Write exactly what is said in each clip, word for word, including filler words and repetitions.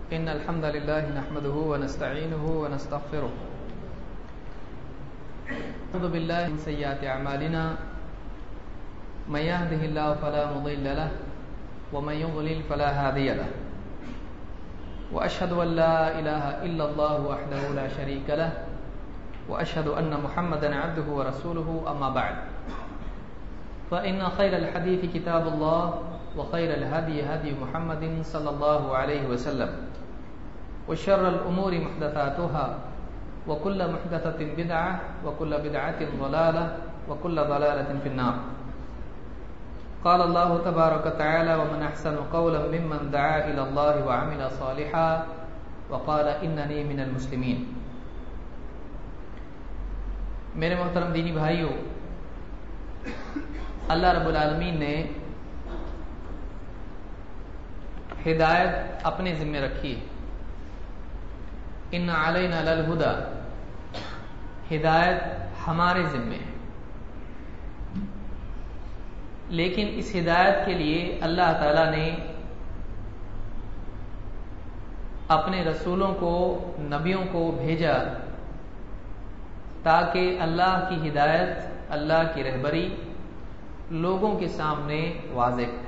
إن الحمد لله نحمده ونستعينه ونستغفره أعوذ بالله من سيئات أعمالنا من يهده الله فلا مضل له ومن يضلل فلا هادي له وأشهد أن لا إله إلا الله وحده لا شريك له وأشهد أن محمدا عبده ورسوله أما بعد فإن خير الحديث كتاب الله وخير الهدي هدي محمد صلى الله عليه وسلم وشر الأمور محدثاتها وكل محدثة بدعة وكل بدعة ضلالة وكل ضلالة في النار. قال الله تبارك وتعالى ومن أحسن قولا ممن دعا إلى الله وعمل صالحا وقال إنني من المسلمين. میرے محترم دینی بھائیوں، اللہ رب العالمین نے ہدایت اپنے ذمہ رکھی ہے. ان علینا للہدی، ہدایت ہمارے ذمہ ہے، لیکن اس ہدایت کے لیے اللہ تعالی نے اپنے رسولوں کو، نبیوں کو بھیجا تاکہ اللہ کی ہدایت، اللہ کی رہبری لوگوں کے سامنے واضح ہے.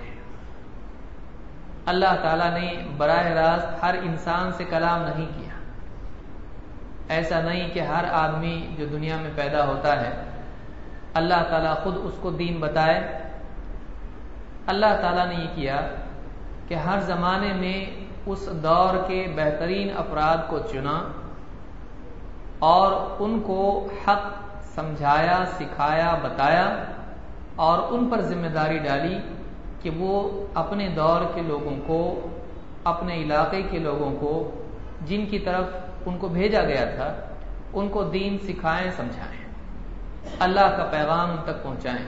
اللہ تعالیٰ نے براہ راست ہر انسان سے کلام نہیں کیا. ایسا نہیں کہ ہر آدمی جو دنیا میں پیدا ہوتا ہے اللہ تعالیٰ خود اس کو دین بتائے. اللہ تعالیٰ نے یہ کیا کہ ہر زمانے میں اس دور کے بہترین افراد کو چنا اور ان کو حق سمجھایا، سکھایا، بتایا اور ان پر ذمہ داری ڈالی کہ وہ اپنے دور کے لوگوں کو، اپنے علاقے کے لوگوں کو جن کی طرف ان کو بھیجا گیا تھا ان کو دین سکھائیں، سمجھائیں، اللہ کا پیغام ان تک پہنچائیں.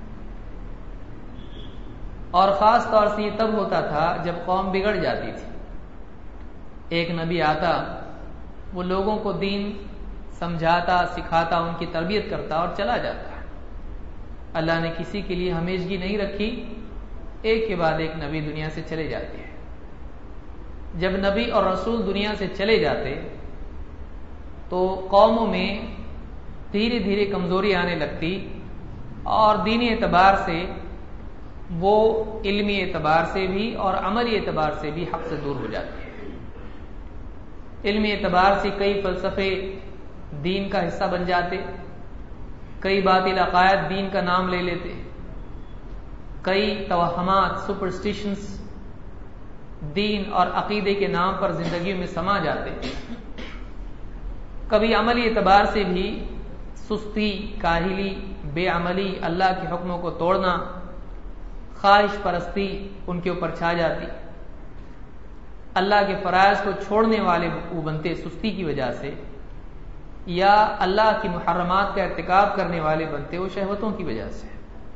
اور خاص طور سے یہ تب ہوتا تھا جب قوم بگڑ جاتی تھی. ایک نبی آتا، وہ لوگوں کو دین سمجھاتا، سکھاتا، ان کی تربیت کرتا اور چلا جاتا. اللہ نے کسی کے لیے ہمیشگی نہیں رکھی، ایک کے بعد ایک نبی دنیا سے چلے جاتے ہیں. جب نبی اور رسول دنیا سے چلے جاتے تو قوموں میں دھیرے دھیرے کمزوری آنے لگتی اور دینی اعتبار سے وہ علمی اعتبار سے بھی اور عملی اعتبار سے بھی حق سے دور ہو جاتے ہیں. علمی اعتبار سے کئی فلسفے دین کا حصہ بن جاتے، کئی باطل عقائد دین کا نام لے لیتے، کئی توہمات، سپرسٹیشنز دین اور عقیدے کے نام پر زندگیوں میں سما جاتے. کبھی عملی اعتبار سے بھی سستی، کاہلی، بے عملی، اللہ کے حکموں کو توڑنا، خواہش پرستی ان کے اوپر چھا جاتی. اللہ کے فرائض کو چھوڑنے والے وہ بنتے سستی کی وجہ سے، یا اللہ کی محرمات کا ارتکاب کرنے والے بنتے وہ شہوتوں کی وجہ سے.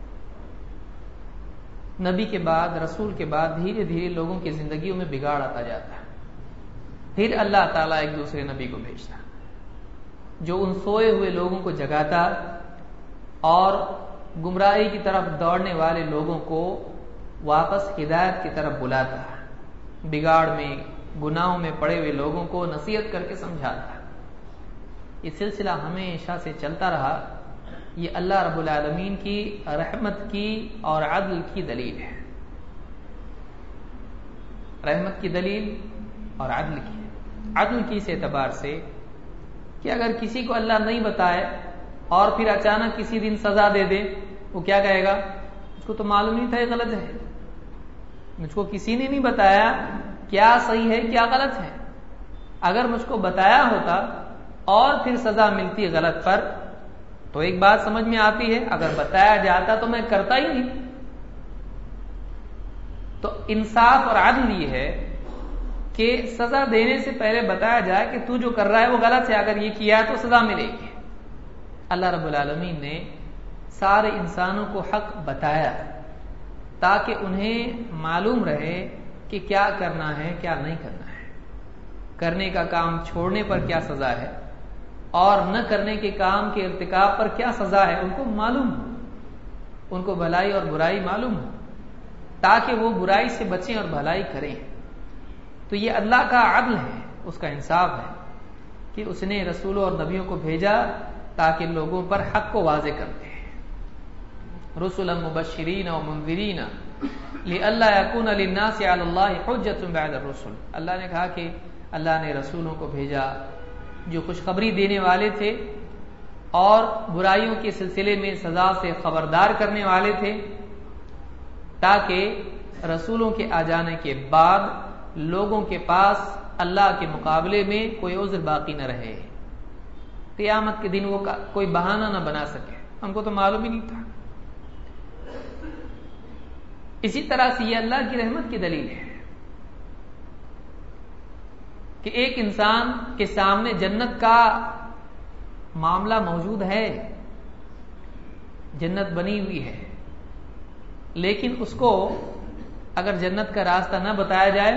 نبی کے بعد، رسول کے بعد دھیرے دھیرے لوگوں کی زندگیوں میں بگاڑ آتا جاتا. پھر اللہ تعالیٰ ایک دوسرے نبی کو بھیجتا جو ان سوئے ہوئے لوگوں کو جگاتا اور گمراہی کی طرف دوڑنے والے لوگوں کو واپس ہدایت کی طرف بلاتا، بگاڑ میں، گناہوں میں پڑے ہوئے لوگوں کو نصیحت کر کے سمجھاتا. یہ سلسلہ ہمیشہ سے چلتا رہا. یہ اللہ رب العالمین کی رحمت کی اور عدل کی دلیل ہے. رحمت کی دلیل اور عدل کی. عدل کی اس اعتبار سے کہ اگر کسی کو اللہ نہیں بتائے اور پھر اچانک کسی دن سزا دے دے، وہ کیا کہے گا؟ مجھ کو تو معلوم نہیں تھا یہ غلط ہے، مجھ کو کسی نے نہیں بتایا کیا صحیح ہے کیا غلط ہے. اگر مجھ کو بتایا ہوتا اور پھر سزا ملتی غلط پر تو ایک بات سمجھ میں آتی ہے، اگر بتایا جاتا تو میں کرتا ہی نہیں. تو انصاف اور عدل یہ ہے کہ سزا دینے سے پہلے بتایا جائے کہ تو جو کر رہا ہے وہ غلط ہے، اگر یہ کیا تو سزا ملے گی. اللہ رب العالمین نے سارے انسانوں کو حق بتایا تاکہ انہیں معلوم رہے کہ کیا کرنا ہے کیا نہیں کرنا ہے، کرنے کا کام چھوڑنے پر کیا سزا ہے اور نہ کرنے کے کام کے ارتکاب پر کیا سزا ہے. ان کو معلوم ہو، ان کو بھلائی اور برائی معلوم ہو تاکہ وہ برائی سے بچیں اور بھلائی کریں. تو یہ اللہ کا عدل ہے، اس کا انصاف ہے کہ اس نے رسولوں اور نبیوں کو بھیجا تاکہ لوگوں پر حق کو واضح کرتے ہیں۔ رسلا مبشرین و منذرین لئلا یکون للناس علی اللہ حجۃ بعد الرسل، اللہ نے کہا کہ اللہ نے رسولوں کو بھیجا جو خوشخبری دینے والے تھے اور برائیوں کے سلسلے میں سزا سے خبردار کرنے والے تھے، تاکہ رسولوں کے آ جانے کے بعد لوگوں کے پاس اللہ کے مقابلے میں کوئی عذر باقی نہ رہے، قیامت کے دن وہ کوئی بہانہ نہ بنا سکے، ہم کو تو معلوم ہی نہیں تھا۔ اسی طرح سے یہ اللہ کی رحمت کی دلیل ہے کہ ایک انسان کے سامنے جنت کا معاملہ موجود ہے، جنت بنی ہوئی ہے، لیکن اس کو اگر جنت کا راستہ نہ بتایا جائے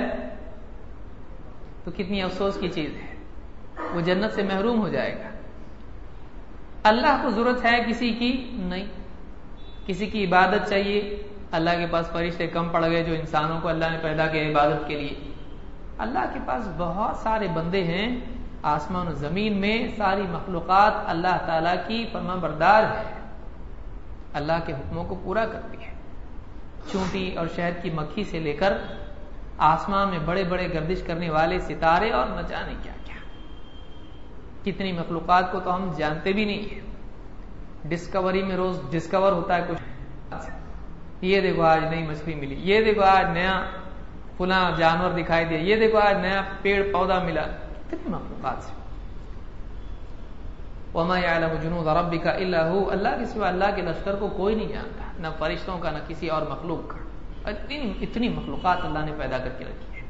تو کتنی افسوس کی چیز ہے، وہ جنت سے محروم ہو جائے گا۔ اللہ کو ضرورت ہے کسی کی نہیں، کسی کی عبادت چاہیے، اللہ کے پاس فرشتے کم پڑ گئے جو انسانوں کو اللہ نے پیدا کیا عبادت کے لیے؟ اللہ کے پاس بہت سارے بندے ہیں، آسمان و زمین میں ساری مخلوقات اللہ تعالیٰ کی فرما بردار ہے، اللہ کے حکموں کو پورا کرتی ہے۔ چونٹی اور شہد کی مکھی سے لے کر آسمان میں بڑے بڑے گردش کرنے والے ستارے اور نہ جانے کیا کیا، کتنی مخلوقات کو تو ہم جانتے بھی نہیں ہیں۔ ڈسکوری میں روز ڈسکور ہوتا ہے کچھ، یہ دیکھو آج نئی مچھلی ملی، یہ دیکھو آج نیا فلاں جانور دکھائی دیا، یہ دیکھو آج نیا پیڑ پودا ملا، کتنی مخلوقات سے۔ وَمَا يَعْلَمُ جُنُودَ رَبِّكَ إِلَّا هُوَ، اللہ کے سوا اللہ کے لشکر کو کوئی نہیں جانتا، نہ فرشتوں کا نہ کسی اور مخلوق کا۔ اتنی اتنی مخلوقات اللہ نے پیدا کر کے رکھی ہے۔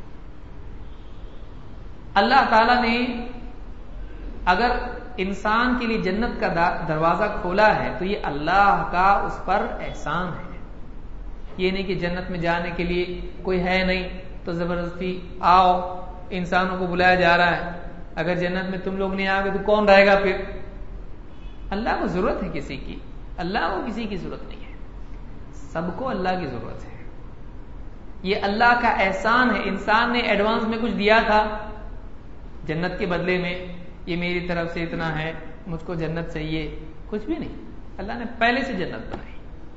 اللہ تعالیٰ نے اگر انسان کے لیے جنت کا دروازہ کھولا ہے تو یہ اللہ کا اس پر احسان ہے۔ یہ نہیں کہ جنت میں جانے کے لیے کوئی ہے نہیں تو زبردستی آؤ، انسانوں کو بلایا جا رہا ہے، اگر جنت میں تم لوگ نہیں آؤ گے تو کون رہے گا پھر؟ اللہ کو ضرورت ہے کسی کی؟ اللہ کو کسی کی ضرورت نہیں ہے، سب کو اللہ کی ضرورت ہے۔ یہ اللہ کا احسان ہے، انسان نے ایڈوانس میں کچھ دیا تھا جنت کے بدلے میں، یہ میری طرف سے اتنا ہے، مجھ کو جنت چاہیے، کچھ بھی نہیں، اللہ نے پہلے سے جنت بنائی۔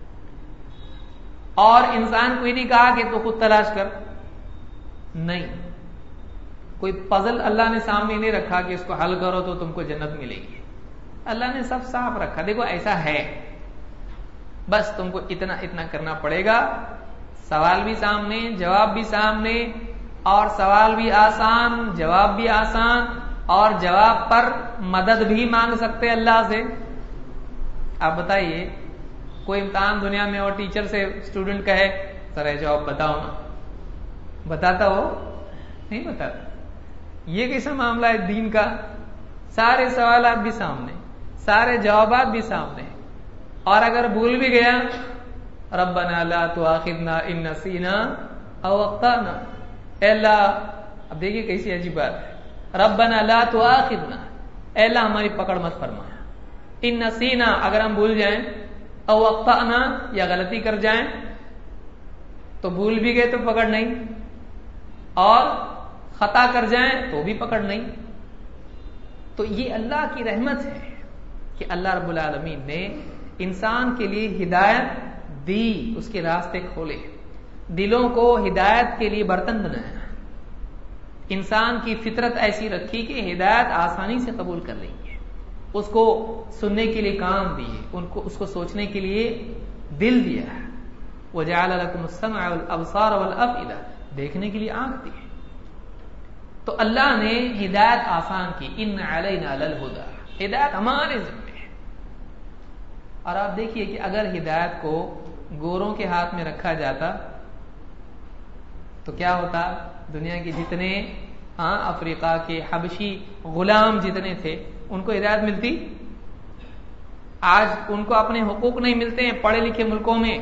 اور انسان کو یہ نہیں کہا کہ تو خود تلاش کر، نہیں، کوئی پزل اللہ نے سامنے نہیں رکھا کہ اس کو حل کرو تو تم کو جنت ملے گی، اللہ نے سب صاف رکھا، دیکھو ایسا ہے، بس تم کو اتنا اتنا کرنا پڑے گا، سوال بھی سامنے، جواب بھی سامنے، اور سوال بھی آسان، جواب بھی آسان، اور جواب پر مدد بھی مانگ سکتے اللہ سے۔ آپ بتائیے کوئی امتحان دنیا میں اور ٹیچر سے اسٹوڈنٹ کہے سر یہ جواب بتاؤ نا، بتاتا ہو؟ نہیں بتاتا۔ یہ کیسا معاملہ ہے دین کا؟ سارے سوالات بھی سامنے، سارے جوابات بھی سامنے، اور اگر بھول بھی گیا ربنا لا تؤاخذنا ان نسینا او اخطانا، اے اللہ، اب دیکھیے کیسی عجیب بات ہے، ربنا لا تؤاخذنا، اے اللہ ہماری پکڑ مت فرما، ان نسینا اگر ہم بھول جائیں، او اخطانا یا غلطی کر جائیں، تو بھول بھی گئے تو پکڑ نہیں، اور خطا کر جائیں تو بھی پکڑ نہیں۔ تو یہ اللہ کی رحمت ہے کہ اللہ رب العالمین نے انسان کے لیے ہدایت دی، اس کے راستے کھولے، دلوں کو ہدایت کے لیے برتن بنایا، انسان کی فطرت ایسی رکھی کہ ہدایت آسانی سے قبول کر رہی ہے، اس کو سننے کے لیے کان دیے، ان کو اس کو سوچنے کے لیے دل دیا ہے، وَجَعَلَ لَكُمُ السَّمْعَ وَالْأَبْصَارَ وَالْأَفْئِدَةَ، دیکھنے کے لیے آنکھ دی ہے۔ تو اللہ نے ہدایت آسان کی، ان علینا للہدی، ہدایت ہمارے ذمہ ہے۔ اور آپ دیکھیے کہ اگر ہدایت کو گوروں کے ہاتھ میں رکھا جاتا تو کیا ہوتا؟ دنیا کے جتنے ہاں افریقہ کے حبشی غلام جتنے تھے ان کو ہدایت ملتی؟ آج ان کو اپنے حقوق نہیں ملتے ہیں پڑھے لکھے ملکوں میں۔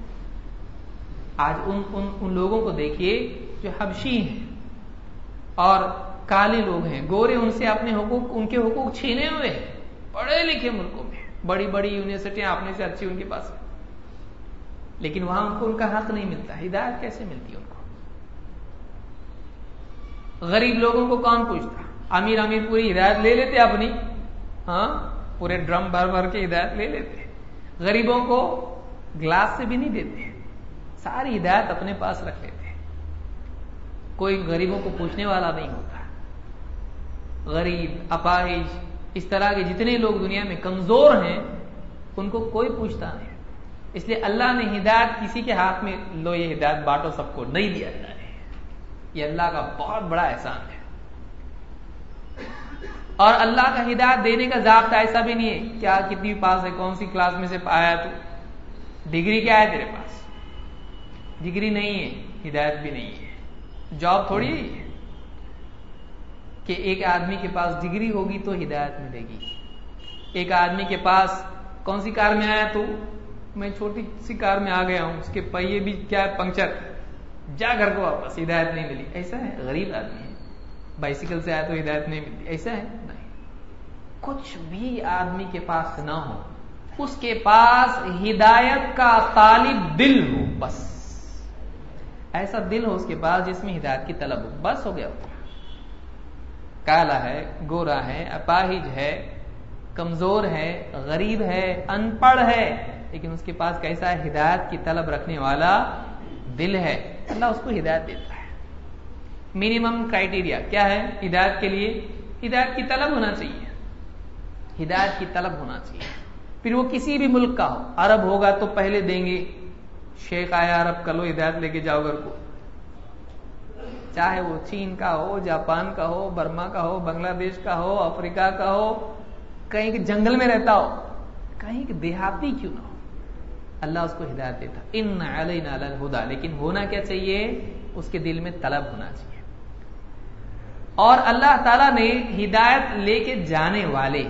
آج ان ان, ان لوگوں کو دیکھیے جو حبشی ہیں اور کالے لوگ ہیں، گورے، ان سے اپنے حقوق ان کے حقوق چھینے ہوئے ہیں پڑھے لکھے ملکوں میں، بڑی بڑی یونیورسٹیاں اپنے سے اچھی ان کے پاس ہیں، لیکن وہاں ان کو ان کا حق نہیں ملتا، ہدایت کیسے ملتی ان کو؟ غریب لوگوں کو کون پوچھتا؟ امیر امیر پوری ہدایت لے لیتے اپنی، ہاں پورے ڈرم بھر بھر کے ہدایت لے لیتے، غریبوں کو گلاس سے بھی نہیں دیتے، ساری ہدایت اپنے پاس رکھ لیتے، کوئی غریبوں کو پوچھنے والا نہیں ہوتا۔ غریب، اپاہج، اس طرح کے جتنے لوگ دنیا میں کمزور ہیں ان کو کوئی پوچھتا نہیں۔ اس لیے اللہ نے ہدایت کسی کے ہاتھ میں لو یہ ہدایت بانٹو سب کو نہیں دیا اللہ نے، یہ اللہ کا بہت بڑا احسان ہے۔ اور اللہ کا ہدایت دینے کا ضابطہ ایسا بھی نہیں ہے کیا کتنی پاس ہے، کون سی کلاس میں سے آیا تو، ڈگری کیا ہے تیرے پاس، ڈگری نہیں ہے ہدایت بھی نہیں ہے، جاب تھوڑی ہے کہ ایک آدمی کے پاس ڈگری ہوگی تو ہدایت ملے گی۔ ایک آدمی کے پاس کون سی کار میں آیا تو، میں چھوٹی سی کار میں آ گیا ہوں، اس کے پہیے بھی کیا ہے پنکچر، جا گھر کو واپس، ہدایت نہیں ملی، ایسا ہے؟ غریب آدمی ہے، بائسیکل سے آیا تو ہدایت نہیں ملتی، ایسا ہے؟ نہیں۔ کچھ بھی آدمی کے پاس نہ ہو، اس کے پاس ہدایت کا طالب دل ہو، بس ایسا دل ہو اس کے پاس جس میں ہدایت کی طلب ہو، بس ہو گیا۔ کالا ہے، گورا ہے، اپاہج ہے، کمزور ہے، غریب ہے، ان پڑھ ہے، لیکن اس کے پاس کیسا ہے؟ ہدایت کی طلب رکھنے والا دل ہے، اللہ اس کو ہدایت دیتا ہے۔ منیمم کرائٹیریا کیا ہے ہدایت کے لیے؟ ہدایت کی طلب ہونا چاہیے، ہدایت کی طلب ہونا چاہیے، پھر وہ کسی بھی ملک کا ہو، عرب ہوگا تو پہلے دیں گے، شیخ آیا عرب کا، لو ہدایت لے کے جاؤ گھر کو، چاہے وہ چین کا ہو، جاپان کا ہو، برما کا ہو، بنگلہ دیش کا ہو، افریقہ کا ہو، کہیں کہ جنگل میں رہتا ہو، کہیں کہ دیہاتی کیوں نہ ہو، اللہ اس کو ہدایت دیتا۔ ان علینا للہدی، لیکن ہونا کیا چاہیے؟ اس کے دل میں طلب ہونا چاہیے۔ اور اللہ تعالیٰ نے ہدایت لے کے جانے والے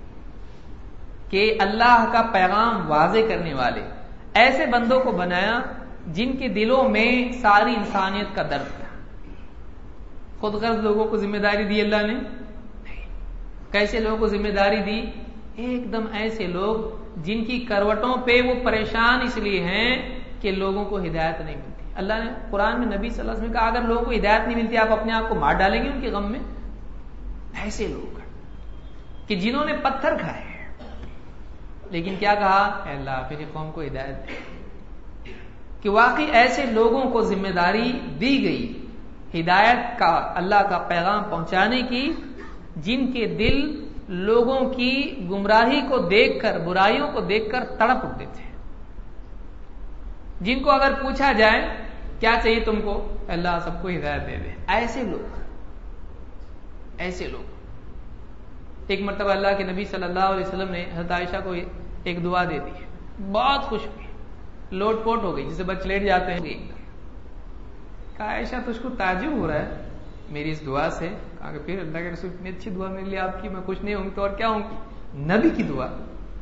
کہ اللہ کا پیغام واضح کرنے والے ایسے بندوں کو بنایا جن کے دلوں میں ساری انسانیت کا درد تھا۔ خود غرض لوگوں کو ذمہ داری دی اللہ نے؟ کیسے لوگوں کو ذمہ داری دی؟ ایک دم ایسے لوگ جن کی کروٹوں پہ وہ پریشان اس لیے ہیں کہ لوگوں کو ہدایت نہیں ملتی۔ اللہ نے قرآن میں نبی صلی اللہ علیہ وسلم نے کہا اگر لوگوں کو ہدایت نہیں ملتی آپ اپنے آپ کو مار ڈالیں گے ان کے غم میں۔ ایسے لوگ کہ جنہوں نے پتھر کھائے، لیکن کیا کہا؟ اے اللہ میری قوم کو ہدایت دے۔ کہ واقعی ایسے لوگوں کو ذمہ داری دی گئی ہدایت کا، اللہ کا پیغام پہنچانے کی، جن کے دل لوگوں کی گمراہی کو دیکھ کر، برائیوں کو دیکھ کر تڑپ اٹھتے تھے، جن کو اگر پوچھا جائے کیا چاہیے تم کو، اللہ سب کو ہدایت دے دے۔ ایسے لوگ ایسے لوگ ایک مرتبہ اللہ کے نبی صلی اللہ علیہ وسلم نے حضرت عائشہ کو ایک دعا دے دی، بہت خوش ہوئی، لوٹ پوٹ ہو گئی، جسے بچ لیٹ جاتے ہیں۔ کہا عائشہ تجھ کو تعجب ہو رہا ہے میری اس دعا سے؟ کہا کہ پھر اللہ کے رسول اتنی اچھی دعا میرے لیے آپ کی، میں خوش نہیں ہوں تو اور کیا ہوں گی؟ نبی کی دعا۔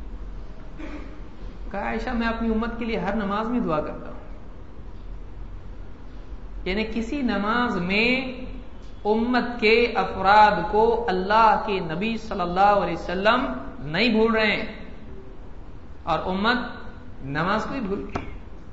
کہا عائشہ میں اپنی امت کے لیے ہر نماز میں دعا کرتا ہوں، یعنی کسی نماز میں امت کے افراد کو اللہ کے نبی صلی اللہ علیہ وسلم نہیں بھول رہے ہیں، اور امت نماز کو ہی بھول گئی،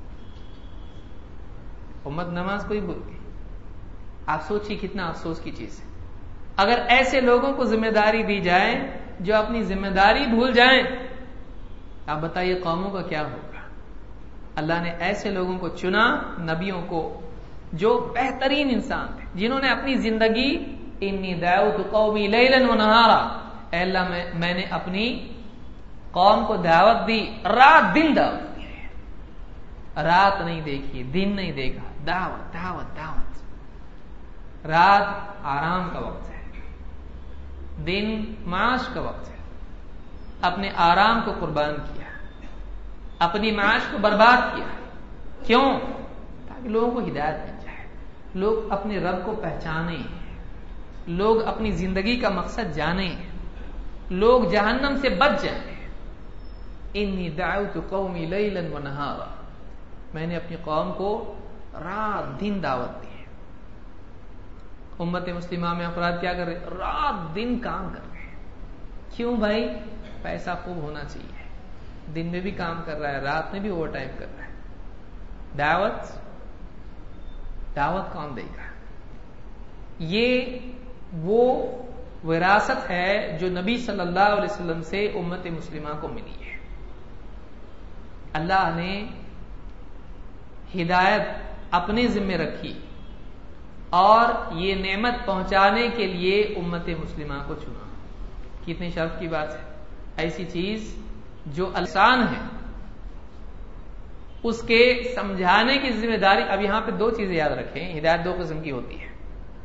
امت نماز کو ہی بھول گئی۔ آپ سوچیے کتنا افسوس کی چیز ہے اگر ایسے لوگوں کو ذمہ داری دی جائے جو اپنی ذمہ داری بھول جائیں، آپ بتائیے قوموں کا کیا ہوگا؟ اللہ نے ایسے لوگوں کو چنا، نبیوں کو، جو بہترین انسان تھے، جنہوں نے اپنی زندگی انی دعوت قومی لیلا و نہارا، اے اللہ میں, میں نے اپنی قوم کو دعوت دی، رات دن دعوت دی، رات نہیں دیکھی، دن نہیں دیکھا، دعوت دعوت دعوت۔ رات آرام کا وقت ہے، دن معاش کا وقت ہے، اپنے آرام کو قربان کیا، اپنی معاش کو برباد کیا، کیوں؟ تاکہ لوگوں کو ہدایت مل جائے، لوگ اپنے رب کو پہچانیں، لوگ اپنی زندگی کا مقصد جانیں، لوگ جہنم سے بچ جائیں۔ انی دعوت قومی لیلا و نہارا، میں نے اپنی قوم کو رات دن دعوت دی۔ امت مسلمہ میں افراد کیا کر رہے؟ رات دن کام کر رہے ہیں۔ کیوں بھائی؟ پیسہ خوب ہونا چاہیے، دن میں بھی کام کر رہا ہے، رات میں بھی اوور ٹائم کر رہا ہے۔ دعوت دعوت کون دے گا؟ یہ وہ وراثت ہے جو نبی صلی اللہ علیہ وسلم سے امت مسلمہ کو ملی ہے. اللہ نے ہدایت اپنے ذمہ رکھی اور یہ نعمت پہنچانے کے لیے امت مسلمہ کو چنا. کتنی شرف کی بات ہے. ایسی چیز جو آسان ہے اس کے سمجھانے کی ذمہ داری. اب یہاں پہ دو چیزیں یاد رکھیں. ہدایت دو قسم کی ہوتی ہے.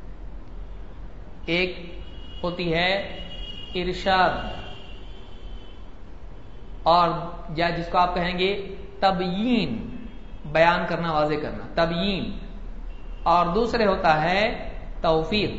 ایک ہوتی ہے ارشاد اور یا جس کو آپ کہیں گے تبیین، بیان کرنا، واضح کرنا، تبیین. اور دوسرے ہوتا ہے توفیق.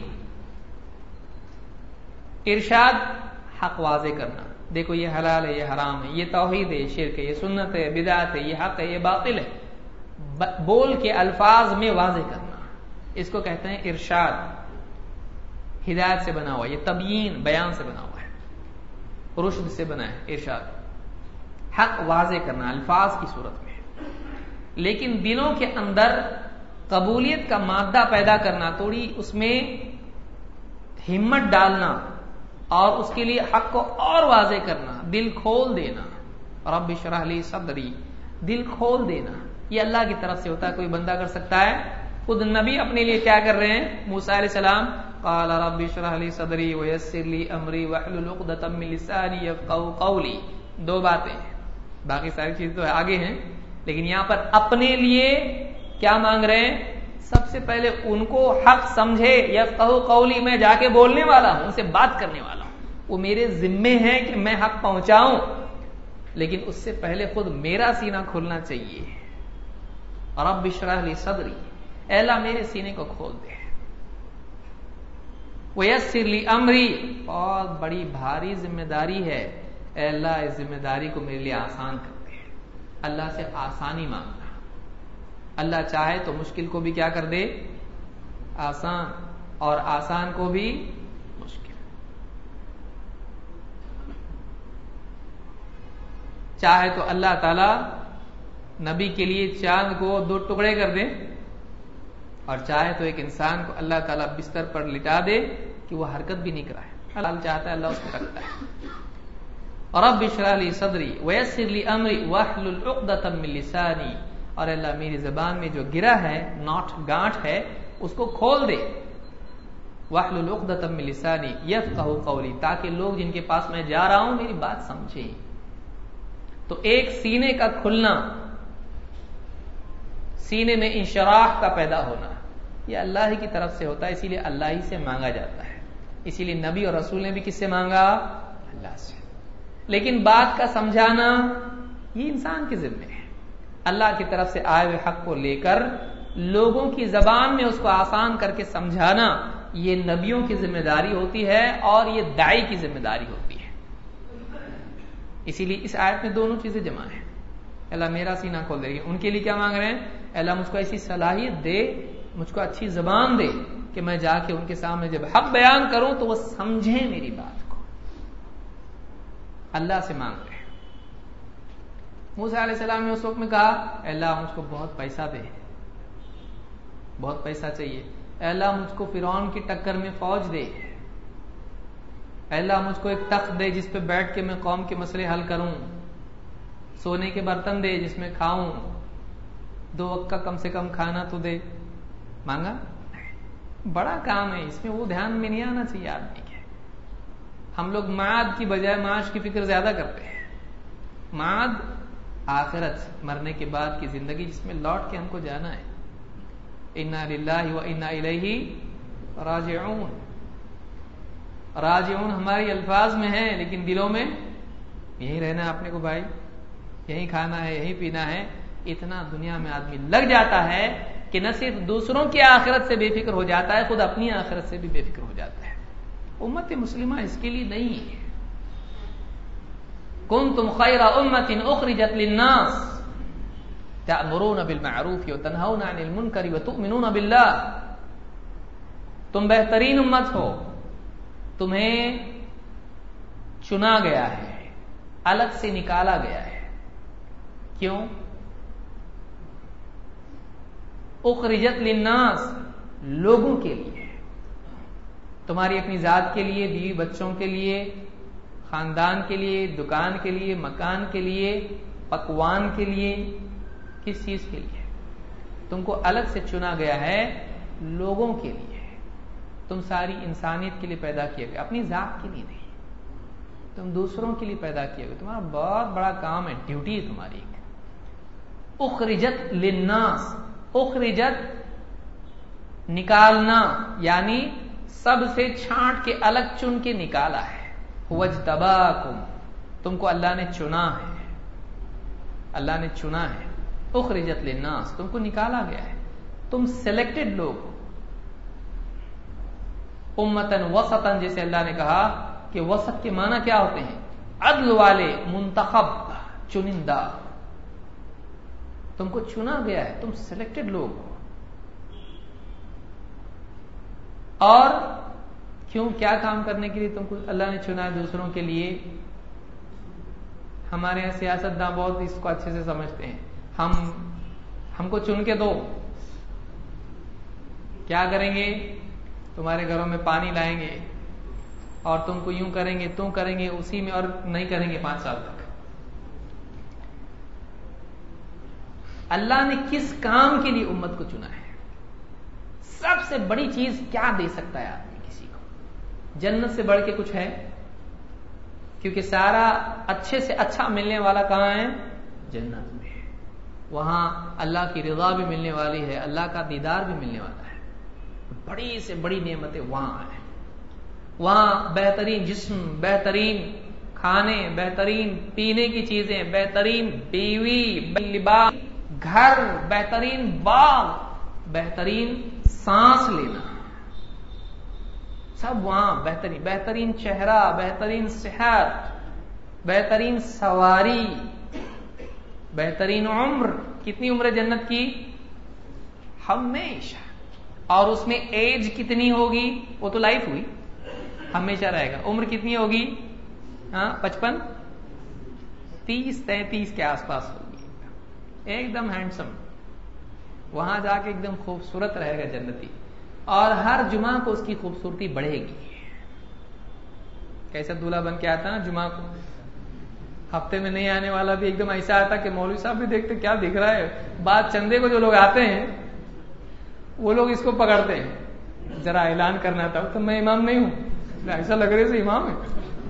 ارشاد حق واضح کرنا، دیکھو یہ حلال ہے، یہ حرام ہے، یہ توحید ہے، یہ شرک ہے، یہ سنت ہے، بدعت ہے، یہ حق ہے، یہ باطل ہے. بول کے الفاظ میں واضح کرنا، اس کو کہتے ہیں ارشاد. ہدایت سے بنا ہوا. یہ تبیین، بیان سے بنا ہوا ہے، رشد سے بنا ہے ارشاد. حق واضح کرنا الفاظ کی صورت میں. لیکن دلوں کے اندر قبولیت کا مادہ پیدا کرنا، تھوڑی اس میں ہمت ڈالنا اور اس کے لیے حق کو اور واضح کرنا، دل کھول دینا. رب اشرح لی صدری، دل کھول دینا. یہ اللہ کی طرف سے ہوتا ہے. کوئی بندہ کر سکتا ہے؟ خود نبی اپنے لیے کیا کر رہے ہیں؟ موسیٰ علیہ السلام قال رب اشرح لی صدری ویسر لی امری واحلل عقدۃ من لسانی یفقهوا قولی. دو باتیں، باقی ساری چیزیں تو آگے ہیں، لیکن یہاں پر اپنے لیے کیا مانگ رہے ہیں؟ سب سے پہلے ان کو حق سمجھے. یفقهوا قولی، میں جا کے بولنے والا ہوں، ان سے بات کرنے والا ہوں. وہ میرے ذمے ہیں کہ میں حق پہنچاؤں، لیکن اس سے پہلے خود میرا سینہ کھلنا چاہیے. رب اشرح لی صدری، اے اللہ میرے سینے کو کھول دے. ویسر لی امری، بہت بڑی بھاری ذمہ داری ہے، اے اللہ اس ذمہ داری کو میرے لیے آسان کر دے. اللہ سے آسانی مانگنا. اللہ چاہے تو مشکل کو بھی کیا کر دے؟ آسان، اور آسان کو بھی مشکل. چاہے تو اللہ تعالی نبی کے لیے چاند کو دو ٹکڑے کر دے، اور چاہے تو ایک انسان کو اللہ تعالیٰ بستر پر لٹا دے کہ وہ حرکت بھی نہیں کرائے. اللہ چاہتا ہے، اللہ اس کو رکھتا ہے. رب اشرح لی صدری ویسر لی امری واحلل عقدۃ من لسانی، اور اللہ میری زبان میں جو گرا ہے، ناٹ گانٹھ ہے، اس کو کھول دے. واحلل عقدۃ من لسانی یفقهوا قولی، تاکہ لوگ جن کے پاس میں جا رہا ہوں میری بات سمجھیں. تو ایک سینے کا کھلنا، سینے میں انشراح کا پیدا ہونا، یہ اللہ ہی کی طرف سے ہوتا ہے. اسی لیے اللہ ہی سے مانگا جاتا ہے. اسی لیے نبی اور رسول نے بھی کس سے مانگا؟ اللہ سے. لیکن بات کا سمجھانا یہ انسان کے ذمہ ہے. اللہ کی طرف سے آئے ہوئے حق کو لے کر لوگوں کی زبان میں اس کو آسان کر کے سمجھانا، یہ نبیوں کی ذمہ داری ہوتی ہے اور یہ داعی کی ذمہ داری ہوتی ہے. اسی لیے اس آیت میں دونوں چیزیں جمع ہیں. اللہ میرا سینہ کھول دے. ان کے لیے کیا مانگ رہے ہیں؟ اللہ مجھ کو ایسی صلاحیت دے، مجھ کو اچھی زبان دے کہ میں جا کے ان کے سامنے جب حق بیان کروں تو وہ سمجھیں میری بات کو. اللہ سے مانگ رہے ہیں. موسیٰ علیہ السلام نے اس وقت میں کہا اے اللہ مجھ کو بہت پیسہ دے، بہت پیسہ چاہیے. اے اللہ مجھ کو فرعون کی ٹکر میں فوج دے. اے اللہ مجھ کو ایک تخت دے جس پہ بیٹھ کے میں قوم کے مسئلے حل کروں. سونے کے برتن دے جس میں کھاؤں. دو وقت کا کم سے کم کھانا تو دے. مانگا؟ بڑا کام ہے، اس میں وہ دھیان میں نہیں آنا چاہیے آدمی کے. ہم لوگ معاد کی بجائے معاش کی فکر زیادہ کرتے ہیں. معاد آخرت، مرنے کے بعد کی زندگی جس میں لوٹ کے ہم کو جانا ہے. انا للہ و انا الیہ راجعون. راجعون ہماری الفاظ میں ہے، لیکن دلوں میں یہی رہنا ہے اپنے کو بھائی، یہی کھانا ہے، یہی پینا ہے. اتنا دنیا میں آدمی لگ جاتا ہے کہ نہ صرف دوسروں کی آخرت سے بے فکر ہو جاتا ہے، خود اپنی آخرت سے بھی بے فکر ہو جاتا ہے. امت مسلمہ اس کے لیے نہیں ہے. کنتم خیر امۃ اخرجت للناس تأمرون بالمعروف وتنہون عن المنکر وتؤمنون باللہ. تم بہترین امت ہو، تمہیں چنا گیا ہے، الگ سے نکالا گیا ہے. کیوں؟ اخرجت للناس، لوگوں کے لیے. تمہاری اپنی ذات کے لیے، بیوی بچوں کے لیے، خاندان کے لیے، دکان کے لیے، مکان کے لیے، پکوان کے لیے، کس چیز کے لیے؟ تم کو الگ سے چنا گیا ہے لوگوں کے لیے. تم ساری انسانیت کے لیے پیدا کیے گئے، اپنی ذات کے لیے نہیں. تم دوسروں کے لیے پیدا کیے گئے. تمہارا بہت بڑا کام ہے، ڈیوٹی ہے تمہاری. اخرجت للناس، اخرجت نکالنا، یعنی سب سے چھانٹ کے الگ چن کے نکالا ہے. وجتباکم، تم کو اللہ نے چنا ہے، اللہ نے چنا ہے. اخرجت للناس، تم کو نکالا گیا ہے، تم سلیکٹڈ لوگ ہو. امتن وسطن، جیسے اللہ نے کہا کہ وسط کے معنی کیا ہوتے ہیں؟ عدل والے، منتخب، چنندہ. تم کو چنا گیا ہے، تم سلیکٹڈ لوگ ہو. اور کیوں، کیا کام کرنے کے لیے تم کو اللہ نے چنا ہے دوسروں کے لیے؟ ہمارے یہاں سیاست داں بہت اس کو اچھے سے سمجھتے ہیں. ہم ہم کو چن کے دو، کیا کریں گے؟ تمہارے گھروں میں پانی لائیں گے اور تم کو یوں کریں گے، تم کریں گے اسی میں، اور نہیں کریں گے پانچ سال تک. اللہ نے کس کام کے لیے امت کو چنا ہے؟ سب سے بڑی چیز کیا دے سکتا ہے آدمی کسی کو؟ جنت سے بڑھ کے کچھ ہے؟ کیونکہ سارا اچھے سے اچھا ملنے والا کہاں ہے؟ جنت میں. وہاں اللہ کی رضا بھی ملنے والی ہے، اللہ کا دیدار بھی ملنے والا ہے. بڑی سے بڑی نعمتیں وہاں ہیں. وہاں بہترین جسم، بہترین کھانے، بہترین پینے کی چیزیں، بہترین بیوی، لباس، گھر، بہترین باغ، بہترین سانس لینا، سب وہاں. بہترین بہترین چہرہ، بہترین صحت، بہترین سواری، بہترین عمر. کتنی عمر ہے جنت کی؟ ہمیشہ. اور اس میں ایج کتنی ہوگی؟ وہ تو لائف ہوئی، ہمیشہ رہے گا. عمر کتنی ہوگی؟ ہاں پچپن، تیس، تینتیس کے آس پاس ہوگی. ایک دم ہینڈسم. وہاں جا کے ایک دم خوبصورت رہے گا جنتی. اور ہر جمعہ کو اس کی خوبصورتی بڑھے گی. کیسا دولہا بن کے آتا نا جمعہ کو، ہفتے میں نہیں آنے والا بھی ایک دم ایسا آتا کہ مولوی صاحب بھی دیکھتے کیا دکھ رہا ہے. بعد چندے کو جو لوگ آتے ہیں وہ لوگ اس کو پکڑتے ہیں، ذرا اعلان کرنا تھا تو میں امام نہیں ہوں، ایسا لگ رہے سے امام ہے.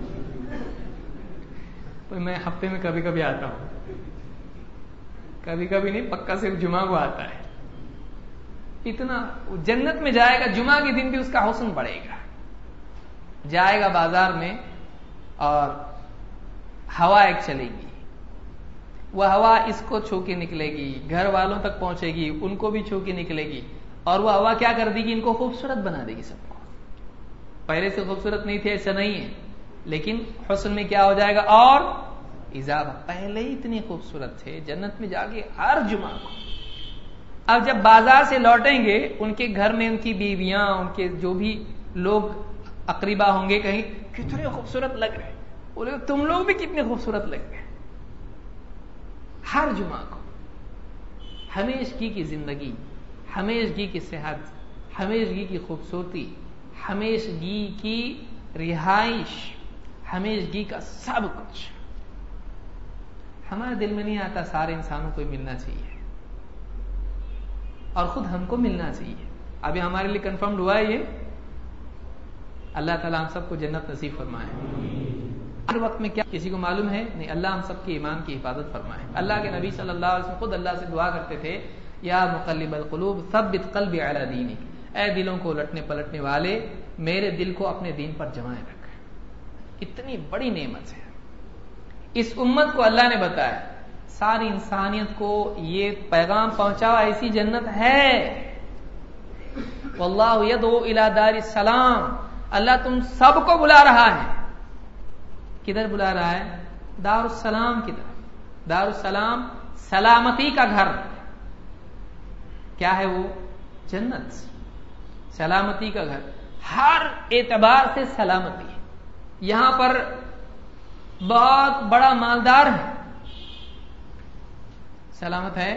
تو میں ہفتے میں کبھی کبھی آتا ہوں، کبھی کبھی نہیں، پکا صرف جمعہ کو آتا ہے. اتنا جنت میں جائے گا، جمعہ کے دن بھی اس کا حسن بڑھے گا. جائے گا بازار میں اور ہوا ایک چلے گی، وہ ہوا اس کو چھو کے نکلے گی، گھر والوں تک پہنچے گی، ان کو بھی چھو کے نکلے گی. اور وہ ہوا کیا کر دے گی؟ ان کو خوبصورت بنا دے گی. سب کو پہلے سے خوبصورت نہیں تھے ایسا نہیں ہے، لیکن حسن میں کیا ہو جائے گا؟ اور اضافہ. پہلے ہی اتنے خوبصورت تھے، جنت میں جا کے ہر جمعہ کو. اب جب بازار سے لوٹیں گے، ان کے گھر میں ان کی بیویاں، ان کے جو بھی لوگ اقربا ہوں گے، کہیں کتنے خوبصورت لگ رہے، بولے تم لوگ بھی کتنے خوبصورت لگ رہے. ہر جمعہ کو ہمیشگی کی زندگی، ہمیشگی کی صحت، ہمیشگی کی خوبصورتی، ہمیشگی کی رہائش، ہمیشگی کا سب کچھ. ہمارے دل میں نہیں آتا سارے انسانوں کو ملنا چاہیے اور خود ہم کو ملنا چاہیے. ابھی ہمارے لیے کنفرمڈ ہوا ہے یہ. اللہ تعالیٰ ہم سب کو جنت نصیب فرمائے. ہر وقت میں کیا کسی کو معلوم ہے؟ نہیں. اللہ ہم سب کے ایمان کی حفاظت فرمائے. اللہ کے نبی صلی اللہ علیہ وسلم خود اللہ سے دعا کرتے تھے، یا مقلب القلوب ثبت قلبی علی دینک، اے دلوں کو لٹنے پلٹنے والے میرے دل کو اپنے دین پر جمائے رکھ. اتنی بڑی نعمت ہے. اس امت کو اللہ نے بتایا، ساری انسانیت کو یہ پیغام پہنچاؤ، ایسی جنت ہے. واللہ یدعو الی دار السلام، اللہ تم سب کو بلا رہا ہے. کدھر بلا رہا ہے؟ دار السلام کی طرف. دار السلام سلامتی کا گھر. کیا ہے وہ؟ جنت. سلامتی کا گھر، ہر اعتبار سے سلامتی ہے. یہاں پر بہت بڑا مالدار ہے، سلامت ہے.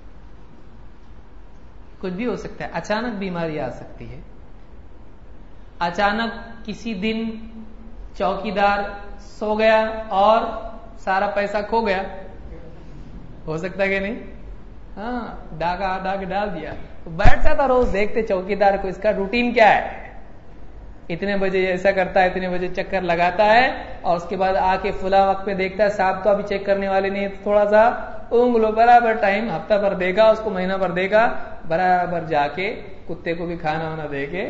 کچھ بھی ہو سکتا ہے، اچانک بیماری آ سکتی ہے، اچانک کسی دن چوکیدار سو گیا اور سارا پیسہ کھو گیا، ہو سکتا ہے کہ نہیں؟ ہاں، ڈاکہ ڈاک ڈال دیا، بیٹھتا تھا روز دیکھتے چوکیدار کو اس کا روٹین کیا ہے، اتنے بجے ایسا کرتا ہے، اتنے بجے چکر لگاتا ہے، اور اس کے بعد آ کے فلاں وقت پہ دیکھتا ہے صاحب تو ابھی چیک کرنے والے نہیں، تھوڑا سا اونگ لو، برابر ٹائم ہفتہ بھر دے گا اس کو، مہینہ بھر دے گا، برابر جا کے کتے کو بھی کھانا وانا دے کے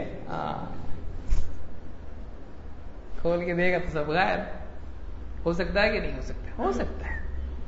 کھول کے دے گا تو سب غائب۔ ہو سکتا ہے کہ نہیں ہو سکتا؟ ہو سکتا ہے،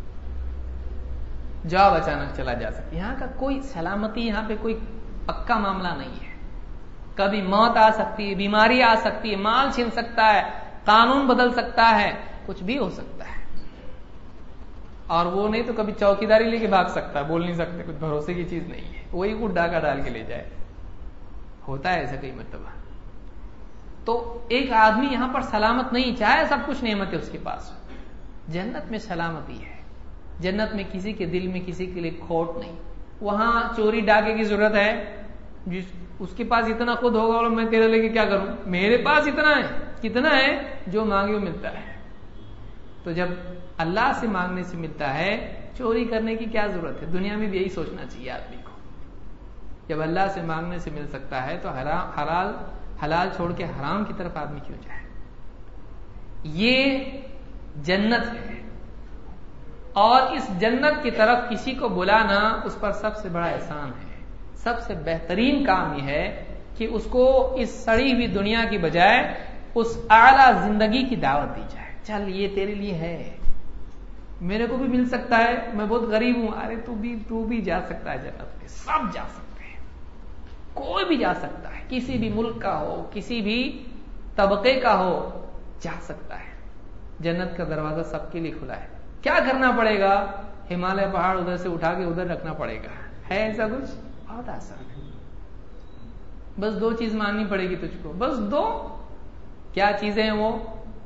جاب اچانک چلا جا سکتا ہے۔ یہاں کا کوئی سلامتی، یہاں پہ کوئی پکا معاملہ نہیں ہے، کبھی موت آ سکتی ہے، بیماری آ سکتی ہے، مال چھین سکتا ہے، قانون بدل سکتا ہے، کچھ بھی ہو سکتا ہے، اور وہ نہیں تو کبھی چوکیداری لے کے بھاگ سکتا ہے، بول نہیں سکتے، کچھ بھروسے کی چیز نہیں ہے، وہی کو ڈاکہ ڈال کے لے جائے، ہوتا ہے ایسا کئی مرتبہ۔ تو ایک آدمی یہاں پر سلامت نہیں، چاہے سب کچھ نعمت ہے اس کے پاس، جنت میں سلامتی ہے، جنت میں کسی کے دل میں کسی کے لیے کھوٹ نہیں، وہاں چوری ڈاکے کی ضرورت ہے، جس اس کے پاس اتنا خود ہوگا اور میں تیرے لے کے کیا کروں، میرے پاس اتنا ہے، کتنا ہے، جو مانگے وہ ملتا ہے۔ تو جب اللہ سے مانگنے سے ملتا ہے، چوری کرنے کی کیا ضرورت ہے؟ دنیا میں بھی یہی سوچنا چاہیے آدمی کو، جب اللہ سے مانگنے سے مل سکتا ہے تو حرام حلال حلال چھوڑ کے حرام کی طرف آدمی کیوں جائے؟ یہ جنت ہے، اور اس جنت کی طرف کسی کو بلانا اس پر سب سے بڑا احسان ہے، سب سے بہترین کام یہ ہے کہ اس کو اس سڑی ہوئی دنیا کی بجائے اس اعلیٰ زندگی کی دعوت دی جائے، چل یہ تیرے لیے ہے، میرے کو بھی مل سکتا ہے، میں بہت غریب ہوں، ارے تو بھی تو بھی جا سکتا ہے جنت میں، سب جا سکتے ہیں، کوئی بھی جا سکتا ہے، کسی بھی ملک کا ہو، کسی بھی طبقے کا ہو، جا سکتا ہے، جنت کا دروازہ سب کے لیے کھلا ہے۔ کیا کرنا پڑے گا؟ ہمالیہ پہاڑ ادھر سے اٹھا کے ادھر رکھنا پڑے گا، ہے ایسا کچھ؟ بہت آسان ہے، بس دو چیز ماننی پڑے گی تجھ کو، بس دو، کیا چیزیں ہیں وہ؟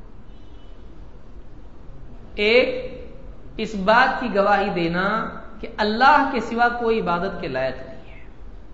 ایک، اس بات کی گواہی دینا کہ اللہ کے سوا کوئی عبادت کے لائق نہیں ہے،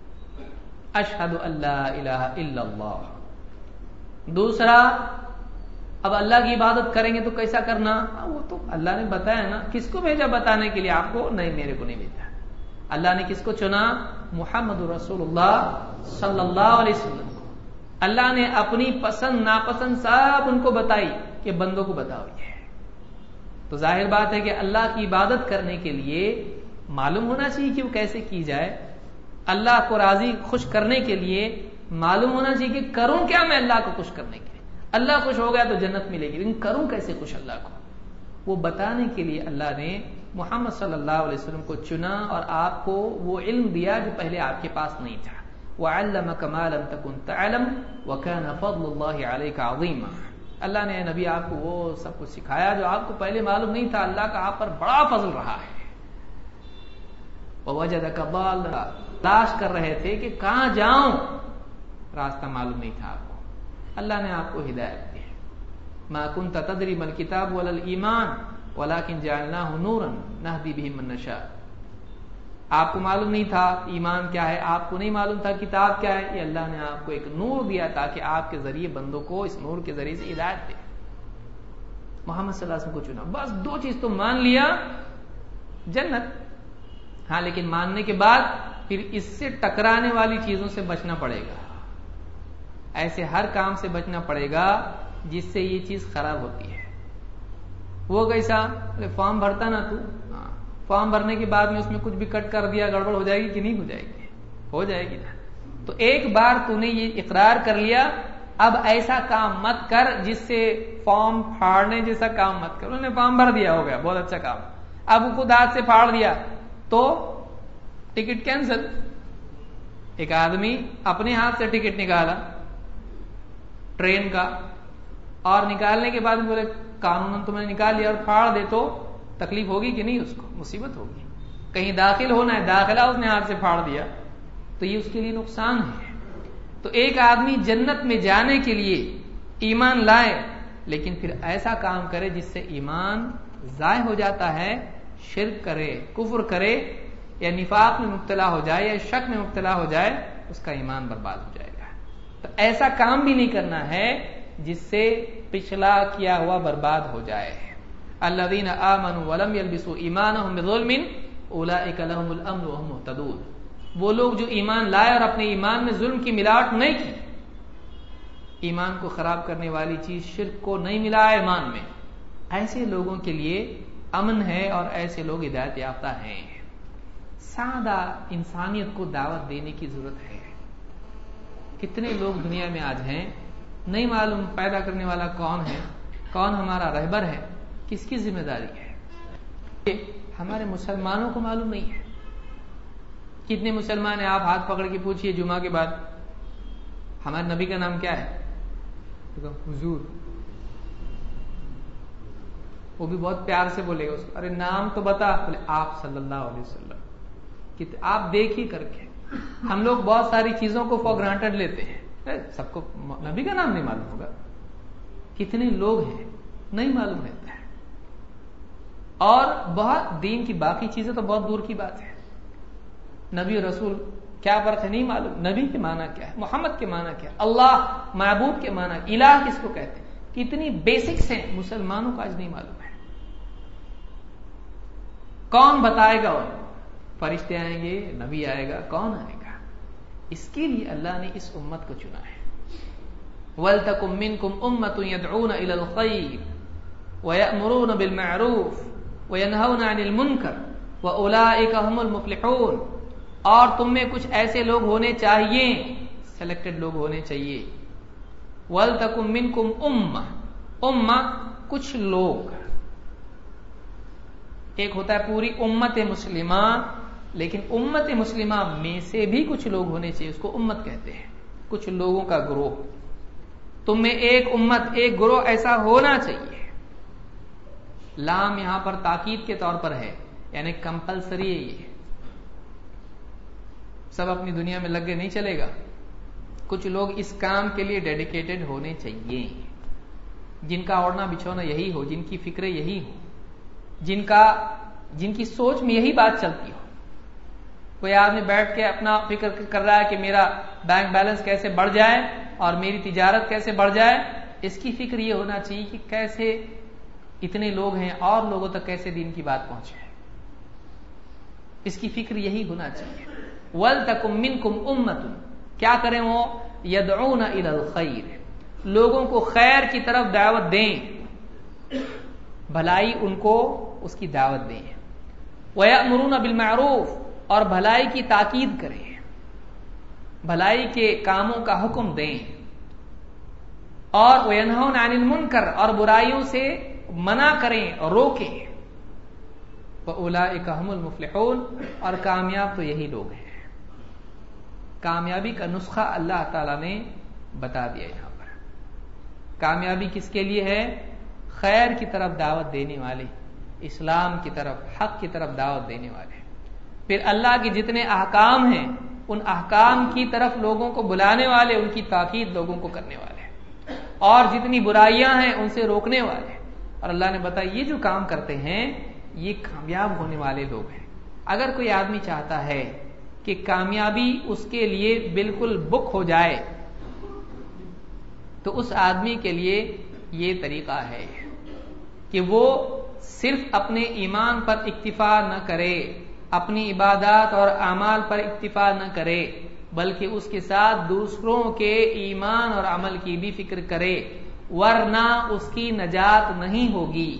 اشہد ان لا الہ الا اللہ۔ دوسرا، اب اللہ کی عبادت کریں گے تو کیسا کرنا؟ وہ تو اللہ نے بتایا نا، کس کو بھیجا بتانے کے لیے؟ آپ کو نہیں، میرے کو نہیں بھیجا، اللہ نے کس کو چنا؟ محمد رسول اللہ صلی اللہ علیہ وسلم کو، اللہ نے اپنی پسند ناپسند سب ان کو بتائی کہ بندوں کو بتاؤ یہ ہے۔ تو ظاہر بات ہے کہ اللہ کی عبادت کرنے کے لیے معلوم ہونا چاہیے کہ وہ کیسے کی جائے، اللہ کو راضی خوش کرنے کے لیے معلوم ہونا چاہیے کہ کروں کیا میں اللہ کو خوش کرنے کے لیے، اللہ خوش ہو گیا تو جنت ملے گی، لیکن کروں کیسے خوش اللہ کو، وہ بتانے کے لیے اللہ نے محمد صلی اللہ علیہ وسلم کو چنا اور آپ کو وہ علم دیا جو پہلے آپ کے پاس نہیں تھا۔ وَعَلَّمَكَ مَا لَمْ تَكُنْ تَعْلَمْ وَكَانَ فَضْلُ اللَّهِ عَلَيْكَ عَظِيمًا، اللہ نے نبی آپ کو وہ سب کچھ سکھایا جو آپ کو پہلے معلوم نہیں تھا، اللہ کا آپ پر بڑا فضل رہا ہے۔ وَوَجَدَكَ ضَالًّا، تلاش کر رہے تھے کہ کہاں جاؤں، راستہ معلوم نہیں تھا آپ کو، اللہ نے آپ کو ہدایت دی۔ مَا كُنْتَ تَدْرِي مَا الْكِتَابُ وَلَا الْإِيمَانُ وَلَكِنْ جَعَلْنَاهُ نُورًا نَهْدِي بِهِ مَن نَّشَاءُ، آپ کو معلوم نہیں تھا ایمان کیا ہے، آپ کو نہیں معلوم تھا کتاب کیا ہے، یہ اللہ نے آپ کو ایک نور دیا تاکہ آپ کے ذریعے بندوں کو اس نور کے ذریعے سے ہدایت دے۔ محمد صلی اللہ علیہ وسلم کو چنا، بس دو چیز تو مان لیا، جنت۔ ہاں، لیکن ماننے کے بعد پھر اس سے ٹکرانے والی چیزوں سے بچنا پڑے گا، ایسے ہر کام سے بچنا پڑے گا جس سے یہ چیز خراب ہوتی ہے۔ وہ کیسا؟ فارم بھرتا نا تو، فارم بھرنے کے بعد میں اس میں کچھ بھی کٹ کر دیا، گڑبڑ ہو جائے گی کہ نہیں ہو جائے گی؟ ہو جائے گی نا۔ تو ایک بار تو نے یہ اقرار کر لیا، اب ایسا کام مت کر جس سے فارم پھاڑنے جیسا کام مت کر۔ انہوں نے فارم بھر دیا، ہو گیا بہت اچھا کام، اب خود ہاتھ سے پھاڑ دیا تو ٹکٹ کینسل۔ ایک آدمی اپنے ہاتھ سے ٹکٹ نکالا ٹرین کا، اور نکالنے کے بعد بولے قانون تو میں نے نکال لیا اور پھاڑ دے تو تکلیف ہوگی کہ نہیں؟ اس کو مصیبت ہوگی، کہیں داخل ہونا ہے، داخلہ اس نے ہاتھ سے پھاڑ دیا تو یہ اس کے لیے نقصان ہے۔ تو ایک آدمی جنت میں جانے کے لیے ایمان لائے لیکن پھر ایسا کام کرے جس سے ایمان ضائع ہو جاتا ہے، شرک کرے، کفر کرے، یا نفاق میں مبتلا ہو جائے، یا شک میں مبتلا ہو جائے، اس کا ایمان برباد ہو جائے گا۔ تو ایسا کام بھی نہیں کرنا ہے جس سے پچھلا کیا ہوا برباد ہو جائے. الذین آمنوا ولم یلبسوا ایمانهم بظلم اولئک لهم الامن وهم مهتدون. وہ لوگ جو ایمان لائے اور اپنے ایمان میں ظلم کی ملاوٹ نہیں کی. ایمان کو خراب کرنے والی چیز شرک کو نہیں ملا ایمان میں, ایسے لوگوں کے لیے امن ہے اور ایسے لوگ ہدایت یافتہ ہیں. سادہ انسانیت کو دعوت دینے کی ضرورت ہے. کتنے لوگ دنیا میں آج ہیں نہیں معلوم پیدا کرنے والا کون ہے, کون ہمارا رہبر ہے, کس کی ذمہ داری ہے. ہمارے مسلمانوں کو معلوم نہیں ہے. کتنے مسلمان ہیں آپ ہاتھ پکڑ کے پوچھئے جمعہ کے بعد ہمارے نبی کا نام کیا ہے, حضور. وہ بھی بہت پیار سے بولے گا اس کو, ارے نام تو بتا. بولے آپ صلی اللہ علیہ وسلم. آپ دیکھیے کر کے. ہم لوگ بہت ساری چیزوں کو فور گرانٹڈ لیتے ہیں, سب کو نبی کا نام نہیں معلوم ہوگا. کتنے لوگ ہیں نہیں معلوم رہتا ہے. اور بہت دین کی باقی چیزیں تو بہت دور کی بات ہے. نبی اور رسول کیا فرق ہے نہیں معلوم. نبی کے معنی کیا ہے, محمد کے معنی کیا ہے, اللہ معبود کے معنی, الہ کس کو کہتے ہیں, کتنی بیسکس ہیں مسلمانوں کو آج نہیں معلوم ہے. کون بتائے گا انہیں؟ فرشتے آئیں گے, نبی آئے گا, کون آئے گا؟ اس کے لیے اللہ نے اس امت کو چنا ہے. وَلْتَكُمْ مِنْكُمْ أُمَّةٌ يَدْعُونَ إِلَى الْخَيْرِ وَيَأْمُرُونَ بِالْمَعْرُوفِ وَيَنْهَوْنَ عَنِ الْمُنْكَرِ وَأُولَئِكَ هُمُ الْمُفْلِحُونَ. اور تم میں کچھ ایسے لوگ ہونے چاہیے, سلیکٹڈ لوگ ہونے چاہیے. وَلْتَكُمْ مِنْكُمْ أُمَّةٌ, امہ کچھ لوگ. ایک ہوتا ہے پوری امت مسلمہ, لیکن امت مسلمہ میں سے بھی کچھ لوگ ہونے چاہیے, اس کو امت کہتے ہیں. کچھ لوگوں کا گروہ. تم میں ایک امت, ایک گروہ ایسا ہونا چاہیے. لام یہاں پر تاکید کے طور پر ہے, یعنی کمپلسری ہے. یہ سب اپنی دنیا میں لگ کے نہیں چلے گا. کچھ لوگ اس کام کے لیے ڈیڈیکیٹڈ ہونے چاہیے, جن کا اوڑھنا بچھونا یہی ہو, جن کی فکریں یہی ہو, جن کا جن کی سوچ میں یہی بات چلتی ہو. کوئی آدمی بیٹھ کے اپنا فکر کر رہا ہے کہ میرا بینک بیلنس کیسے بڑھ جائے اور میری تجارت کیسے بڑھ جائے, اس کی فکر یہ ہونا چاہیے کہ کیسے اتنے لوگ ہیں اور لوگوں تک کیسے دین کی بات پہنچے. اس کی فکر یہی ہونا چاہیے. وَلْتَكُمْ مِنْكُمْ أُمَّةٌ, کیا کریں وہ, يَدْعُونَ إِلَى الْخَيْرِ, لوگوں کو خیر کی طرف دعوت دیں, بھلائی ان کو اس کی دعوت دیں. وَيَأْمُرُونَ بِالْمَعْرُوفِ, اور بھلائی کی تاکید کریں, بھلائی کے کاموں کا حکم دیں. اور وَيَنْهَوْنَ عَنِ الْمُنْكَرِ, اور برائیوں سے منع کریں اور روکیں. وَأُولَئِكَ هُمُ الْمُفْلِحُونَ, اور کامیاب تو یہی لوگ ہیں. کامیابی کا نسخہ اللہ تعالی نے بتا دیا یہاں پر. کامیابی کس کے لیے ہے؟ خیر کی طرف دعوت دینے والے, اسلام کی طرف, حق کی طرف دعوت دینے والے. پھر اللہ کے جتنے احکام ہیں ان احکام کی طرف لوگوں کو بلانے والے, ان کی تاکید لوگوں کو کرنے والے, اور جتنی برائیاں ہیں ان سے روکنے والے. اور اللہ نے بتایا یہ جو کام کرتے ہیں یہ کامیاب ہونے والے لوگ ہیں. اگر کوئی آدمی چاہتا ہے کہ کامیابی اس کے لیے بالکل بک ہو جائے تو اس آدمی کے لیے یہ طریقہ ہے کہ وہ صرف اپنے ایمان پر اکتفا نہ کرے, اپنی عبادات اور اعمال پر اکتفا نہ کرے, بلکہ اس کے ساتھ دوسروں کے ایمان اور عمل کی بھی فکر کرے, ورنہ اس کی نجات نہیں ہوگی.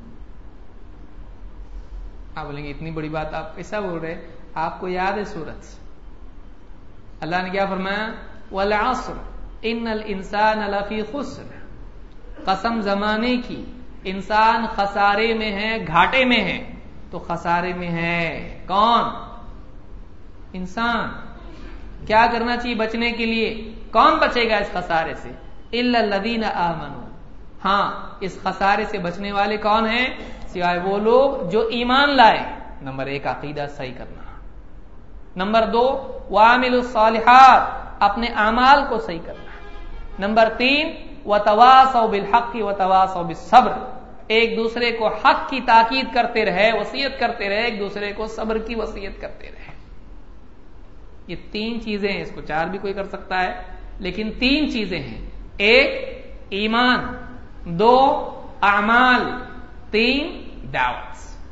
آپ بولیں گے اتنی بڑی بات آپ کیسا بول رہے, آپ کو یاد ہے سورت, اللہ نے کیا فرمایا, والعصر ان الانسان لفی خسر, قسم زمانے کی انسان خسارے میں ہے, گھاٹے میں ہے. تو خسارے میں ہے کون؟ انسان. کیا کرنا چاہیے بچنے کے لیے؟ کون بچے گا اس خسارے سے؟ الا الذین آمنوا, ہاں اس خسارے سے بچنے والے کون ہیں؟ سوائے وہ لوگ جو ایمان لائے. نمبر ایک عقیدہ صحیح کرنا, نمبر دو وعملوا الصالحات, اپنے اعمال کو صحیح کرنا, نمبر تین وتواصوا بالحق وتواصوا بالصبر, ایک دوسرے کو حق کی تاکید کرتے رہے, وصیت کرتے رہے, ایک دوسرے کو صبر کی وصیت کرتے رہے. یہ تین چیزیں ہیں, اس کو چار بھی کوئی کر سکتا ہے, لیکن تین چیزیں ہیں، ایک ایمان، دو اعمال، تین دعوت۔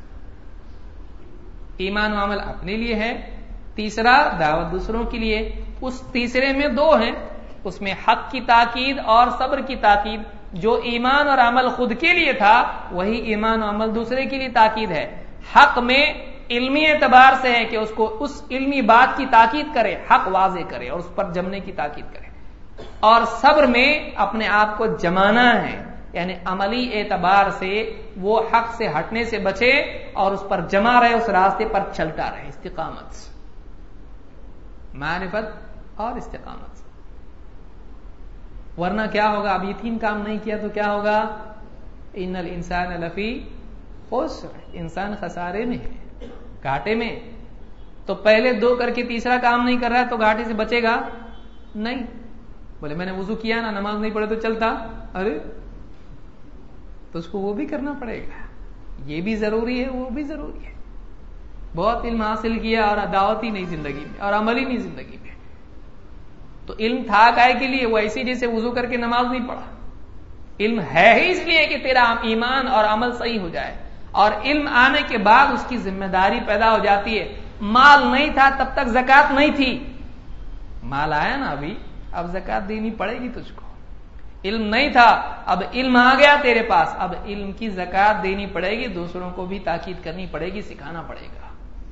ایمان و عمل اپنے لیے ہے، تیسرا دعوت دوسروں کے لیے۔ اس تیسرے میں دو ہیں، اس میں حق کی تاکید اور صبر کی تاکید۔ جو ایمان اور عمل خود کے لیے تھا وہی ایمان و عمل دوسرے کے لیے تاکید ہے۔ حق میں علمی اعتبار سے ہے کہ اس کو اس علمی بات کی تاکید کرے، حق واضح کرے اور اس پر جمنے کی تاکید کرے، اور صبر میں اپنے آپ کو جمانا ہے، یعنی عملی اعتبار سے وہ حق سے ہٹنے سے بچے اور اس پر جمع رہے، اس راستے پر چلتا رہے، استقامت، معرفت اور استقامت۔ ورنہ کیا ہوگا؟ اب یہ تین کام نہیں کیا تو کیا ہوگا؟ ان الانسان لفی خسر، انسان خسارے میں ہے، گھاٹے میں۔ تو پہلے دو کر کے تیسرا کام نہیں کر رہا ہے تو گھاٹے سے بچے گا نہیں۔ بولے میں نے وضو کیا نا، نماز نہیں پڑھے تو چلتا، ارے تو اس کو وہ بھی کرنا پڑے گا، یہ بھی ضروری ہے وہ بھی ضروری ہے۔ بہت علم حاصل کیا اور دعوت ہی نہیں زندگی میں اور عمل ہی نہیں زندگی میں، تو علم تھا کائے کے لیے؟ وہ ایسی جیسے وضو کر کے نماز نہیں پڑھا۔ علم ہے ہی اس لیے کہ تیرا ایمان اور عمل صحیح ہو جائے، اور علم آنے کے بعد اس کی ذمہ داری پیدا ہو جاتی ہے۔ مال نہیں تھا تب تک زکوٰۃ نہیں تھی، مال آیا نا ابھی، اب زکوٰۃ دینی پڑے گی تجھ کو۔ علم نہیں تھا، اب علم آ گیا تیرے پاس، اب علم کی زکوٰۃ دینی پڑے گی، دوسروں کو بھی تاکید کرنی پڑے گی، سکھانا پڑے گا۔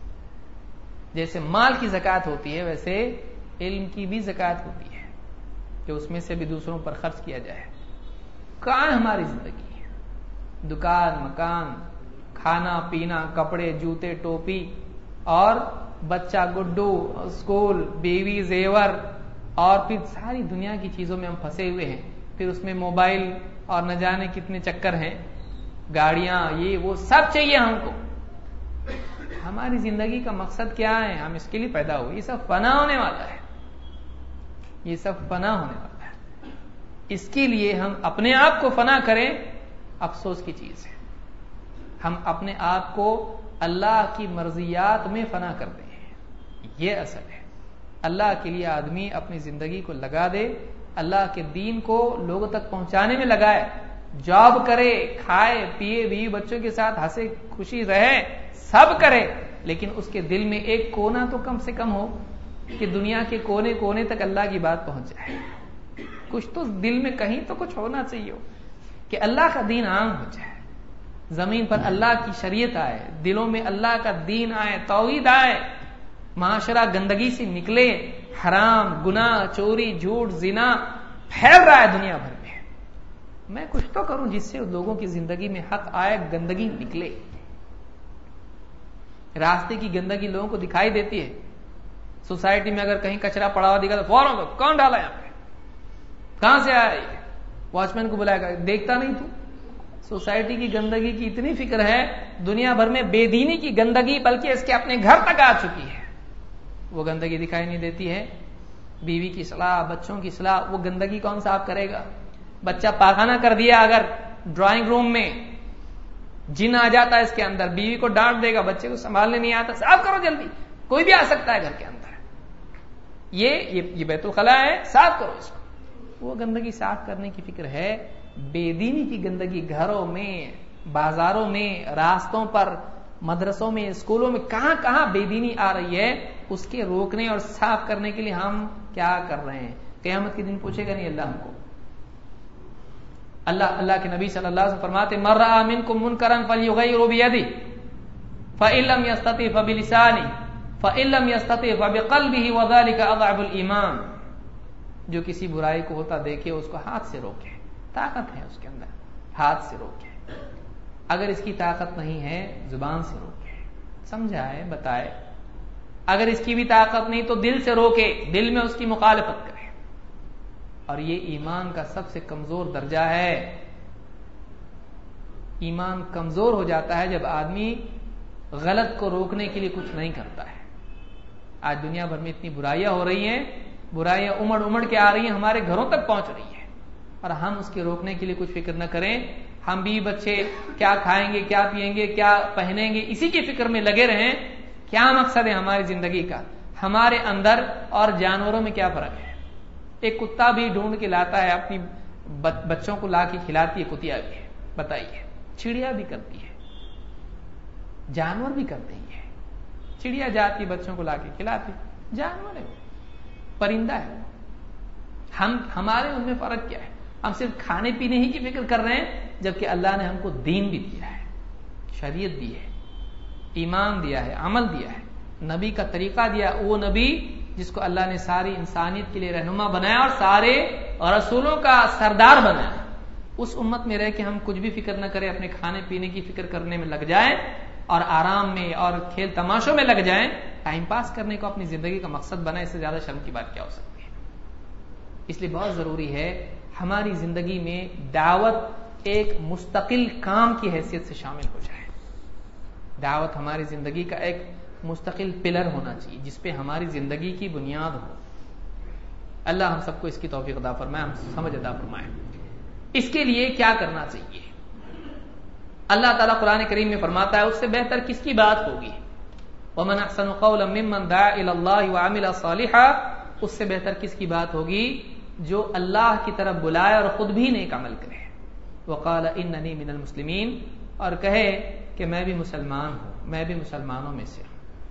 جیسے مال کی زکوٰۃ ہوتی ہے ویسے علم کی بھی زکوٰۃ ہوتی ہے کہ اس میں سے بھی دوسروں پر خرچ کیا جائے۔ کہاں ہے ہماری زندگی؟ دکان، مکان، کھانا پینا، کپڑے، جوتے، ٹوپی، اور بچہ گڈو، اسکول، بیوی، زیور، اور پھر ساری دنیا کی چیزوں میں ہم پھنسے ہوئے ہیں۔ پھر اس میں موبائل اور نہ جانے کتنے چکر ہیں، گاڑیاں، یہ وہ سب چاہیے ہم کو۔ ہماری زندگی کا مقصد کیا ہے؟ ہم اس کے لیے پیدا ہوئے، یہ سب فنا ہونے والا ہے، یہ سب فنا ہونے والا ہے۔ اس کے لیے ہم اپنے آپ کو فنا کریں، افسوس کی چیز ہے۔ ہم اپنے آپ کو اللہ کی مرضیات میں فنا کر دیں، یہ اصل ہے۔ اللہ کے لیے آدمی اپنی زندگی کو لگا دے، اللہ کے دین کو لوگوں تک پہنچانے میں لگائے، جاب کرے، کھائے پیے، بیوی بچوں کے ساتھ ہنسے خوشی رہے، سب کرے، لیکن اس کے دل میں ایک کونا تو کم سے کم ہو کہ دنیا کے کونے کونے تک اللہ کی بات پہنچ جائے۔ کچھ تو دل میں کہیں تو کچھ ہونا چاہیے ہو کہ اللہ کا دین عام ہو جائے، زمین پر اللہ کی شریعت آئے، دلوں میں اللہ کا دین آئے، توحید آئے، معاشرہ گندگی سے نکلے، حرام، گناہ، چوری، جھوٹ، زنا پھیل رہا ہے دنیا بھر میں، میں کچھ تو کروں جس سے لوگوں کی زندگی میں حق آئے، گندگی نکلے۔ راستے کی گندگی لوگوں کو دکھائی دیتی ہے، سوسائٹی میں اگر کہیں کچرا پڑا ہوا دکھا تو فوراً کون ڈالا یہاں پہ، کہاں سے آیا یہ؟ واچ مین کو بلائے گا، دیکھتا نہیں تو؟ سوسائٹی کی گندگی کی اتنی فکر ہے، دنیا بھر میں بے دینی کی گندگی بلکہ اس کے اپنے گھر تک آ چکی ہے، وہ گندگی دکھائی نہیں دیتی ہے۔ بیوی کی اصلاح، بچوں کی اصلاح، وہ گندگی کون صاف کرے گا؟ بچہ پاخانہ کر دیا اگر ڈرائنگ روم میں، جن آ جاتا ہے اس کے اندر، بیوی کو ڈانٹ دے گا، بچے کو سنبھالنے نہیں آتا، صاف کرو جلدی، کوئی بھی آ سکتا ہے گھر کے اندر، یہ یہ بیت الخلاء ہے، صاف کرو اس کو۔ وہ گندگی صاف کرنے کی فکر ہے، بے دینی کی گندگی گھروں میں، بازاروں میں، راستوں پر، مدرسوں میں، اسکولوں میں، کہاں کہاں بے دینی آ رہی ہے، اس کے روکنے اور صاف کرنے کے لیے ہم کیا کر رہے ہیں؟ قیامت کے دن پوچھے گا نہیں اللہ ہم کو۔ اللہ اللہ کے نبی صلی اللہ علیہ وسلم فرماتے من رأى منکم منکرا فلیغیرہ بیدہ فإن لم یستطع فبلسانہ فإن لم یستطع فبقلبہ وذلک اضعف الایمان، جو کسی برائی کو ہوتا دیکھے اس کو ہاتھ سے روکے، طاقت ہے اس کے اندر، ہاتھ سے روکے، اگر اس کی طاقت نہیں ہے زبان سے روکے، سمجھائے بتائے، اگر اس کی بھی طاقت نہیں تو دل سے روکے، دل میں اس کی مخالفت کرے۔ اور یہ ایمان کا سب سے کمزور درجہ ہے۔ ایمان کمزور ہو جاتا ہے جب آدمی غلط کو روکنے کے لیے کچھ نہیں کرتا ہے۔ آج دنیا بھر میں اتنی برائیاں ہو رہی ہیں، برائیاں امڑ امڑ کے آ رہی ہیں، ہمارے گھروں تک پہنچ رہی ہیں، اور ہم اس کے روکنے کے لیے کچھ فکر نہ کریں، ہم بھی بچے کیا کھائیں گے، کیا پیئیں گے، کیا پہنیں گے، اسی کی فکر میں لگے رہیں۔ کیا مقصد ہے ہماری زندگی کا؟ ہمارے اندر اور جانوروں میں کیا فرق ہے؟ ایک کتا بھی ڈھونڈ کے لاتا ہے، اپنی بچوں کو لا کے کھلاتی ہے، کتیا بھی ہے، بتائیے. چڑیا بھی کرتی ہے، جانور بھی کرتے ہی ہے. چڑیا جاتی بچوں کو لا کے کھلاتی، جانور ہے، پرندہ ہے. ہم ہمارے ان میں فرق کیا ہے؟ ہم صرف کھانے پینے ہی کی فکر کر رہے ہیں، جبکہ اللہ نے ہم کو دین بھی دیا ہے، شریعت دی ہے، ایمان دیا ہے، عمل دیا ہے، نبی کا طریقہ دیا. وہ نبی جس کو اللہ نے ساری انسانیت کے لیے رہنما بنایا اور سارے رسولوں کا سردار بنایا، اس امت میں رہ کے ہم کچھ بھی فکر نہ کریں، اپنے کھانے پینے کی فکر کرنے میں لگ جائیں اور آرام میں اور کھیل تماشوں میں لگ جائیں، ٹائم پاس کرنے کو اپنی زندگی کا مقصد بنائیں، اس سے زیادہ شرم کی بات کیا ہو سکتی ہے؟ اس لیے بہت ضروری ہے ہماری زندگی میں دعوت ایک مستقل کام کی حیثیت سے شامل ہو جائے. دعوت ہماری زندگی کا ایک مستقل پلر ہونا چاہیے جس پہ ہماری زندگی کی بنیاد ہو. اللہ ہم سب کو اس کی توفیق عطا فرمائے، ہم سمجھ عطا فرمائے. اس کے لیے کیا کرنا چاہیے؟ اللہ تعالیٰ قرآن کریم میں فرماتا ہے اس سے بہتر کس کی بات ہوگی؟ وَمَنْ أَحْسَنُ قَوْلًا مِّمَّنْ دَعَا إِلَى اللَّهِ وَعَمِلَ صَالِحًا، اس سے بہتر کس کی بات ہوگی؟ جو اللہ کی طرف بلائے اور خود بھی نیک عمل کرے. وَقَالَ إِنَّنِي مِنَ الْمُسْلِمِينَ، اور کہے کہ میں بھی مسلمان ہوں، میں بھی مسلمانوں میں سے ہوں.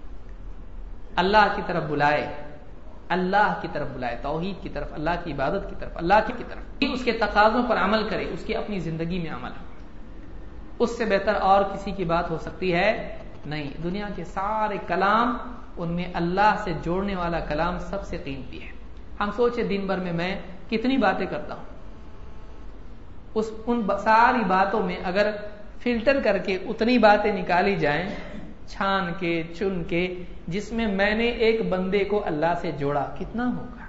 اللہ کی طرف بلائے، اللہ کی طرف بلائے، توحید کی طرف، اللہ کی عبادت کی طرف، اللہ کی طرف، اس کے تقاضوں پر عمل کرے، اس کی اپنی زندگی میں عمل ہو. اس سے بہتر اور کسی کی بات ہو سکتی ہے؟ نہیں. دنیا کے سارے کلام، ان میں اللہ سے جوڑنے والا کلام سب سے قیمتی ہے. ہم سوچے دن بھر میں میں کتنی باتیں کرتا ہوں، اس ان ساری باتوں میں اگر فلٹر کر کے اتنی باتیں نکالی جائیں، چھان کے چن کے، جس میں میں نے ایک بندے کو اللہ سے جوڑا، کتنا ہوگا؟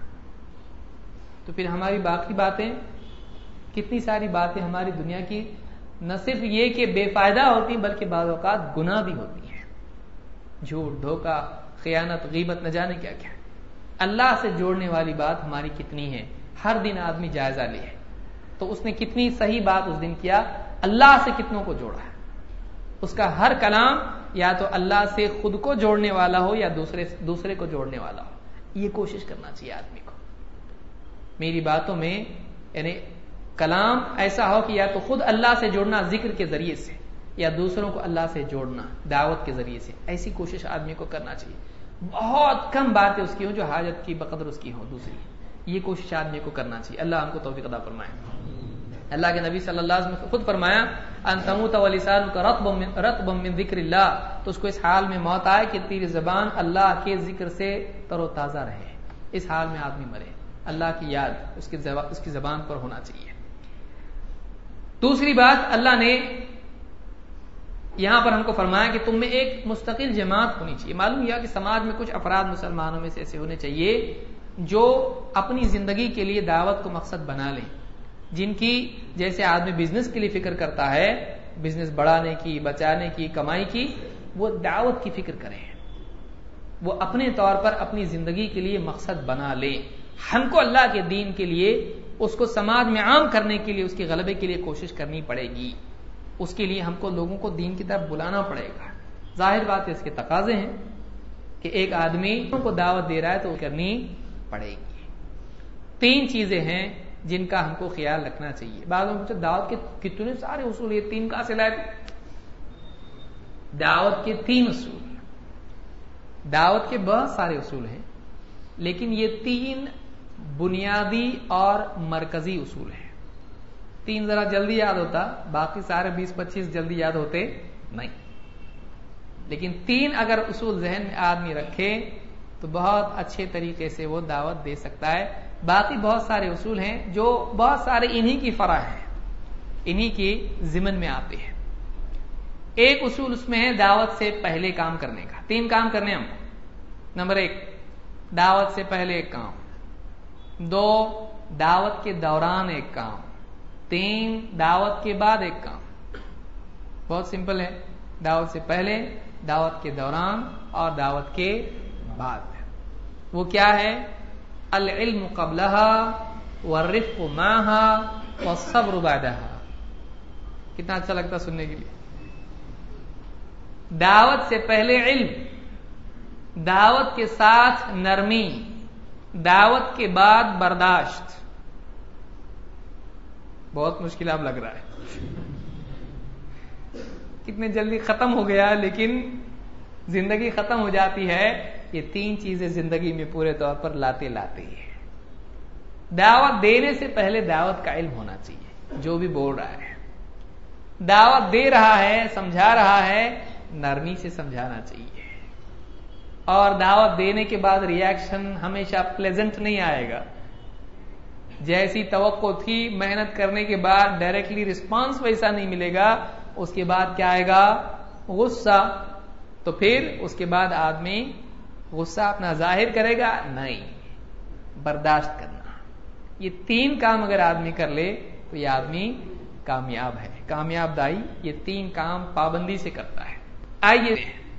تو پھر ہماری باقی باتیں، کتنی ساری باتیں ہماری دنیا کی نہ صرف یہ کہ بے فائدہ ہوتی بلکہ بعض اوقات گناہ بھی ہوتی ہیں. جھوٹ، دھوکہ، خیانت، غیبت، نہ جانے کیا کیا. اللہ سے جوڑنے والی بات ہماری کتنی ہے؟ ہر دن آدمی جائزہ لے، تو اس نے کتنی صحیح بات اس دن کیا، اللہ سے کتنوں کو جوڑا ہے. اس کا ہر کلام یا تو اللہ سے خود کو جوڑنے والا ہو یا دوسرے دوسرے کو جوڑنے والا ہو. یہ کوشش کرنا چاہیے آدمی کو. میری باتوں میں یعنی کلام ایسا ہو کہ یا تو خود اللہ سے جوڑنا ذکر کے ذریعے سے، یا دوسروں کو اللہ سے جوڑنا دعوت کے ذریعے سے. ایسی کوشش آدمی کو کرنا چاہیے. بہت کم باتیں اس کی ہوں جو حاجت کی بقدر اس کی ہوں. دوسری یہ کوشش آدمی کو کرنا چاہیے. اللہ ہم کو توفیق عطا فرمائے. اللہ کے نبی صلی اللہ علیہ وسلم نے خود فرمایا ان تموت ولسانک رطبا من ذکر اللہ، تو اس کو اس حال میں موت آئے کہ تیری زبان اللہ کے ذکر سے تر و تازہ رہے. اس حال میں آدمی مرے، اللہ کی یاد اس کی اس کی زبان پر ہونا چاہیے. دوسری بات، اللہ نے یہاں پر ہم کو فرمایا کہ تم میں ایک مستقل جماعت ہونی چاہیے. معلوم ہوا کہ سماج میں کچھ افراد مسلمانوں میں سے ایسے ہونے چاہیے جو اپنی زندگی کے لیے دعوت کو مقصد بنا لیں، جن کی جیسے آدمی بزنس کے لیے فکر کرتا ہے، بزنس بڑھانے کی، بچانے کی، کمائی کی، وہ دعوت کی فکر کریں، وہ اپنے طور پر اپنی زندگی کے لیے مقصد بنا لیں. ہم کو اللہ کے دین کے لیے اس کو سماج میں عام کرنے کے لیے، اس کے غلبے کے لیے کوشش کرنی پڑے گی. اس کے لیے ہم کو لوگوں کو دین کی طرف بلانا پڑے گا. ظاہر بات ہے اس کے تقاضے ہیں کہ ایک آدمی کو دعوت دے رہا ہے تو کرنی پڑے گی. تین چیزیں ہیں جن کا ہم کو خیال رکھنا چاہیے. بعض لوگوں کو دعوت کے کتنے سارے اصول، یہ تین کہاں سے لائے؟ دعوت کے تین اصول. دعوت کے بہت سارے اصول ہیں، لیکن یہ تین بنیادی اور مرکزی اصول ہیں. تین ذرا جلدی یاد ہوتا، باقی سارے بیس پچیس جلدی یاد ہوتے نہیں. لیکن تین اگر اصول ذہن میں آدمی رکھے تو بہت اچھے طریقے سے وہ دعوت دے سکتا ہے. باقی بہت سارے اصول ہیں جو بہت سارے انہی کی فرع ہیں، انہی کی ضمن میں آتے ہیں. ایک اصول اس میں ہے دعوت سے پہلے کام کرنے کا. تین کام کرنے ہم. نمبر ایک، دعوت سے پہلے ایک کام. دو، دعوت کے دوران ایک کام. تین، دعوت کے بعد ایک کام. بہت سمپل ہے. دعوت سے پہلے، دعوت کے دوران اور دعوت کے بعد. وہ کیا ہے؟ العلم قبلها والرفق معها والصبر بعدها. کتنا اچھا لگتا سننے کے لیے. دعوت سے پہلے علم، دعوت کے ساتھ نرمی، دعوت کے بعد برداشت بہت مشکل اب لگ رہا ہے، کتنے جلدی ختم ہو گیا، لیکن زندگی ختم ہو جاتی ہے. یہ تین چیزیں زندگی میں پورے طور پر لاتے لاتے ہی ہے. دعوت دینے سے پہلے دعوت کا علم ہونا چاہیے. جو بھی بول رہا ہے، دعوت دے رہا ہے، سمجھا رہا ہے، نرمی سے سمجھانا چاہیے. اور دعوت دینے کے بعد ریاکشن ہمیشہ پلیزنٹ نہیں آئے گا. جیسی توقع تھی محنت کرنے کے بعد ڈائریکٹلی رسپانس ویسا نہیں ملے گا. اس کے بعد کیا آئے گا؟ غصہ. تو پھر اس کے بعد آدمی غصہ اپنا ظاہر کرے گا نہیں، برداشت کرنا. یہ تین کام اگر آدمی کر لے تو یہ آدمی کامیاب ہے. کامیاب دائی یہ تین کام پابندی سے کرتا ہے. آئیے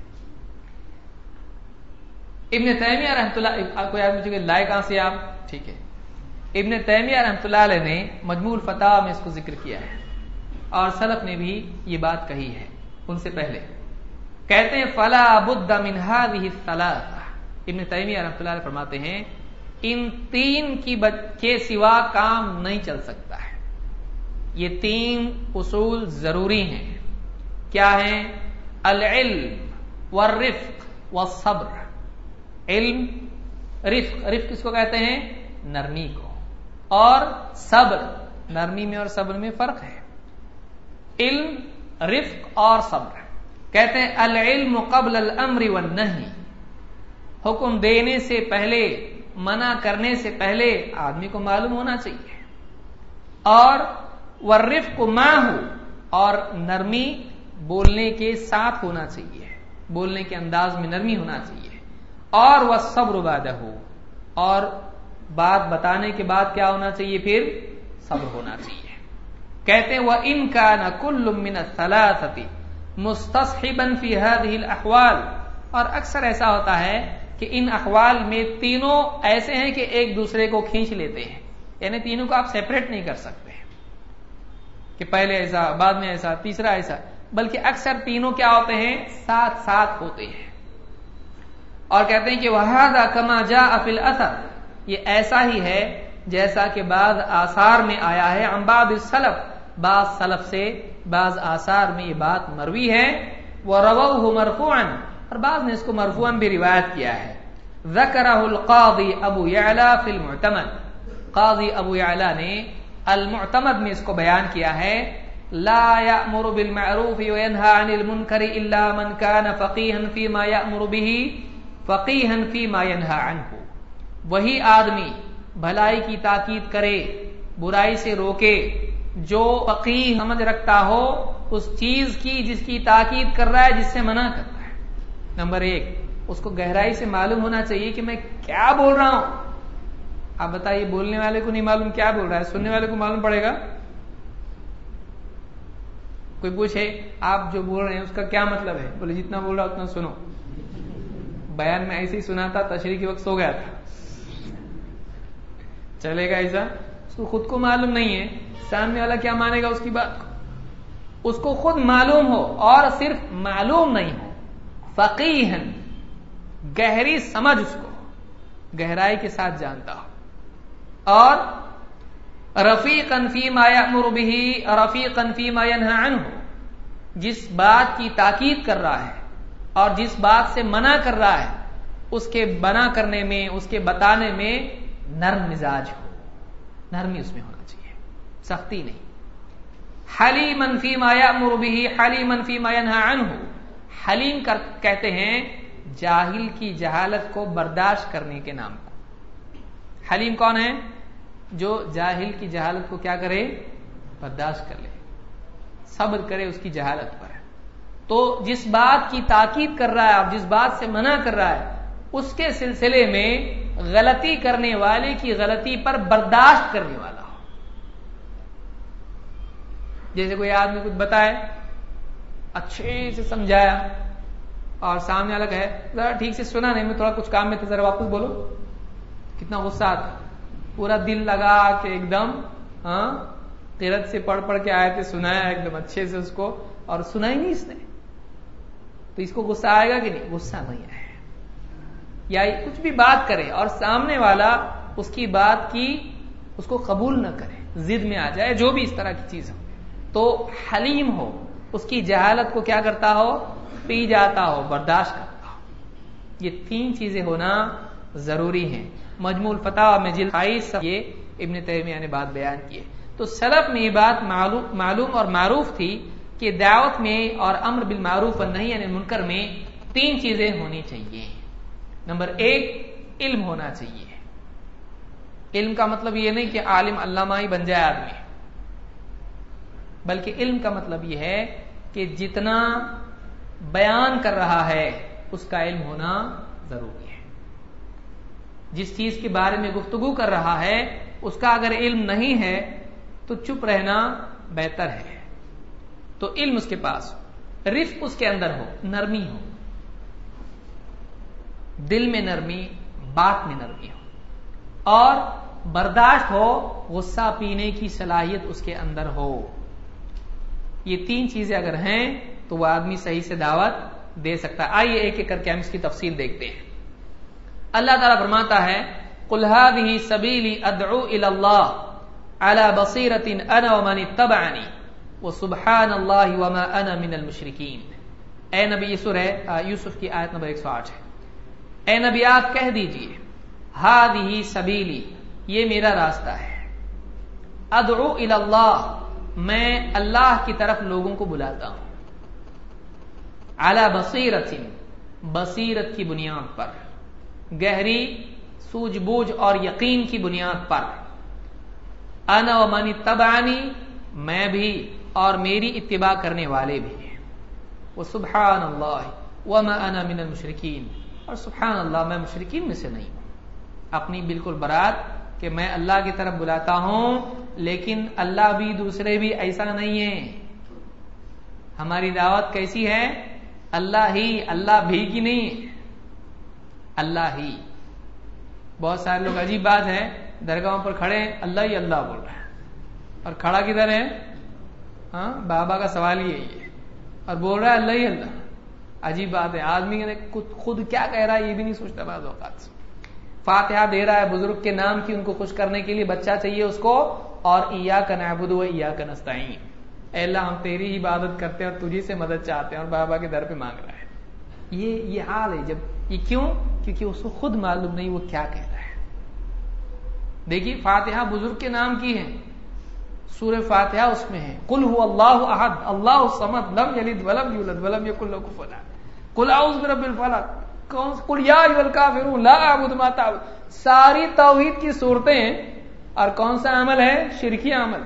ابن تیمیہ رحمۃ اللہ، آپ کو یاد مجھے لائے کہاں سے آپ؟ ٹھیک ہے، ابن تیمیہ رحمۃ اللہ علیہ نے مجموع الفتاوی میں اس کو ذکر کیا ہے، اور سلف نے بھی یہ بات کہی ہے ان سے پہلے. کہتے ہیں فلا بد من هذه الثلاثه. ابن تیمیہ رحمۃ اللہ علیہ فرماتے ہیں ان تین کی کے سوا کام نہیں چل سکتا ہے. یہ تین اصول ضروری ہیں. کیا ہیں؟ العلم والرفق والصبر. علم، رفق، رفق کس کو کہتے ہیں؟ نرمی کو. اور صبر، نرمی میں اور صبر میں فرق ہے. علم، رفق اور صبر. کہتے ہیں العلم قبل الامر والنہی. حکم دینے سے پہلے، منع کرنے سے پہلے آدمی کو معلوم ہونا چاہیے. اور والرفق معہ، اور نرمی بولنے کے ساتھ ہونا چاہیے، بولنے کے انداز میں نرمی ہونا چاہیے. اور والصبر بعدہ، اور بات بتانے کے بعد کیا ہونا چاہیے؟ پھر صبر ہونا چاہیے. کہتے ہیں وَإِن كَانَ كُلٌّ مِّنَ الثَّلَاثَةِ مُسْتَصْحِبًا فِي هَذِهِ الْأَحْوَالِ. اور اکثر ایسا ہوتا ہے کہ ان احوال میں تینوں ایسے ہیں کہ ایک دوسرے کو کھینچ لیتے ہیں، یعنی تینوں کو آپ سیپریٹ نہیں کر سکتے کہ پہلے ایسا، بعد میں ایسا، تیسرا ایسا، بلکہ اکثر تینوں کیا ہوتے ہیں؟ ساتھ ساتھ ہوتے ہیں. اور کہتے ہیں کہ وَهَذَا كَمَا جَاءَ فِي الْأَثَرِ. یہ ایسا ہی ہے جیسا کہ بعض آثار میں آیا ہے. عن بعض السلف، بعض سلف سے بعض آثار میں یہ بات مروی ہے. وَرَوَوْهُ مَرْفُوعًا، اور بعض نے اس کو مرفوعاً بھی روایت کیا ہے. ذَكَرَهُ الْقَاضِي أَبُو يَعْلَى فِي الْمُعْتَمَدِ. قاضی ابو يعلى نے المعتمد میں اس کو بیان کیا ہے. لا يأمر بالمعروف وينهى عن المنكر إلا من كان فقيها فيما يأمر به فقيها فيما ينهى عنه. وہی آدمی بھلائی کی تاکید کرے، برائی سے روکے، جو فقیہ سمجھ رکھتا ہو اس چیز کی جس کی تاکید کر رہا ہے، جس سے منع کرتا ہے. نمبر ایک، اس کو گہرائی سے معلوم ہونا چاہیے کہ میں کیا بول رہا ہوں. آپ بتائیے، بولنے والے کو نہیں معلوم کیا بول رہا ہے، سننے والے کو معلوم پڑے گا. کوئی پوچھے آپ جو بول رہے ہیں اس کا کیا مطلب ہے، بولے جتنا بول رہا اتنا سنو. بیان میں ایسے ہی سنا تھا، تشریح کے وقت سو گیا تھا، چلے گا ایسا؟ اس کو خود کو معلوم نہیں ہے، سامنے والا کیا مانے گا اس کی بات کو. اس کو خود معلوم ہو، اور صرف معلوم نہیں ہو، فقیہن، گہری سمجھ، اس کو گہرائی کے ساتھ جانتا ہو. اور رفیقاً فیما یأمر بہ رفیقاً فیما ینہی عنہ، جس بات کی تاکید کر رہا ہے اور جس بات سے منع کر رہا ہے اس کے منع کرنے میں، اس کے بتانے میں نرم مزاج ہو، نرمی اس میں ہونا چاہیے، سختی نہیں. حلیماً فیما یأمر بہ حلیماً فیما ینہی عنہ. حلیم کہتے ہیں جاہل کی جہالت کو برداشت کرنے کے نام کو. حلیم کون ہے؟ جو جاہل کی جہالت کو کیا کرے؟ برداشت کر لے، صبر کرے اس کی جہالت پر. تو جس بات کی تاکید کر رہا ہے اور جس بات سے منع کر رہا ہے اس کے سلسلے میں غلطی کرنے والے کی غلطی پر برداشت کرنے والا ہو. جیسے کوئی آدمی کچھ بتائے، اچھے سے سمجھایا، اور سامنے والا کہے ذرا ٹھیک سے سنا نہیں، میں تھوڑا کچھ کام میں تھا، ذرا واپس بولو. کتنا غصہ آتا، پورا دل لگا کہ ایک دم ہاں قرات سے پڑھ پڑھ کے آئے تھے، سنایا ایک دم اچھے سے اس کو، اور سنا ہی نہیں اس نے، تو اس کو غصہ آئے گا کہ نہیں؟ غصہ نہیں آئے. یا کچھ بھی بات کرے اور سامنے والا اس کی بات کی اس کو قبول نہ کرے، ضد میں آ جائے، جو بھی اس طرح کی چیز ہو، تو حلیم ہو، اس کی جہالت کو کیا کرتا ہو، پی جاتا ہو، برداشت کرتا ہو. یہ تین چیزیں ہونا ضروری ہیں. مجموع الفتاوی میں جلد اٹھائیس یہ ابن تیمیہ نے بات بیان کی ہے. تو سلف میں یہ بات معلوم اور معروف تھی کہ دعوت میں اور امر بالمعروف اور نہی عن المنکر میں تین چیزیں ہونی چاہیے. نمبر ایک، علم ہونا چاہیے. علم کا مطلب یہ نہیں کہ عالم علامہ ہی بن جائے آدمی، بلکہ علم کا مطلب یہ ہے کہ جتنا بیان کر رہا ہے اس کا علم ہونا ضروری ہے. جس چیز کے بارے میں گفتگو کر رہا ہے اس کا اگر علم نہیں ہے تو چپ رہنا بہتر ہے. تو علم اس کے پاس ہو، رفق اس کے اندر ہو، نرمی ہو، دل میں نرمی، بات میں نرمی ہو، اور برداشت ہو، غصہ پینے کی صلاحیت اس کے اندر ہو. یہ تین چیزیں اگر ہیں تو وہ آدمی صحیح سے دعوت دے سکتا ہے. آئیے ایک ایک کر کے ہم اس کی تفصیل دیکھتے ہیں. اللہ تعالیٰ فرماتا ہے قُلْ هَٰذِهِ سَبِيلِي أَدْعُو إِلَى اللَّهِ عَلَىٰ بَصِيرَةٍ أَنَا وَمَنِ اتَّبَعَنِي وَسُبْحَانَ اللَّهِ وَمَا أَنَا مِنَ الْمُشْرِكِينَ. اے نبی، یہ سورہ یوسف کی آیت نمبر ایک سو آٹھ ہے. اے نبی آپ کہہ دیجئے هَٰذِهِ سَبِيلِي، یہ میرا راستہ ہے. ادعو الی اللہ، میں اللہ کی طرف لوگوں کو بلاتا ہوں. علی بصیرت، بصیرت کی بنیاد پر، گہری سوجھ بوجھ اور یقین کی بنیاد پر. انا ومن اتبعنی، میں بھی اور میری اتباع کرنے والے بھی. وسبحان اللہ وما انا من المشرکین، اور سبحان اللہ میں مشرکین میں سے نہیں ہوں. اپنی بالکل برات کہ میں اللہ کی طرف بلاتا ہوں، لیکن اللہ بھی دوسرے بھی ایسا نہیں ہے. ہماری دعوت کیسی ہے؟ اللہ ہی، اللہ بھی کی نہیں، اللہ ہی. بہت سارے لوگ، عجیب بات ہے، درگاہوں پر کھڑے ہیں اللہ ہی اللہ بول رہا ہے، اور کھڑا کدھر ہے؟ ہاں، بابا کا سوال ہی ہے یہ، اور بول رہا ہے اللہ ہی اللہ. عجیب بات ہے، آدمی خود کیا کہہ رہا ہے یہ بھی نہیں سوچتا بعض اوقات. فاتحہ دے رہا ہے بزرگ کے نام کی، ان کو خوش کرنے کے لیے بچہ چاہیے اس کو، اور ایاک نعبد و ایاک نستعین، اے اللہ ہم تیری ہی عبادت کرتے ہیں اور تجھی سے مدد چاہتے ہیں، اور بابا کے در پہ مانگ رہا ہے. یہ یہ حال ہے. جب یہ کیوں؟ کیونکہ اس کو خود معلوم نہیں وہ کیا کہہ رہا ہے. دیکھیے فاتحہ بزرگ کے نام کی ہے، سورہ فاتحہ اس میں ہے قل هو اللہ احد اللہ الصمد لم یلد ولم یولد ولم یکن له کفوا احد قل اعوذ برب الفلق قل یا ایھا الکافرون لا اعبد ما تعبدون. ساری توحید کی صورتیں ہیں، اور کون سا عمل ہے؟ شرکی عمل.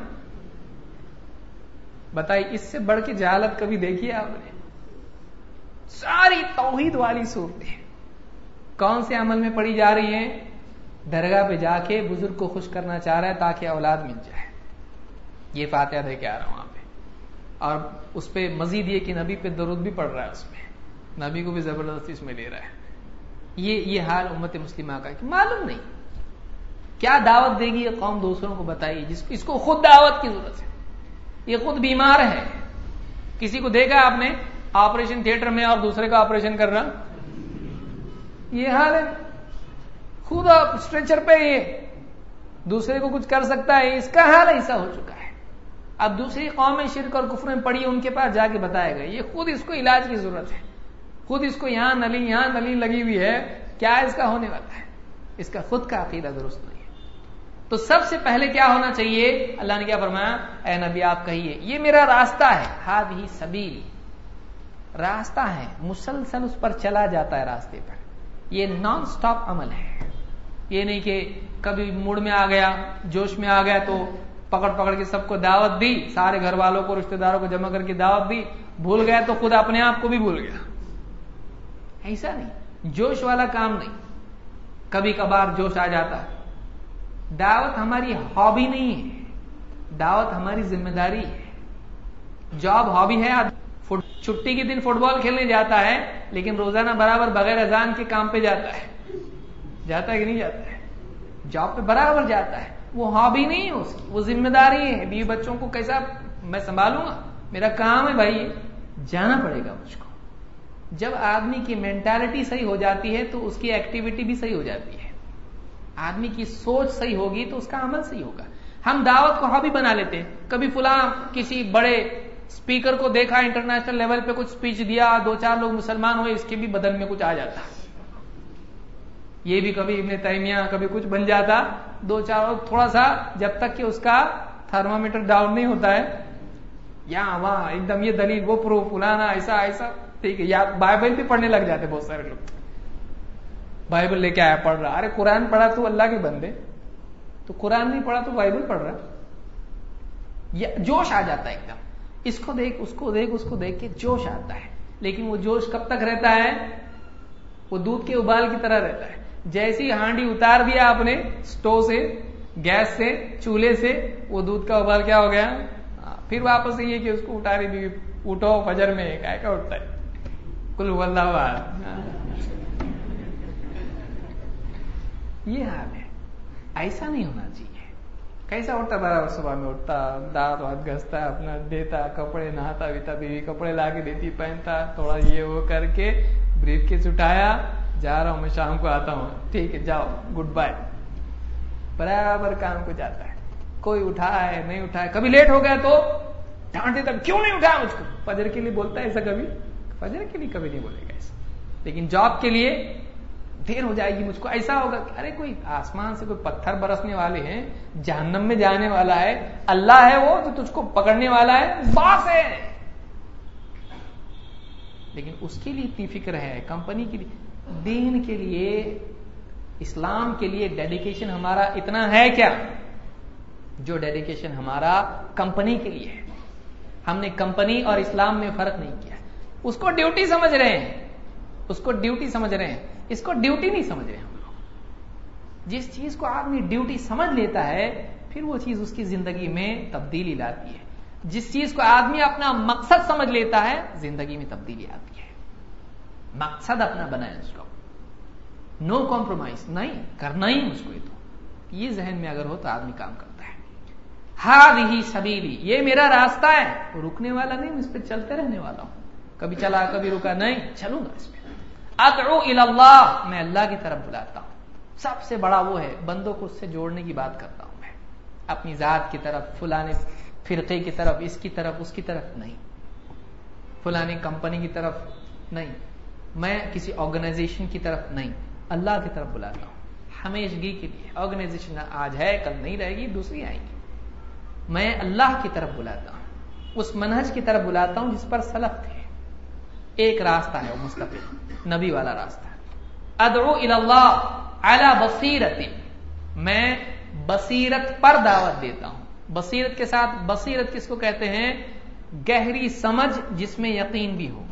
بتائیے اس سے بڑھ کے جہالت کبھی دیکھی آپ نے؟ ساری توحید والی صورتیں کون سے عمل میں پڑھی جا رہی ہیں؟ درگاہ پہ جا کے بزرگ کو خوش کرنا چاہ رہا ہے تاکہ اولاد مل جائے. یہ فاتحہ دے کے آ رہا ہوں وہاں پہ، اور اس پہ مزید یہ کہ نبی پہ درود بھی پڑھ رہا ہے، اس میں نبی کو بھی زبردستی اس میں لے رہا ہے. یہ یہ حال امت مسلمہ کا کہ معلوم نہیں کیا دعوت دے گی یہ قوم دوسروں کو. بتائیے جس اس کو خود دعوت کی ضرورت ہے، یہ خود بیمار ہے. کسی کو دیکھا آپ نے آپریشن تھیٹر میں اور دوسرے کا آپریشن کر رہا؟ یہ حال ہے. خود اسٹریچر پہ یہ دوسرے کو کچھ کر سکتا ہے، اس کا حال ایسا ہو چکا ہے. اب دوسری قومیں شرک اور کفر میں پڑی، ان کے پاس جا کے بتایا گیا. یہ خود اس کو علاج کی ضرورت ہے، خود اس کو یہاں نلی یہاں نلی لگی ہوئی ہے، کیا اس کا ہونے والا ہے؟ اس کا خود کا عقیدہ درست نہیں ہے. تو سب سے پہلے کیا ہونا چاہیے؟ اللہ نے کیا فرمایا؟ اے نبی آپ کہیے یہ میرا راستہ ہے. ہذہ سبیل، راستہ ہے، مسلسل اس پر چلا جاتا ہے راستے پر. یہ نان سٹاپ عمل ہے. یہ نہیں کہ کبھی موڈ میں آ گیا، جوش میں آ گیا تو پکڑ پکڑ کے سب کو دعوت دی، سارے گھر والوں کو رشتہ داروں کو جمع کر کے دعوت دی، بھول گیا تو خود اپنے آپ کو بھی بھول گیا. ایسا نہیں، جوش والا کام نہیں. کبھی کبھار جوش آ جاتا ہے. دعوت ہماری ہابی نہیں ہے، دعوت ہماری ذمہ داری ہے. جاب ہابی ہے، چھٹی کے دن فٹ بال کھیلنے جاتا ہے لیکن روزانہ برابر بغیر اذان کے کام پہ جاتا ہے. جاتا ہے کہ نہیں جاتا ہے؟ جاب پہ برابر جاتا ہے. وہ ہابی نہیں ہے اس کی، وہ ذمہ داری ہے. بیوی بچوں کو کیسا میں سنبھالوں گا؟ میرا کام ہے بھائی، جانا پڑے گا مجھ کو. جب آدمی کی مینٹالٹی صحیح ہو جاتی ہے تو اس کی ایکٹیویٹی بھی صحیح ہو جاتی ہے. آدمی کی سوچ صحیح ہوگی تو اس کا عمل صحیح ہوگا. ہم دعوت کو ہابی بنا لیتے ہیں. کبھی فلاں کسی بڑے اسپیکر کو دیکھا انٹرنیشنل لیول پہ کچھ اسپیچ دیا, دو چار لوگ مسلمان ہوئے, اس کے بھی بدن میں کچھ آ جاتا. یہ بھی کبھی ابن تیمیہ کبھی کچھ بن جاتا. دو چار تھوڑا سا جب تک کہ اس کا تھرمامیٹر ڈاؤن نہیں ہوتا ہے, یہاں وہاں ایک دم یہ دلیل وہ پرو فلانا ایسا ایسا, ٹھیک ہے. یا بائبل بھی پڑھنے لگ جاتے بہت سارے لوگ. بائبل لے کے آیا پڑھ رہا, ارے قرآن پڑھا تو اللہ کے بندے, تو قرآن نہیں پڑھا تو بائبل پڑھ رہا. جوش آ جاتا ہے ایک دم, اس کو دیکھ اس کو دیکھ اس کو دیکھ کے جوش آتا ہے. لیکن وہ جوش کب تک رہتا ہے؟ وہ دودھ کے ابال کی طرح رہتا ہے. جیسی ہانڈی اتار دیا آپ نے سٹو سے, گیس سے, چولہے سے, وہ دودھ کا ابال کیا ہو گیا, پھر واپس یہ کہ اس کو اٹھا رہی بھی, اٹھو فجر میں کائے کا اٹھتا ہے, کل هو اللہ احد. یہ حال ہے. ایسا نہیں ہونا چاہیے. کیسا اٹھتا برابر صبح میں اٹھتا, دانت وات گھستا, اپنا دیتا, کپڑے نہاتا ویتا, بیوی کپڑے لا کے دیتی, پہنتا, تھوڑا یہ وہ کر کے بریف کیس اٹھایا, جا رہا ہوں میں شام کو آتا ہوں, ٹھیک ہے جاؤ گڈ بائے, برابر کام کو جاتا ہے. کوئی اٹھا ہے نہیں اٹھا ہے, کبھی لیٹ ہو گیا تو ڈانٹے تک کیوں نہیں اٹھایا مجھ کو. فجر کے لیے بولتا ہے ایسا, کبھی فجر کے لیے کبھی نہیں بولے گا ایسا. لیکن جاب کے لیے دیر ہو جائے گی مجھ کو, ایسا ہوگا. ارے کوئی آسمان سے کوئی پتھر برسنے والے ہیں, جہنم میں جانے والا ہے, اللہ ہے وہ جو تجھ کو پکڑنے والا ہے, باس ہے. لیکن اس کے لیے اتنی فکر ہے, کمپنی کے لیے, دین کے لیے, اسلام کے لیے ڈیڈیکیشن ہمارا اتنا ہے کیا جو ڈیڈیکیشن ہمارا کمپنی کے لیے ہے. ہم نے کمپنی اور اسلام میں فرق نہیں کیا. اس کو ڈیوٹی سمجھ رہے ہیں, اس کو ڈیوٹی سمجھ رہے ہیں, اس کو ڈیوٹی نہیں سمجھ رہے ہم لوگ. جس چیز کو آدمی ڈیوٹی سمجھ لیتا ہے پھر وہ چیز اس کی زندگی میں تبدیلی لاتی ہے. جس چیز کو آدمی اپنا مقصد سمجھ لیتا ہے زندگی میں تبدیلی آتی ہے. مقصد اپنا بنائے اس کو, نو کمپرومائز, نہیں کرنا ہی اس کو. یہ تو یہ ذہن میں اگر ہو تو آدمی کام کرتا ہے. ہذہ سبیلی, یہ میرا راستہ ہے, رکنے والا نہیں, میں اس پہ چلتے رہنے والا ہوں. کبھی چلا کبھی رکا, نہیں چلوں گا اس پہ. ادعو الی اللہ, میں اللہ کی طرف بلاتا ہوں. سب سے بڑا وہ ہے, بندوں کو اس سے جوڑنے کی بات کرتا ہوں میں, اپنی ذات کی طرف, فلانے فرقے کی طرف, اس کی طرف, اس کی طرف نہیں, فلانے کمپنی کی طرف نہیں, میں کسی آرگنائزیشن کی طرف نہیں, اللہ کی طرف بلاتا ہوں. ہمیشگی کے لیے آرگنائزیشن آج ہے کل نہیں رہے گی, دوسری آئیں گی. میں اللہ کی طرف بلاتا ہوں, اس منہج کی طرف بلاتا ہوں جس پر سلف تھے. ایک راستہ ہے وہ مستقل نبی والا راستہ. ادعو الی اللہ علی بصیرت, میں بصیرت پر دعوت دیتا ہوں. بصیرت کے ساتھ, بصیرت کس کو کہتے ہیں؟ گہری سمجھ جس میں یقین بھی ہو,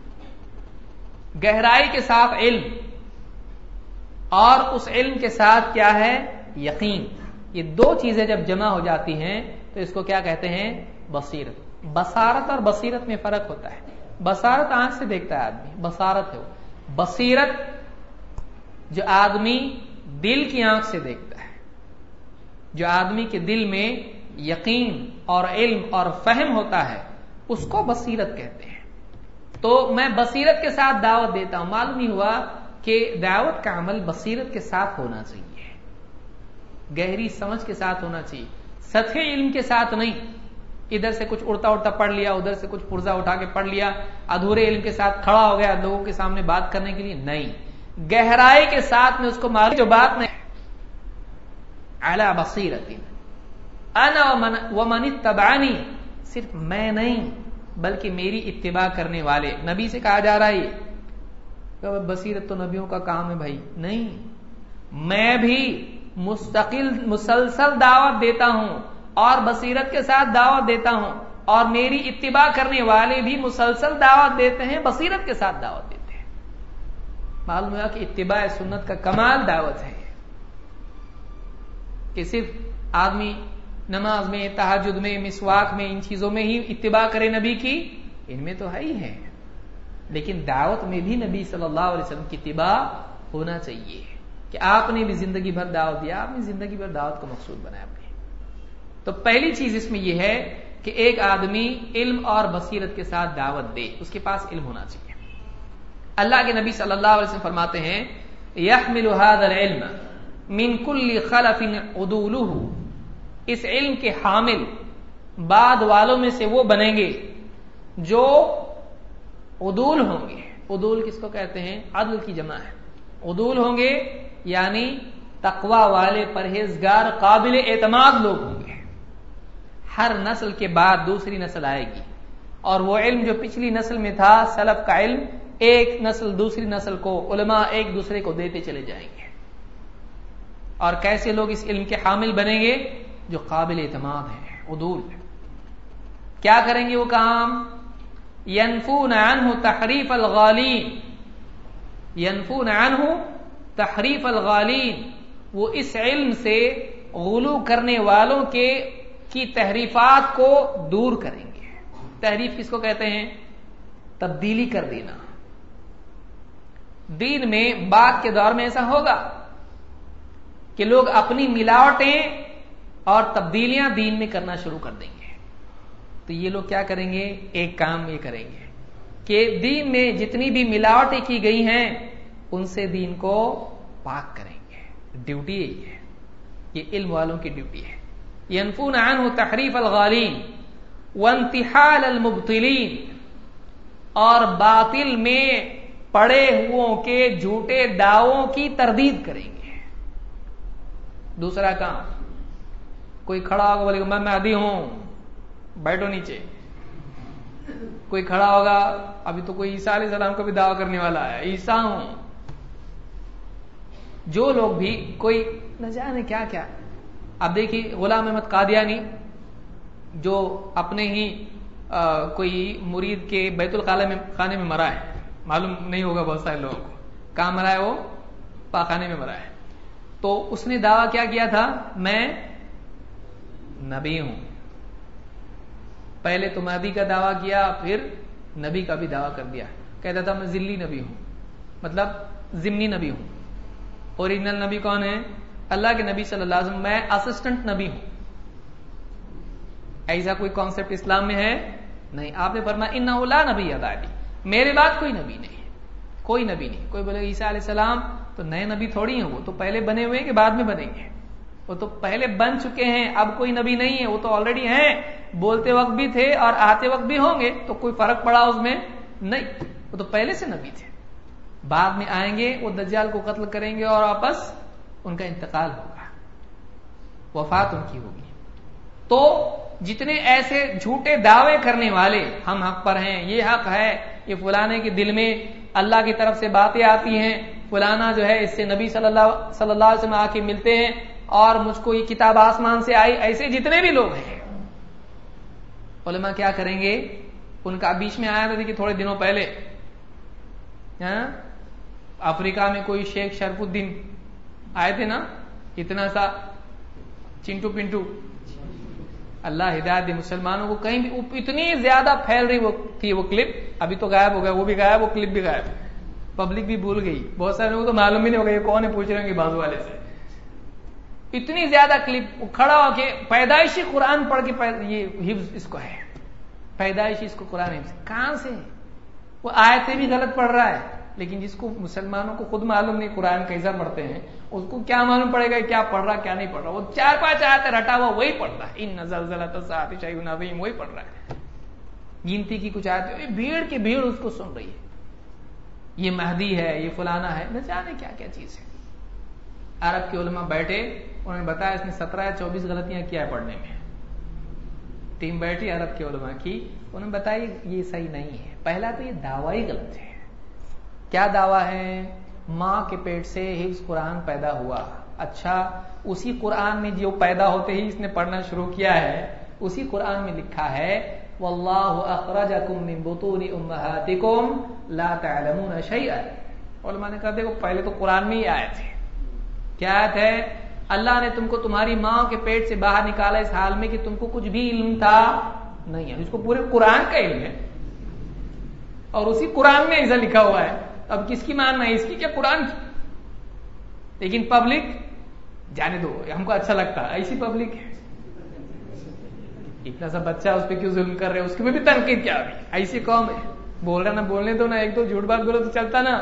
گہرائی کے ساتھ علم, اور اس علم کے ساتھ کیا ہے؟ یقین. یہ دو چیزیں جب جمع ہو جاتی ہیں تو اس کو کیا کہتے ہیں؟ بصیرت. بصارت اور بصیرت میں فرق ہوتا ہے. بصارت آنکھ سے دیکھتا ہے آدمی, بصارت ہے وہ. بصیرت جو آدمی دل کی آنکھ سے دیکھتا ہے, جو آدمی کے دل میں یقین اور علم اور فہم ہوتا ہے, اس کو بصیرت کہتے ہیں. تو میں بصیرت کے ساتھ دعوت دیتا ہوں. معلوم ہی ہوا کہ دعوت کا عمل بصیرت کے ساتھ ہونا چاہیے, گہری سمجھ کے ساتھ ہونا چاہیے, سطحی علم کے ساتھ نہیں. ادھر سے کچھ اڑتا اڑتا پڑھ لیا, ادھر سے کچھ پرزا اٹھا کے پڑھ لیا, ادھورے علم کے ساتھ کھڑا ہو گیا لوگوں کے سامنے بات کرنے کے لیے, نہیں. گہرائی کے ساتھ میں اس کو معلوم جو بات نہیں. علی بصیرت انا ومن اتبعنی, صرف میں نہیں بلکہ میری اتباع کرنے والے. نبی سے کہا جا رہا ہے کہ بصیرت تو نبیوں کا کام ہے بھائی, نہیں. میں بھی مستقل مسلسل دعوت دیتا ہوں اور بصیرت کے ساتھ دعوت دیتا ہوں, اور میری اتباع کرنے والے بھی مسلسل دعوت دیتے ہیں, بصیرت کے ساتھ دعوت دیتے ہیں. معلوم ہوا کہ اتباع سنت کا کمال دعوت ہے, کہ صرف آدمی نماز میں, تہجد میں, مسواک میں, ان چیزوں میں ہی اتباع کرے نبی کی, ان میں تو ہے ہی ہے, لیکن دعوت میں بھی نبی صلی اللہ علیہ وسلم کی اتباع ہونا چاہیے. کہ آپ نے بھی زندگی بھر دعوت دیا, آپ نے زندگی بھر دعوت کو مقصود بنایا اپنے. تو پہلی چیز اس میں یہ ہے کہ ایک آدمی علم اور بصیرت کے ساتھ دعوت دے, اس کے پاس علم ہونا چاہیے. اللہ کے نبی صلی اللہ علیہ وسلم فرماتے ہیں یحمل هذا العلم من كل خلف عدوله، اس علم کے حامل بعد والوں میں سے وہ بنیں گے جو عدول ہوں گے. عدول کس کو کہتے ہیں؟ عدل کی جمع ہے. عدول ہوں گے یعنی تقوی والے، پرہیزگار، قابل اعتماد لوگ ہوں گے. ہر نسل کے بعد دوسری نسل آئے گی، اور وہ علم جو پچھلی نسل میں تھا، سلف کا علم، ایک نسل دوسری نسل کو، علماء ایک دوسرے کو دیتے چلے جائیں گے. اور کیسے لوگ اس علم کے حامل بنیں گے؟ جو قابل اعتماد ہیں، عدول. کیا کریں گے وہ کام؟ ینفون عنہ تحریف الغالین، ینفون عنہ تحریف الغالین، وہ اس علم سے غلو کرنے والوں کے کی تحریفات کو دور کریں گے. تحریف کس کو کہتے ہیں؟ تبدیلی کر دینا. دین میں بعد کے دور میں ایسا ہوگا کہ لوگ اپنی ملاوٹیں اور تبدیلیاں دین میں کرنا شروع کر دیں گے. تو یہ لوگ کیا کریں گے؟ ایک کام یہ کریں گے کہ دین میں جتنی بھی ملاوٹیں کی گئی ہیں ان سے دین کو پاک کریں گے. ڈیوٹی یہی ہے، یہ علم والوں کی ڈیوٹی ہے. ینفون عنہ تحریف الغالین وانتحال المبطلین، اور باطل میں پڑے ہوں کے جھوٹے دعووں کی تردید کریں گے. دوسرا کام، کوئی کھڑا ہوگا بولے گا میں مہدی ہوں، بیٹھو نیچے. کوئی کھڑا ہوگا، ابھی تو کوئی عیسیٰ علیہ السلام کا بھی دعویٰ کرنے والا ہے، عیسیٰ ہوں. جو لوگ بھی کوئی نہ جانے کیا کیا. اب دیکھیے غلام احمد قادیانی جو اپنے ہی آ, کوئی مرید کے بیت الخلا میں خانے میں مرا ہے، معلوم نہیں ہوگا بہت سارے لوگوں کو. کہاں مرا ہے وہ؟ پاخانے میں مرا ہے. تو اس نے دعویٰ کیا کیا تھا؟ میں نبی ہوں. پہلے تو مہدی کا دعویٰ کیا، پھر نبی کا بھی دعویٰ کر دیا. کہتا تھا میں ذلی نبی ہوں، مطلب ضمنی نبی ہوں. اوریجنل نبی کون ہے؟ اللہ کے نبی صلی اللہ علیہ وسلم. میں اسسٹنٹ نبی ہوں. ایسا کوئی کانسیپٹ اسلام میں ہے نہیں. آپ نے فرمایا انہ لا نبی بعدی، میرے بعد کوئی نبی نہیں ہے، کوئی نبی نہیں. کوئی بولے عیسیٰ علیہ السلام تو نئے نبی تھوڑی ہیں، وہ تو پہلے بنے ہوئے ہیں کہ بعد میں بنیں گے؟ وہ تو پہلے بن چکے ہیں، اب کوئی نبی نہیں ہے، وہ تو آلریڈی ہیں. بولتے وقت بھی تھے اور آتے وقت بھی ہوں گے، تو کوئی فرق پڑا اس میں نہیں. وہ تو پہلے سے نبی تھے. بعد میں آئیں گے، وہ دجال کو قتل کریں گے اور واپس ان کا انتقال ہوگا، وفات ان کی ہوگی. تو جتنے ایسے جھوٹے دعوے کرنے والے، ہم حق پر ہیں، یہ حق ہے، یہ فلانے کے دل میں اللہ کی طرف سے باتیں آتی ہیں، فلانا جو ہے اس سے نبی صلی اللہ صلی اللہ علیہ وسلم آ کے ملتے ہیں اور مجھ کو یہ کتاب آسمان سے آئی، ایسے جتنے بھی لوگ ہیں علماء کیا کریں گے؟ ان کا بیچ میں آیا تھا کہ تھوڑے دنوں پہلے افریقہ میں کوئی شیخ شرف الدین آئے تھے نا، اتنا سا چنٹو پنٹو، اللہ ہدایت دے مسلمانوں کو. کہیں بھی اتنی زیادہ پھیل رہی وہ تھی وہ کلپ، ابھی تو غائب ہو گیا، وہ بھی غائب، وہ کلپ بھی غائب، پبلک بھی بھول گئی. بہت سارے لوگوں کو تو معلوم بھی نہیں ہوگا یہ کون ہے، پوچھ رہے ہیں کہ بازو والے سے. اتنی زیادہ کلپ کھڑا ہو کے پیدائشی قرآن پڑھ کے یہ حفظ اس کو ہے، پیدائشی اس کو قرآن حفظ کہاں سے؟ وہ آیتیں بھی غلط پڑھ رہا ہے، لیکن جس کو مسلمانوں کو خود معلوم نہیں قرآن کیسا پڑھتے ہیں، اس کو کیا معلوم پڑے گا کیا پڑھ رہا کیا نہیں پڑھ رہا. وہ چار پانچ آیتیں رٹا ہوا وہی پڑھ رہا ہے، ان زلزلۃ الساعۃ شیء عظیم وہی پڑھ رہا ہے. گنتی کی کچھ آیتیں، بھیڑ کی بھیڑ اس کو سن رہی ہے، یہ مہدی ہے، یہ فلانا ہے، نہ جانے کیا کیا چیز ہے. عرب کے علماء بیٹھے، انہوں نے بتایا اس نے سترہ یا چوبیس غلطیاں کیا ہے پڑھنے میں. ٹیم بیٹھی عرب کے علماء کی، انہوں نے بتایا یہ صحیح نہیں ہے. پہلا تو یہ دعویٰ ہی غلط ہے. کیا دعویٰ ہے؟ ماں کے پیٹ سے حفظ قرآن پیدا ہوا. اچھا، اسی قرآن میں جو پیدا ہوتے ہی اس نے پڑھنا شروع کیا ہے، اسی قرآن میں لکھا ہے واللہ اخرجکم من بطون امہاتکم لا تعلمون شیئا. علماء نے کہا دیکھو پہلے تو قرآن میں ہی آیت ہے. کیا آیت ہے؟ اللہ نے تم کو تمہاری ماں کے پیٹ سے باہر نکالا اس حال میں کہ تم کو کچھ بھی علم تھا نہیں ہے. اس کو پورے قرآن کا علم ہے اور اسی قرآن میں ایسا لکھا ہوا ہے. اب کس کی ماننا ہے، اس کی کیا قرآن کی؟ لیکن پبلک جانے دو، ہم کو اچھا لگتا ہے ایسی پبلک ہے. اتنا سا بچہ اس پہ کیوں ظلم کر رہے، اس کے بھی تنقید کیا؟ ابھی ایسی قوم ہے. بول رہا نا بولنے دو نا, ایک دو جھوٹ بات بولو تو چلتا نا.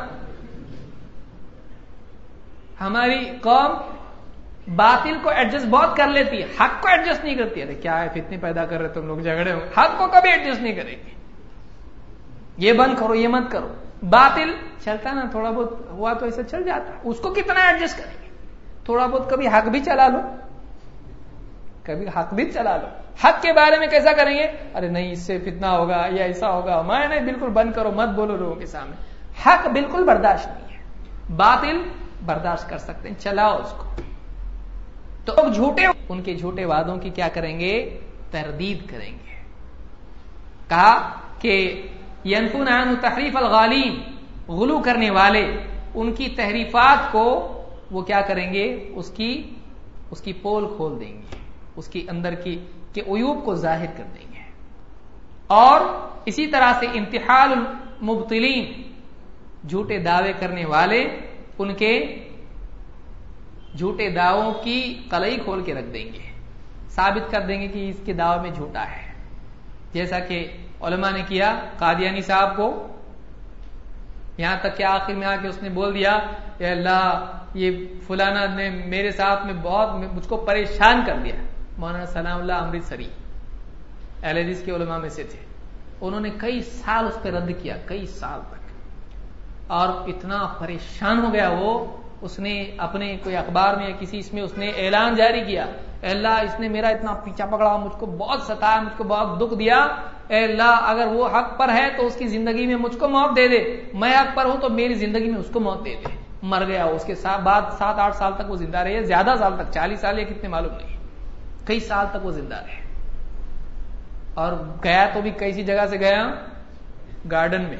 ہماری قوم باطل کو ایڈجسٹ بہت کر لیتی ہے, حق کو ایڈجسٹ نہیں کرتی. ارے کیا ہے فتنے پیدا کر رہے تم لوگ, جھگڑے ہو, حق کو کبھی ایڈجسٹ نہیں کرے گی. یہ بند کرو, یہ مت کرو. باطل چلتا نا, تھوڑا بہت ہوا تو ایسا چل جاتا, اس کو کتنا ایڈجسٹ کریں گے. تھوڑا بہت کبھی حق بھی چلا لو, کبھی حق بھی چلا لو. حق کے بارے میں کیسا کریں گے, ارے نہیں اس سے فتنہ ہوگا یا ایسا ہوگا, میں نہیں, بالکل بند کرو, مت بولو لوگوں کے سامنے. حق بالکل برداشت نہیں ہے, باطل برداشت کر سکتے ہیں, چلاؤ اس کو. تو لوگ جھوٹے, ان کے جھوٹے وعدوں کی کیا کریں گے, تردید کریں گے. کہا کہ ینفون عن تحریف الغالین, غلو کرنے والے, ان کی تحریفات کو وہ کیا کریں گے, اس کی اس کی پول کھول دیں گے, اس کی اندر کی کے عیوب کو ظاہر کر دیں گے. اور اسی طرح سے انتحال المبطلین, جھوٹے دعوے کرنے والے, ان کے جھوٹے دعووں کی قلعی کھول کے رکھ دیں گے, ثابت کر دیں گے کہ اس کے دعوے میں جھوٹا ہے. جیسا کہ علماء نے کیا قادیانی صاحب کو, یہاں تک کہ آخر میں آ کے اس نے بول دیا, اے اللہ یہ فلانا نے میرے ساتھ میں بہت مجھ کو پریشان کر دیا. مولانا سلام اللہ امرتسری اہل حدیث کے علماء میں سے تھے, انہوں نے کئی سال اس پہ رد کیا, کئی سال تک, اور اتنا پریشان ہو گیا وہ, اس نے اپنے کوئی اخبار میں یا کسی اس میں اس نے اعلان جاری کیا, اے اللہ اس نے میرا اتنا پیچھا پکڑا, مجھ کو بہت ستایا, مجھ کو بہت دکھ دیا, اے اللہ اگر وہ حق پر ہے تو اس کی زندگی میں مجھ کو موت دے دے, میں حق پر ہوں تو میری زندگی میں اس کو موت دے دے. مر گیا. اس کے بعد سات آٹھ سال تک وہ زندہ رہے, زیادہ سال تک, چالیس سال یا کتنے معلوم نہیں, کئی سال تک وہ زندہ رہے. اور گیا تو بھی کیسی جگہ سے گیا, گارڈن میں.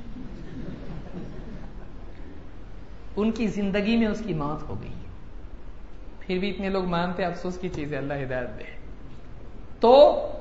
ان کی زندگی میں اس کی موت ہو گئی, پھر بھی اتنے لوگ مانتے, افسوس کی چیز ہے, اللہ ہدایت دے. تو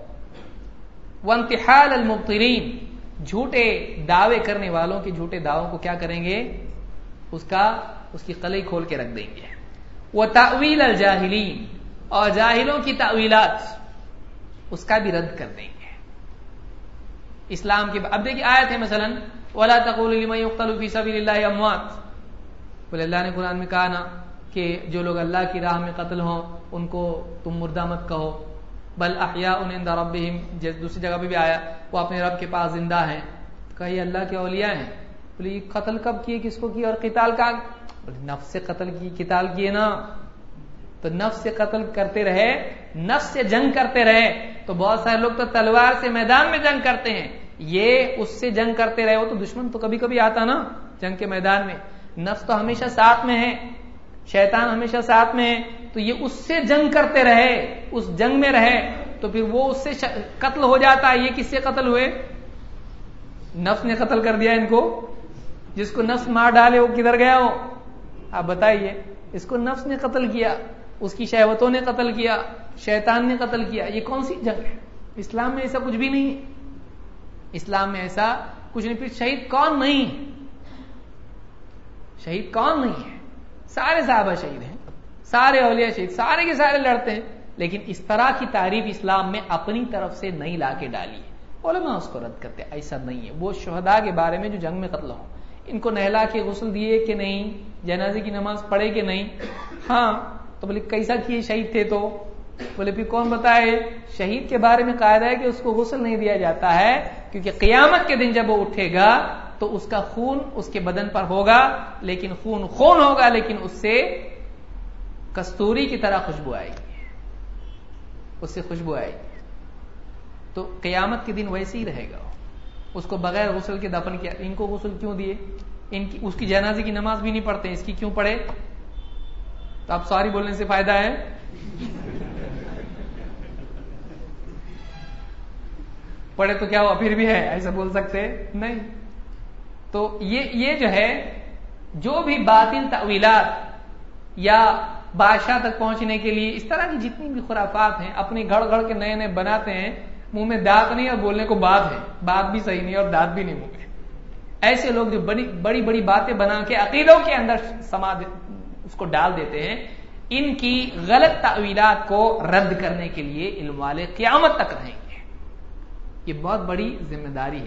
وانتحال المبطلین, جھوٹے دعوے کرنے والوں کے جھوٹے دعووں کو کیا کریں گے, اس کا اس کی قلعی کھول کے رکھ دیں گے. وتأویل الجاہلین, اور جاہلوں کی تأویلات, اس کا بھی رد کر دیں گے. اسلام کی اب دیکھیے آیت ہے مثلا ولا تقولوا لمن يقتل في سبيل الله اموات, بولے اللہ نے قرآن میں کہا نا کہ جو لوگ اللہ کی راہ میں قتل ہوں ان کو تم مردہ مت کہو, بل احیاء عند ربهم, جیسے دوسری جگہ پہ بھی آیا وہ اپنے رب کے پاس زندہ ہیں. کہا یہ اللہ کے اولیاء ہیں. بولے یہ قتل کب کیے, کس کو کیے, اور قتال کا, بولے نفس سے قتل کی, قتال کیے نا, تو نفس سے قتل کرتے رہے, نفس سے جنگ کرتے رہے. تو بہت سارے لوگ تو تلوار سے میدان میں جنگ کرتے ہیں, یہ اس سے جنگ کرتے رہے. وہ تو دشمن تو کبھی کبھی آتا نا جنگ کے میدان میں, نفس تو ہمیشہ ساتھ میں ہے, شیطان ہمیشہ ساتھ میں ہے. تو یہ اس سے جنگ کرتے رہے, اس جنگ میں رہے, تو پھر وہ اس سے قتل ہو جاتا ہے. یہ کس سے قتل ہوئے, نفس نے قتل کر دیا ان کو. جس کو نفس مار ڈالے وہ کدھر گیا ہو, آپ بتائیے. اس کو نفس نے قتل کیا, اس کی شہوتوں نے قتل کیا, شیطان نے قتل کیا. یہ کون سی جنگ ہے؟ اسلام میں ایسا کچھ بھی نہیں ہے. اسلام میں ایسا کچھ نہیں. پھر شہید کون نہیں, شہید کون نہیں ہے, سارے صحابہ شہید ہیں, سارے اولیاء شہید, سارے کے سارے لڑتے ہیں. لیکن اس طرح کی تعریف اسلام میں اپنی طرف سے نہیں لا کے ڈالی ہے. علماء اس کو رد کرتے, ایسا نہیں ہے. وہ شہداء کے بارے میں جو جنگ میں قتل ہوں, ان کو نہلا کے غسل دیے کہ نہیں, جنازے کی نماز پڑھے کہ نہیں. ہاں تو بولے کیسا کیے, شہید تھے تو. بولے پھر کون بتائے, شہید کے بارے میں قاعدہ ہے کہ اس کو غسل نہیں دیا جاتا ہے, کیونکہ قیامت کے دن جب وہ اٹھے گا تو اس کا خون اس کے بدن پر ہوگا, لیکن خون خون ہوگا, لیکن اس سے کستوری کی طرح خوشبو آئے گی, اس سے خوشبو آئے گی. تو قیامت کے دن ویسے ہی رہے گا, اس کو بغیر غسل کے دفن کیا. ان کو غسل کیوں دیے, ان کی اس کی جنازے کی نماز بھی نہیں پڑھتے, اس کی کیوں پڑھے. تو اب سوری بولنے سے فائدہ ہے, پڑھے تو کیا ہوا, پھر بھی ہے, ایسا بول سکتے نہیں. تو یہ یہ جو ہے, جو بھی باطل تأویلات یا بادشاہ تک پہنچنے کے لیے اس طرح کی جتنی بھی خرافات ہیں, اپنے گھڑ گھڑ کے نئے نئے بناتے ہیں. منہ میں دانت نہیں اور بولنے کو بات ہے, بات بھی صحیح نہیں اور دانت بھی نہیں منہ میں. ایسے لوگ جو بڑی بڑی بڑی باتیں بنا کے عقیدوں کے اندر سما اس کو ڈال دیتے ہیں, ان کی غلط تأویلات کو رد کرنے کے لیے علم والے قیامت تک رہیں گے. یہ بہت بڑی ذمہ داری ہے.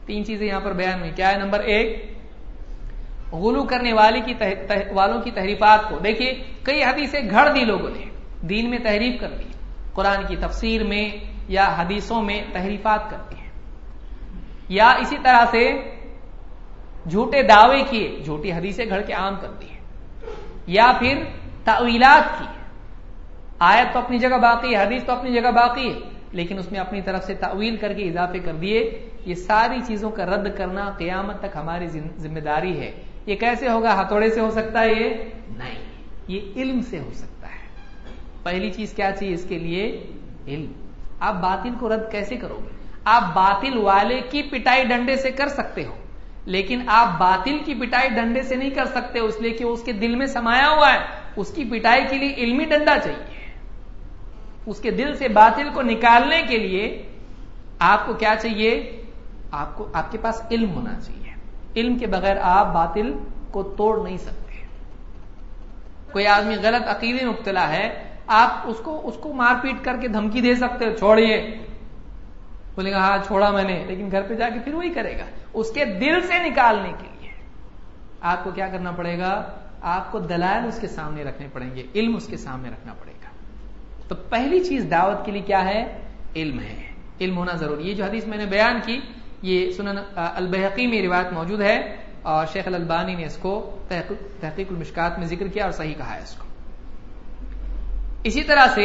تین چیزیں یہاں پر بیان ہوئی. کیا ہے؟ نمبر ایک، غلو کرنے والے کی تح... تح... والوں کی تحریفات کو. دیکھیے کئی حدیثیں گھڑ دی لوگوں نے، دین میں تحریف کر دی، قرآن کی تفسیر میں یا حدیثوں میں تحریفات کرتی ہیں. یا اسی طرح سے جھوٹے دعوے کیے، جھوٹی حدیثیں گھڑ کے عام کر دی ہیں. یا پھر تأویلات کی، آیت تو اپنی جگہ باقی ہے، حدیث تو اپنی جگہ باقی ہے، لیکن اس میں اپنی طرف سے تأویل کر کے اضافے کر دیے. یہ ساری چیزوں کا رد کرنا قیامت تک ہماری ذمہ داری ہے. یہ کیسے ہوگا؟ ہتھوڑے سے ہو سکتا ہے؟ یہ نہیں، یہ علم سے ہو سکتا ہے. پہلی چیز کیا چاہیے اس کے لیے؟ علم. آپ باطل کو رد کیسے کرو گے؟ آپ باطل والے کی پٹائی ڈنڈے سے کر سکتے ہو، لیکن آپ باطل کی پٹائی ڈنڈے سے نہیں کر سکتے، اس لیے کہ اس کے دل میں سمایا ہوا ہے. اس کی پٹائی کے لیے علمی ڈنڈا چاہیے. اس کے دل سے باطل کو نکالنے کے لیے آپ کو کیا چاہیے؟ آپ کو آپ کے پاس علم ہونا چاہیے. علم کے بغیر آپ باطل کو توڑ نہیں سکتے. کوئی آدمی غلط عقیدے میں مبتلا ہے، آپ اس کو اس کو مار پیٹ کر کے دھمکی دے سکتے ہو، چھوڑیے، بولے گا ہاں چھوڑا میں نے، لیکن گھر پہ جا کے پھر وہی کرے گا. اس کے دل سے نکالنے کے لیے آپ کو کیا کرنا پڑے گا؟ آپ کو دلائل اس کے سامنے رکھنے پڑیں گے، علم اس کے سامنے رکھنا پڑے گا. تو پہلی چیز دعوت کے لیے کیا ہے؟ علم ہے. علم ہونا ضروری. یہ جو حدیث میں نے بیان کی یہ سنن البیہقی میں روایت موجود ہے، اور شیخ الالبانی نے اس کو تحقیق المشکات میں ذکر کیا اور صحیح کہا ہے اس کو. اسی طرح سے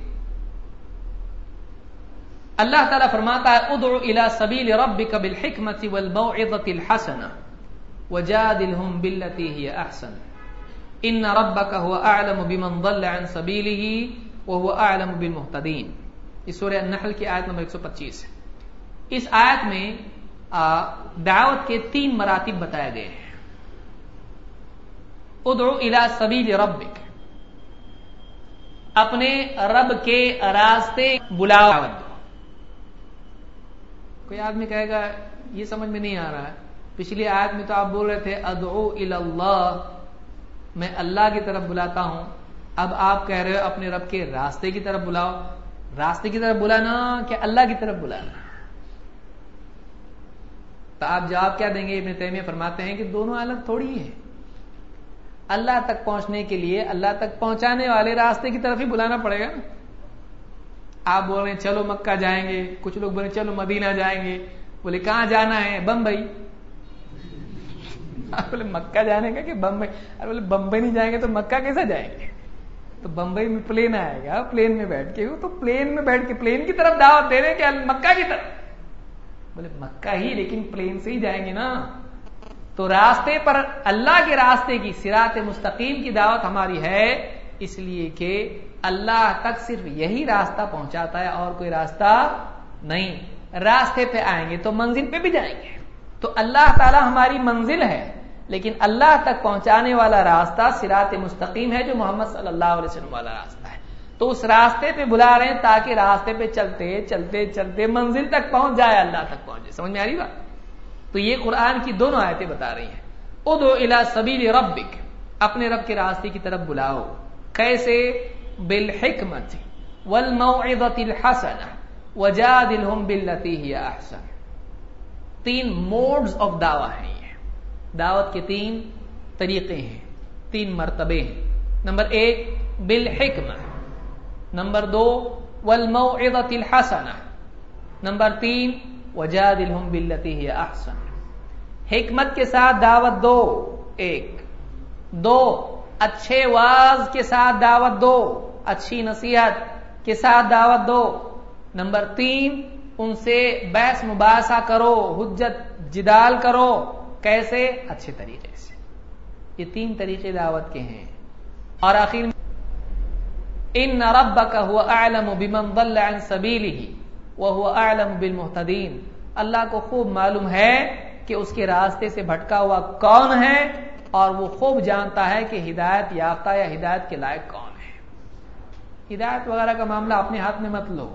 اللہ تعالیٰ فرماتا ہے ادعو الی سبیل ربک بالحکمۃ والموعظۃ الحسنہ وجادلہم باللتی ہی احسن ان ربک هو اعلم بمن ضل عن سبیلہ وهو اعلم بالمہتدین. یہ سورہ النحل کی آیت نمبر ایک سو پچیس ہے. اس آیت میں دعوت کے تین مراتب بتائے گئے ہیں. ادعو الی سبیل ربک، اپنے رب کے راستے بلاؤ. کوئی آدمی کہے گا یہ سمجھ میں نہیں آ رہا ہے، پچھلی آیت میں تو آپ بول رہے تھے ادعو الی اللہ، میں اللہ کی طرف بلاتا ہوں، اب آپ کہہ رہے ہو اپنے رب کے راستے کی طرف بلاؤ. راستے کی طرف بلانا کہ اللہ کی طرف بلانا؟ تو آپ جواب کیا دیں گے؟ ابن تیمیہ فرماتے ہیں کہ دونوں الگ تھوڑی ہیں. اللہ تک پہنچنے کے لیے اللہ تک پہنچانے والے راستے کی طرف ہی بلانا پڑے گا. آپ بول رہے ہیں چلو مکہ جائیں گے، کچھ لوگ بولے چلو مدینہ جائیں گے، بولے کہاں جانا ہے؟ بمبئی. آپ بولے مکہ جانے کا کہ بمبئی؟ ارے بولے بمبئی نہیں جائیں گے تو مکہ کیسا جائیں گے؟ تو بمبئی میں پلین آئے گا، پلین میں بیٹھ کے تو پلین میں بیٹھ کے پلین کی طرف دعوت دے رہے کہ مکہ کی طرف. بولے مکہ ہی لیکن پلین سے ہی جائیں گے نا. تو راستے پر اللہ کے راستے کی صراط مستقیم کی دعوت ہماری ہے، اس لیے کہ اللہ تک صرف یہی راستہ پہنچاتا ہے اور کوئی راستہ نہیں. راستے پہ آئیں گے تو منزل پہ بھی جائیں گے. تو اللہ تعالی ہماری منزل ہے، لیکن اللہ تک پہنچانے والا راستہ صراط مستقیم ہے جو محمد صلی اللہ علیہ وسلم والا راستہ ہے. تو اس راستے پہ بلا رہے ہیں تاکہ راستے پہ چلتے چلتے چلتے منزل تک پہنچ جائے، اللہ تک پہنچ جائے. سمجھ میں آ رہی بات؟ تو یہ قرآن کی دونوں آیتیں بتا رہی ہیں. ادعو الی سبیل ربک، اپنے رب کے راستے کی طرف بلاؤ. کیسے؟ بالحکمت والموعظۃ الحسنہ وجادلہم باللتی ہی احسن. تین موڈز آف دعویٰ ہیں. یہ دعوت کے تین طریقے ہیں، تین مرتبے ہیں. نمبر ایک بالحکمہ، نمبر دو والموعظۃ الحسنہ، نمبر تین وجادلہم باللتی ہی احسن. حکمت کے ساتھ دعوت دو، ایک. دو اچھے واعظ کے ساتھ دعوت دو، اچھی نصیحت کے ساتھ دعوت دو. نمبر تین ان سے بحث مباحثہ کرو، حجت جدال کرو. کیسے؟ اچھے طریقے سے. یہ تین طریقے دعوت کے ہیں. اور آخر میں ان ربک هو اعلم بمن ضل عن سبیلہ وهو اعلم بالمہتدین. اللہ کو خوب معلوم ہے کہ اس کے راستے سے بھٹکا ہوا کون ہے، اور وہ خوب جانتا ہے کہ ہدایت یافتہ یا ہدایت کے لائق کون ہے. ہدایت وغیرہ کا معاملہ اپنے ہاتھ میں مت لو.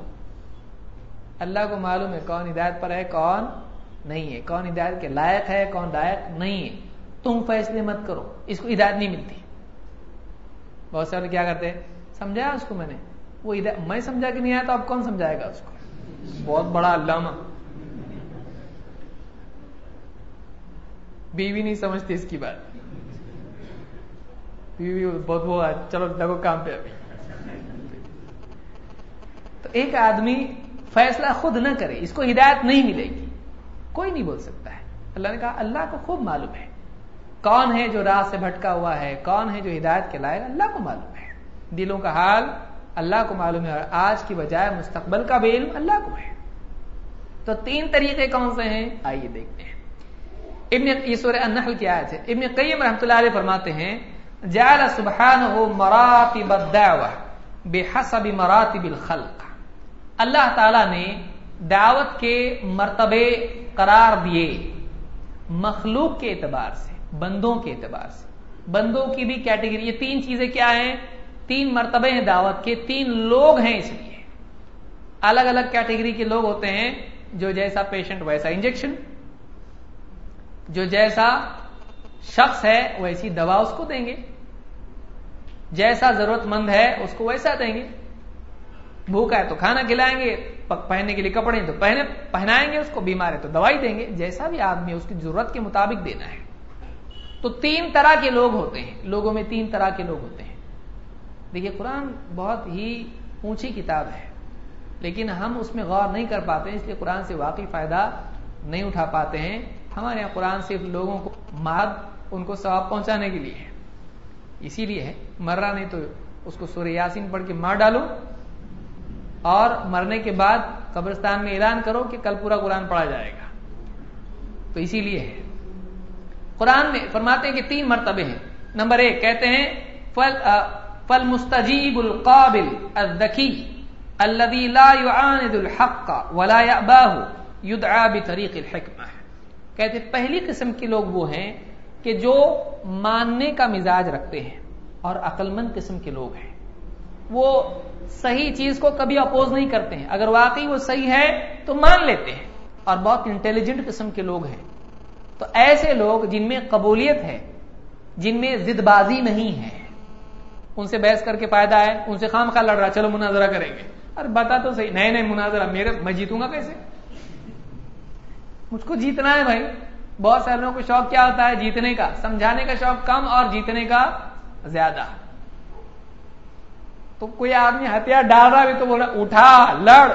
اللہ کو معلوم ہے کون ہدایت پر ہے، کون نہیں ہے، کون ہدایت کے لائق ہے، کون لائق نہیں ہے. تم فیصلے مت کرو، اس کو ہدایت نہیں ملتی. بہت سارے کیا کرتے ہیں، سمجھایا اس کو میں نے، وہ میں سمجھا کہ نہیں آیا تو اب کون سمجھائے گا اس کو؟ بہت بڑا علامہ. بیوی نہیں سمجھتی اس کی بات. بیوی بہت وہ چلو لگو کام پہ. ابھی تو ایک آدمی فیصلہ خود نہ کرے, اس کو ہدایت نہیں ملے گی, کوئی نہیں بول سکتا ہے. اللہ نے کہا اللہ کو خوب معلوم ہے کون ہے جو راہ سے بھٹکا ہوا ہے, کون ہے جو ہدایت کے لائق, اللہ کو معلوم ہے. دلوں کا حال اللہ کو معلوم ہے, اور آج کی بجائے مستقبل کا بھی علم اللہ کو ہے. تو تین طریقے کون سے ہیں, آئیے دیکھتے ہیں. ابن یہ سورہ النحل کی آیت ہے. ابن قیم رحمۃ اللہ علیہ فرماتے ہیں جعل سبحانہ مراتب الدعوہ بحسب مراتب الخلق. اللہ تعالی نے دعوت کے مرتبے قرار دیے مخلوق کے اعتبار سے, بندوں کے اعتبار سے. بندوں کی بھی کیٹیگری, یہ تین چیزیں کیا ہیں, تین مرتبے ہیں دعوت کے, تین لوگ ہیں. اس لیے الگ الگ کیٹیگری کے لوگ ہوتے ہیں. جو جیسا پیشنٹ ویسا انجیکشن, جو جیسا شخص ہے ویسی دوا اس کو دیں گے, جیسا ضرورت مند ہے اس کو ویسا دیں گے. بھوکا ہے تو کھانا کھلائیں گے, پہننے کے لیے کپڑے ہیں تو پہنے پہنائیں گے اس کو, بیمار ہے تو دوائی دیں گے. جیسا بھی آدمی ہے اس کی ضرورت کے مطابق دینا ہے. تو تین طرح کے لوگ ہوتے ہیں, لوگوں میں تین طرح کے لوگ ہوتے ہیں. دیکھیے قرآن بہت ہی اونچی کتاب ہے, لیکن ہم اس میں غور نہیں کر پاتے ہیں, اس لیے قرآن سے واقعی فائدہ نہیں اٹھا پاتے ہیں. ہمارے یہاں قرآن صرف لوگوں کو ماد ان کو ثواب پہنچانے کے لیے ہے, اسی لیے ہے. مرا نہیں تو اس کو سورہ یاسین پڑھ کے مار ڈالو, اور مرنے کے بعد قبرستان میں اعلان کرو کہ کل پورا قرآن پڑھا جائے گا. تو اسی لیے ہے. قرآن میں فرماتے ہیں کہ تین مرتبے ہیں. نمبر ایک کہتے ہیں فل فالمستجیب القابل الذکی الذی لا یعاند الحق ولا یأباہ یدعا بطریق الحکمہ. کہتے ہیں پہلی قسم کے لوگ وہ ہیں کہ جو ماننے کا مزاج رکھتے ہیں اور عقل مند قسم کے لوگ ہیں. وہ صحیح چیز کو کبھی اپوز نہیں کرتے ہیں, اگر واقعی وہ صحیح ہے تو مان لیتے ہیں, اور بہت انٹیلیجنٹ قسم کے لوگ ہیں. تو ایسے لوگ جن میں قبولیت ہے, جن میں ضد بازی نہیں ہے, ان سے بحث کر کے فائدہ ہے, ان سے خام خواہ لڑ رہا چلو مناظرہ کریں گے. ارے بتا تو صحیح, نہیں نہیں مناظرہ میرے میں جیتوں گا کیسے, مجھ کو جیتنا ہے بھائی. بہت سارے لوگوں کو شوق کیا ہوتا ہے, جیتنے کا. سمجھانے کا شوق کم اور جیتنے کا زیادہ. تو کوئی آدمی ہتھیار ڈال رہا بھی تو بول رہا اٹھا لڑ,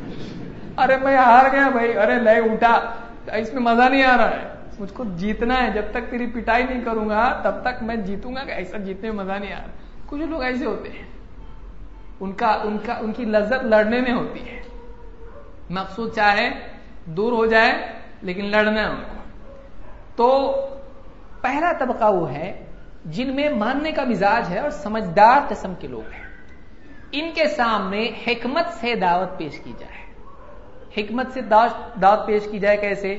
ارے میں ہار گیا بھائی, ارے لے اٹھا, اس میں مزہ نہیں آ رہا ہے. مجھ کو جیتنا ہے, جب تک تیری پٹائی نہیں کروں گا تب تک میں جیتوں گا, کہ ایسا جیتنے میں مزہ نہیں آ رہا. کچھ لوگ ایسے ہوتے ہیں, ان کا ان کا ان کی لذت لڑنے میں ہوتی ہے. مقصود چاہے دور ہو جائے لیکن لڑنا ہے ان کو. تو پہلا طبقہ وہ ہے جن میں ماننے کا مزاج ہے اور سمجھدار قسم کے لوگ ہیں. ان کے سامنے حکمت سے دعوت پیش کی جائے. حکمت سے دعوت پیش کی جائے کیسے؟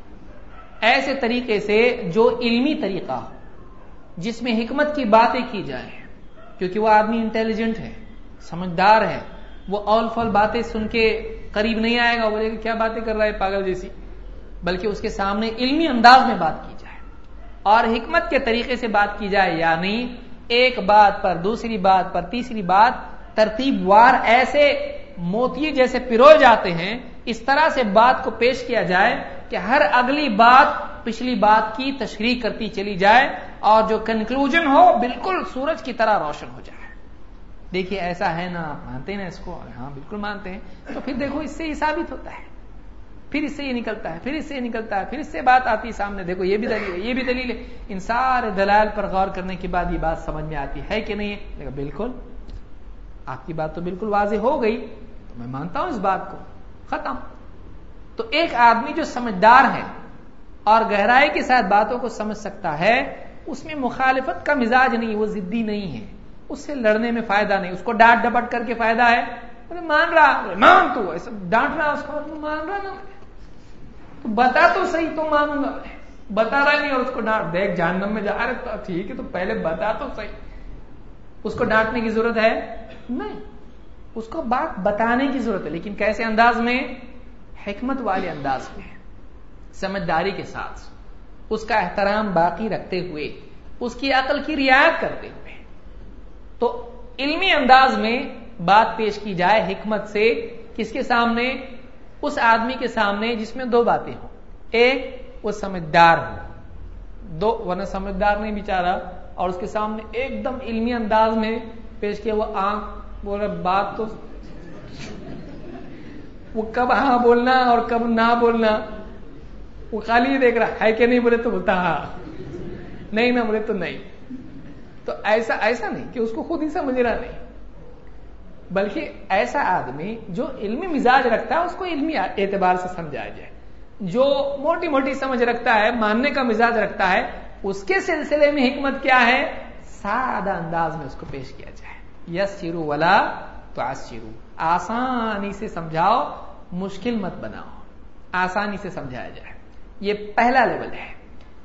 ایسے طریقے سے جو علمی طریقہ ہو, جس میں حکمت کی باتیں کی جائیں, کیونکہ وہ آدمی انٹیلیجنٹ ہے, سمجھدار ہے. وہ اول فول باتیں سن کے قریب نہیں آئے گا, بولے کہ کیا باتیں کر رہا ہے پاگل جیسی, بلکہ اس کے سامنے علمی انداز میں بات کی جائے اور حکمت کے طریقے سے بات کی جائے. یعنی ایک بات پر دوسری بات پر تیسری بات ترتیب وار ایسے موتی جیسے پروئے جاتے ہیں, اس طرح سے بات کو پیش کیا جائے کہ ہر اگلی بات پچھلی بات کی تشریح کرتی چلی جائے, اور جو کنکلوژن ہو بالکل سورج کی طرح روشن ہو جائے. دیکھیے ایسا ہے نا, آپ مانتے ہیں نا اس کو؟ ہاں بالکل مانتے ہیں. تو پھر دیکھو اس سے یہ ثابت ہوتا ہے, پھر اس سے یہ نکلتا ہے, پھر اس سے یہ نکلتا ہے, پھر اس سے بات آتی ہے سامنے, دیکھو یہ بھی دلیل ہے, یہ بھی دلیل ہے. ان سارے دلائل پر غور کرنے کے بعد یہ بات سمجھ میں آتی ہے کہ نہیں ہے؟ دیکھو بالکل آپ کی بات تو بالکل واضح ہو گئی, تو میں مانتا ہوں اس بات کو, ختم. تو ایک آدمی جو سمجھدار ہے اور گہرائی کے ساتھ باتوں کو سمجھ سکتا ہے, اس میں مخالفت کا مزاج نہیں, وہ ضدی نہیں ہے, اس سے لڑنے میں فائدہ نہیں, اس کو ڈانٹ ڈپٹ کر کے فائدہ ہے. مان رہا مان, تو ایسا ڈانٹ رہا اس کو مان رہا نا, تو بتا تو صحیح تو مانوں گا. بتا رہا نہیں اور اس کو ڈانٹ, دیکھ جہنم میں جا رہے, تو ٹھیک ہے تو پہلے بتا تو صحیح. اس کو ڈانٹنے کی ضرورت ہے نہیں, اس کو بات بتانے کی ضرورت ہے, لیکن کیسے انداز میں؟ حکمت والے انداز میں, سمجھداری کے ساتھ, اس کا احترام باقی رکھتے ہوئے, اس کی عقل کی رعایت کرتے ہوئے. تو علمی انداز میں بات پیش کی جائے حکمت سے, کس کے سامنے؟ اس آدمی کے سامنے جس میں دو باتیں ہوں. ایک وہ سمجھدار ہو, دو ورنہ سمجھدار نہیں بیچارہ, اور اس کے سامنے ایک دم علمی انداز میں پیش کیا, وہ آنکھ بول رہا بات تو وہ کب ہاں بولنا اور کب نہ بولنا, وہ خالی دیکھ رہا ہے کہ نہیں, بولے تو بولتا ہاں, نہیں نہ بولے تو نہیں. تو ایسا ایسا نہیں کہ اس کو خود ہی سمجھ رہا نہیں, بلکہ ایسا آدمی جو علمی مزاج رکھتا ہے اس کو علمی اعتبار سے سمجھایا جائے. جو موٹی موٹی سمجھ رکھتا ہے, ماننے کا مزاج رکھتا ہے, اس کے سلسلے میں حکمت کیا ہے, سادہ انداز میں اس کو پیش کیا جائے. یسروا ولا تعسروا, آسانی سے سمجھاؤ, مشکل مت بناؤ, آسانی سے سمجھایا جائے. یہ پہلا لیول ہے.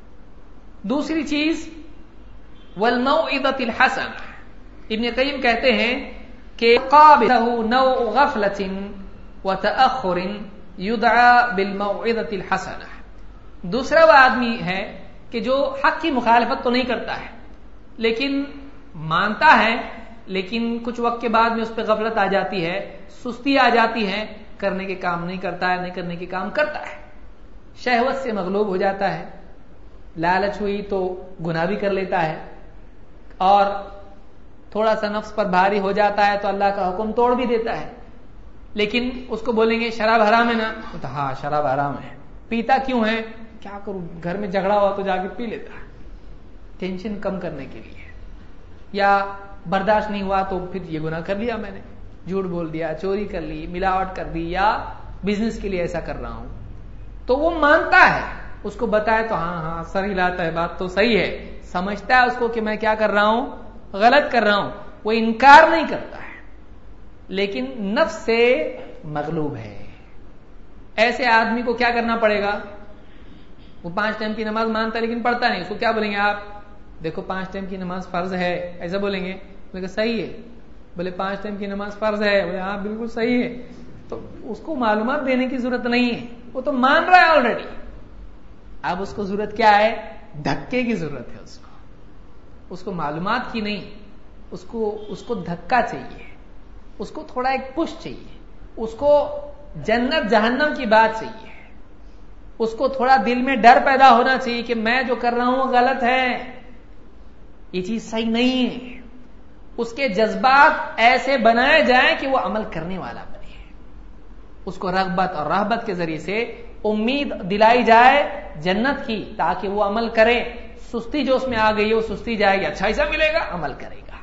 دوسری چیز والموعظۃ الحسنہ, ابن قیم کہتے ہیں کہ قابلہ نوع غفلۃ وتأخر یدعى بالموعظۃ الحسنہ. دوسرا وہ آدمی ہے کہ جو حق کی مخالفت تو نہیں کرتا ہے, لیکن مانتا ہے, لیکن کچھ وقت کے بعد میں اس پہ غفلت آ جاتی ہے, سستی آ جاتی ہے, کرنے کے کام نہیں کرتا ہے, نہیں کرنے کے کام کرتا ہے, شہوت سے مغلوب ہو جاتا ہے, لالچ ہوئی تو گناہ بھی کر لیتا ہے, اور تھوڑا سا نفس پر بھاری ہو جاتا ہے تو اللہ کا حکم توڑ بھی دیتا ہے. لیکن اس کو بولیں گے شراب حرام ہے نا, تو ہاں شراب حرام ہے. پیتا کیوں ہے, کیا کروں, گھر میں جھگڑا ہوا تو جا کے پی لیتا ہے, ٹینشن کم کرنے کے لیے, یا برداشت نہیں ہوا تو پھر یہ گناہ کر لیا میں نے, جھوٹ بول دیا, چوری کر لی, ملاوٹ کر دی, یا بزنس کے لیے ایسا کر رہا ہوں. تو وہ مانتا ہے, اس کو بتائے تو ہاں ہاں سر ہلاتا ہے, بات تو صحیح ہے, سمجھتا ہے اس کو کہ میں کیا کر رہا ہوں, غلط کر رہا ہوں, وہ انکار نہیں کرتا ہے, لیکن نفس سے مغلوب ہے. ایسے آدمی کو کیا کرنا پڑے گا, وہ پانچ ٹائم کی نماز مانتا ہے لیکن پڑھتا نہیں, اس کو کیا بولیں گے آپ, دیکھو پانچ ٹائم کی نماز فرض ہے, ایسا بولیں گے, بولے کہ صحیح ہے, بولے پانچ ٹائم کی نماز فرض ہے, بولے ہاں بالکل صحیح ہے. تو اس کو معلومات دینے کی ضرورت نہیں ہے, وہ تو مان رہا ہے آلریڈی. اب اس کو ضرورت کیا ہے, دھکے کی ضرورت ہے اس کو, اس کو معلومات کی نہیں, اس کو اس کو دھکا چاہیے, اس کو تھوڑا ایک پش چاہیے, اس کو جنت جہنم کی بات چاہیے, اس کو تھوڑا دل میں ڈر پیدا ہونا چاہیے کہ میں جو کر رہا ہوں وہ غلط ہے, یہ چیز صحیح نہیں ہے. اس کے جذبات ایسے بنائے جائیں کہ وہ عمل کرنے والا بنے, اس کو رغبت اور رہبت کے ذریعے سے امید دلائی جائے جنت کی, تاکہ وہ عمل کرے. سستی جو اس میں آ گئی ہے وہ سستی جائے گی, اچھا ایسا ملے گا, عمل کرے گا.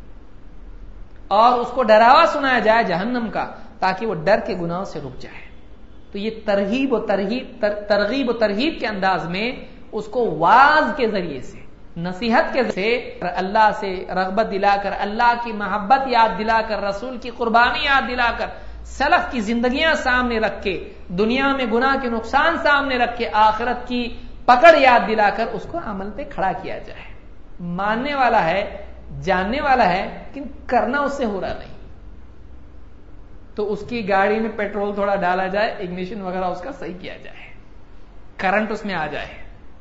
اور اس کو ڈراوا سنایا جائے جہنم کا, تاکہ وہ ڈر کے گناہوں سے رک جائے. تو یہ ترغیب و ترہیب ترغیب و ترہیب کے انداز میں اس کو واعظ کے ذریعے سے, نصیحت کے ذریعے سے اللہ سے رغبت دلا کر, اللہ کی محبت یاد دلا کر, رسول کی قربانی یاد دلا کر, سلف کی زندگیاں سامنے رکھ کے, دنیا میں گناہ کے نقصان سامنے رکھ کے, آخرت کی پکڑ یاد دلا کر اس کو عمل پہ کھڑا کیا جائے. ماننے والا ہے, جاننے والا ہے, لیکن کرنا اس سے ہو رہا نہیں, تو اس کی گاڑی میں پیٹرول تھوڑا ڈالا جائے, اگنیشن وغیرہ اس کا صحیح کیا جائے, کرنٹ اس میں آ جائے,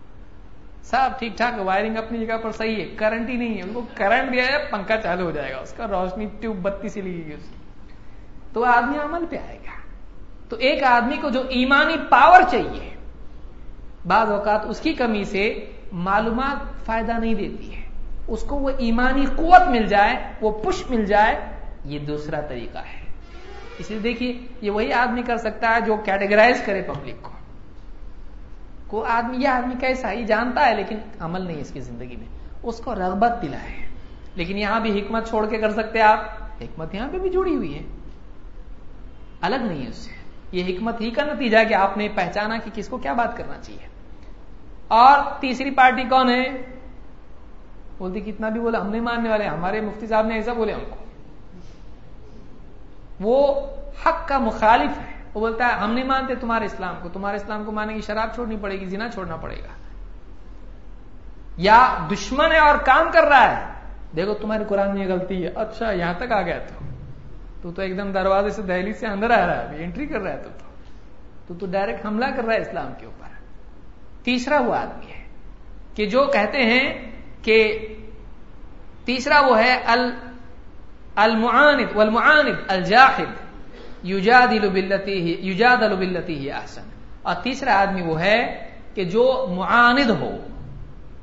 سب ٹھیک ٹھاک, وائرنگ اپنی جگہ پر صحیح ہے, کرنٹ ہی نہیں ہے, ان کو کرنٹ دیا جائے, پنکھا چالو ہو جائے گا, اس کا روشنی ٹیوب بتی سے لگے گی اس کی, تو آدمی عمل پہ آئے گا. تو ایک آدمی کو جو ایمانی پاور چاہیے, بعض اوقات اس کی کمی سے معلومات فائدہ نہیں دیتی ہے, اس کو وہ ایمانی قوت مل جائے, وہ پش مل جائے, یہ دوسرا طریقہ ہے. اس لیے دیکھیے یہ وہی آدمی کر سکتا ہے جو کیٹیگرائز کرے پبلک کو. کو آدمی یہ آدمی کیسا, یہ جانتا ہے لیکن عمل نہیں اس کی زندگی میں, اس کو رغبت دلائے. لیکن یہاں بھی حکمت چھوڑ کے کر سکتے آپ, حکمت یہاں پہ بھی جڑی ہوئی ہے, الگ نہیں ہے اس سے. یہ حکمت ہی کا نتیجہ کہ آپ نے پہچانا کہ کس کو کیا بات کرنا چاہیے. اور تیسری پارٹی کون ہے, بولتی کتنا بھی بولا ہم نہیں ماننے والے, ہمارے مفتی صاحب نے ایسا بولے ہم کو, وہ حق کا مخالف ہے. وہ بولتا ہے ہم نہیں مانتے تمہارے اسلام کو, تمہارے اسلام کو ماننے کی شراب چھوڑنی پڑے گی, زنا چھوڑنا پڑے گا. یا دشمن ہے اور کام کر رہا ہے, دیکھو تمہارے قرآن میں یہ غلطی ہے, اچھا یہاں تک آ گیا تو تو تو ایک دم دروازے سے دہلی سے اندر آ رہا ہے, ابھی انٹری کر رہا ہے, تو تو تو ڈائریکٹ حملہ کر رہا ہے اسلام کے اوپر. تیسرا وہ آدمی ہے کہ جو کہتے ہیں کہ تیسرا وہ ہے المعاند والمعاند الجاحد یجادل باللتی ہی یجادل باللتی ہی احسن. اور تیسرا آدمی وہ ہے کہ جو معاند ہو,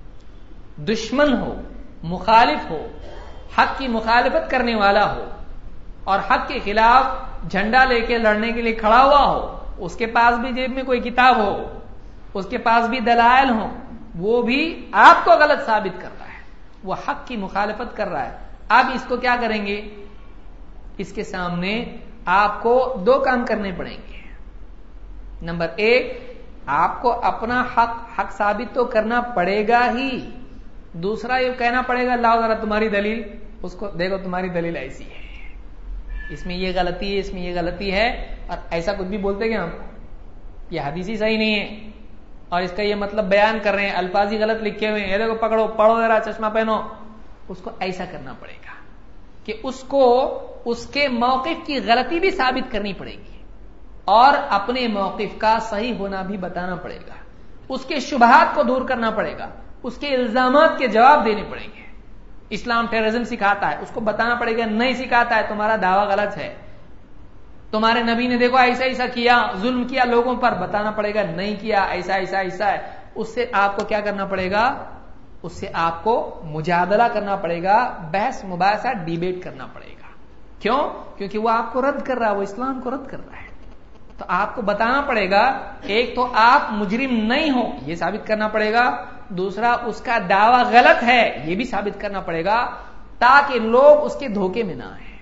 دشمن ہو، مخالف ہو، حق کی مخالفت کرنے والا ہو اور حق کے خلاف جھنڈا لے کے لڑنے کے لیے کھڑا ہوا ہو، اس کے پاس بھی جیب میں کوئی کتاب ہو، اس کے پاس بھی دلائل ہوں، وہ بھی آپ کو غلط ثابت کر رہا ہے، وہ حق کی مخالفت کر رہا ہے. اب اس کو کیا کریں گے؟ اس کے سامنے آپ کو دو کام کرنے پڑیں گے. نمبر ایک، آپ کو اپنا حق حق ثابت تو کرنا پڑے گا ہی. دوسرا یہ کہنا پڑے گا لاؤ ذرا تمہاری دلیل، اس کو دیکھو تمہاری دلیل ایسی ہے، اس میں یہ غلطی ہے، اس میں یہ غلطی ہے، اور ایسا کچھ بھی بولتے گے ہم یہ حدیث ہی صحیح نہیں ہے اور اس کا یہ مطلب بیان کر رہے ہیں، الفاظ ہی غلط لکھے ہوئے ہیں، یہ دیکھو پکڑو، پڑھو ذرا، چشمہ پہنو. اس کو ایسا کرنا پڑے گا کہ اس کو اس کے موقف کی غلطی بھی ثابت کرنی پڑے گی اور اپنے موقف کا صحیح ہونا بھی بتانا پڑے گا، اس کے شبہات کو دور کرنا پڑے گا، اس کے الزامات کے جواب دینے پڑیں گے. اسلام ٹیررزم سکھاتا ہے، اس کو بتانا پڑے گا نہیں سکھاتا ہے، تمہارا دعویٰ غلط ہے، تمہارے نبی نے دیکھو ایسا ایسا کیا، ظلم کیا لوگوں پر، بتانا پڑے گا نہیں کیا، ایسا ایسا ایسا ہے. اس سے آپ کو کیا کرنا پڑے گا؟ اس سے آپ کو مجادلہ کرنا پڑے گا، بحث مباحثہ ڈیبیٹ کرنا پڑے گا. کیوں؟ کیونکہ وہ آپ کو رد کر رہا ہے، وہ اسلام کو رد کر رہا ہے. تو آپ کو بتانا پڑے گا، ایک تو آپ مجرم نہیں ہو یہ ثابت کرنا پڑے گا، دوسرا اس کا دعویٰ غلط ہے یہ بھی ثابت کرنا پڑے گا، تاکہ لوگ اس کے دھوکے میں نہ آئیں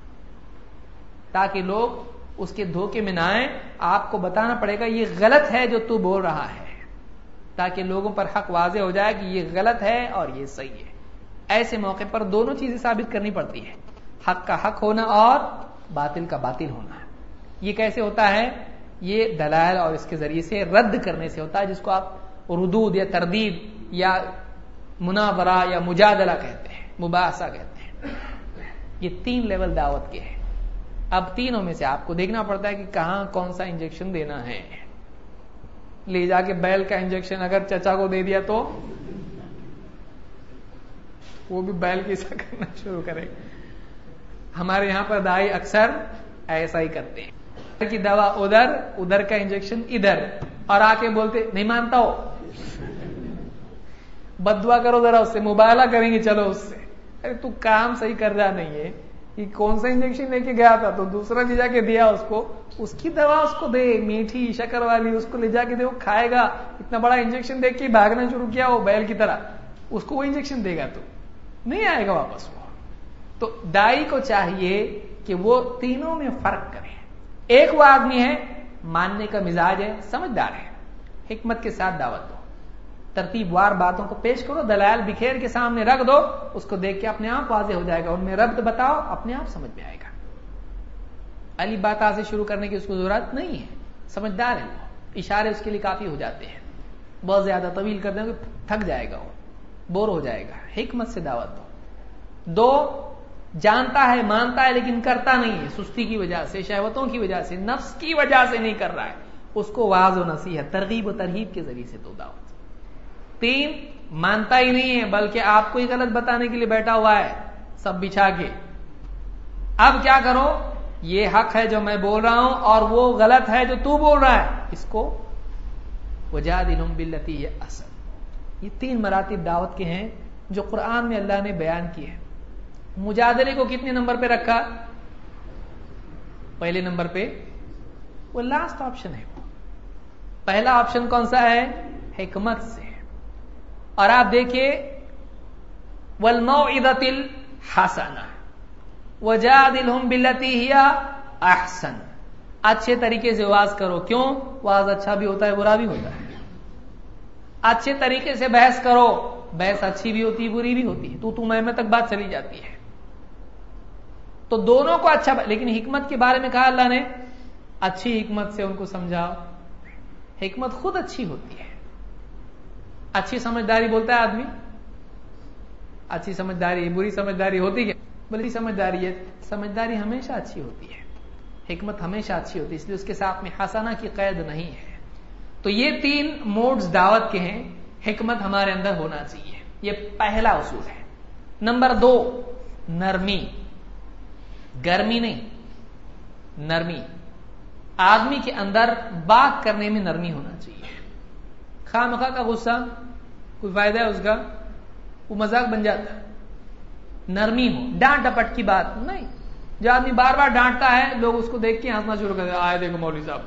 تاکہ لوگ اس کے دھوکے میں نہ آئیں آپ کو بتانا پڑے گا یہ غلط ہے جو تو بول رہا ہے، تاکہ لوگوں پر حق واضح ہو جائے کہ یہ غلط ہے اور یہ صحیح ہے. ایسے موقع پر دونوں چیزیں ثابت کرنی پڑتی ہے، حق کا حق ہونا اور باطل کا باطل ہونا. یہ کیسے ہوتا ہے؟ یہ دلائل اور اس کے ذریعے سے رد کرنے سے ہوتا ہے، جس کو آپ ردود یا تردید یا مناظرہ یا مجادلہ کہتے ہیں، مباحثہ کہتے ہیں. یہ تین لیول دعوت کے ہیں. اب تینوں میں سے آپ کو دیکھنا پڑتا ہے کہ کہاں کون سا انجیکشن دینا ہے. لے جا کے بیل کا انجیکشن اگر چچا کو دے دیا تو وہ بھی بیل کی سا کرنا شروع کرے. ہمارے یہاں پر دائی اکثر ایسا ہی کرتے ہیں کی دوا ادھر، ادھر کا انجیکشن ادھر، اور آ کے بولتے نہیں مانتا ہو، بددعا کرو ذرا اس سے، مباہلہ کریں گے چلو اس سے. ارے تو کام صحیح کر رہا نہیں ہے، یہ کون سا انجیکشن لے کے گیا تھا تو دوسرا لے جا کے دیا اس کو، اس کی دوا اس کو دے، میٹھی شکر والی، اس کو لے جا کے دے، وہ کھائے گا. اتنا بڑا انجیکشن دیکھ کے بھاگنا شروع کیا وہ بیل کی طرح، اس کو وہ انجیکشن دے گا تو نہیں آئے گا واپس وہ. تو دائی کو چاہیے کہ وہ تینوں میں فرق کرے. ایک وہ آدمی ہے ماننے کا مزاج ہے، سمجھدار ہے، حکمت کے ساتھ دعوت دو، ترتیب وار باتوں کو پیش کرو، دلائل بکھیر کے سامنے رکھ دو، اس کو دیکھ کے اپنے آپ واضح ہو جائے گا، ان میں ربط بتاؤ، اپنے آپ سمجھ میں آئے گا. علی بات سے شروع کرنے کی اس کو ضرورت نہیں ہے، سمجھدار ہے وہ، اشارے اس کے لیے کافی ہو جاتے ہیں. بہت زیادہ طویل کر دیں گے تھک جائے گا، وہ بور ہو جائے گا. حکمت سے دعوت دو. دو، جانتا ہے مانتا ہے لیکن کرتا نہیں ہے، سستی کی وجہ سے، شہوتوں کی وجہ سے، نفس کی وجہ سے نہیں کر رہا ہے، اس کو واعظ و نصیحت، ترغیب و ترہیب کے ذریعے سے دو دعوت. تین، مانتا ہی نہیں ہے بلکہ آپ کو ہی غلط بتانے کے لیے بیٹھا ہوا ہے سب بچھا کے. اب کیا کرو؟ یہ حق ہے جو میں بول رہا ہوں اور وہ غلط ہے جو تو بول رہا ہے، اس کو وجادلہم باللتی ہی احسن. یہ تین مراتب دعوت کے ہیں جو قرآن میں اللہ نے بیان کیے ہیں. مجادلے کو کتنے نمبر پہ رکھا؟ پہلے نمبر پہ. وہ لاسٹ آپشن ہے. پہلا آپشن کون سا ہے؟ حکمت سے. اور آپ دیکھیے والموعظۃ الحسنہ وجادلہم باللتی ہی احسن. اچھے طریقے سے واز کرو. کیوں؟ واز اچھا بھی ہوتا ہے برا بھی ہوتا ہے. اچھے طریقے سے بحث کرو، بحث اچھی بھی ہوتی ہے بری بھی ہوتی ہے، تو تو میں میں تک بات چلی جاتی ہے. تو دونوں کو اچھا، لیکن حکمت کے بارے میں کہا اللہ نے اچھی حکمت سے ان کو سمجھاؤ. حکمت خود اچھی ہوتی ہے. اچھی سمجھداری بولتا ہے آدمی، اچھی سمجھداری، بری سمجھداری ہوتی ہے، بری سمجھداری ہے. سمجھداری ہمیشہ اچھی ہوتی ہے، حکمت ہمیشہ اچھی ہوتی ہے، اس لیے اس کے ساتھ میں حسنہ کی قید نہیں ہے. تو یہ تین موڈز دعوت کے ہیں. حکمت ہمارے اندر ہونا چاہیے، یہ پہلا اصول ہے. نمبر دو، نرمی. گرمی نہیں، نرمی. آدمی کے اندر بات کرنے میں نرمی ہونا چاہیے. خواہ مخواہ کا غصہ کوئی فائدہ ہے اس کا؟ وہ مذاق بن جاتا ہے. نرمی ہو, ڈانٹ ڈپٹ کی بات نہیں. جو آدمی بار بار ڈانٹتا ہے لوگ اس کو دیکھ کے ہنسنا شروع کر دیتے, آئے دیکھو مولوی صاحب.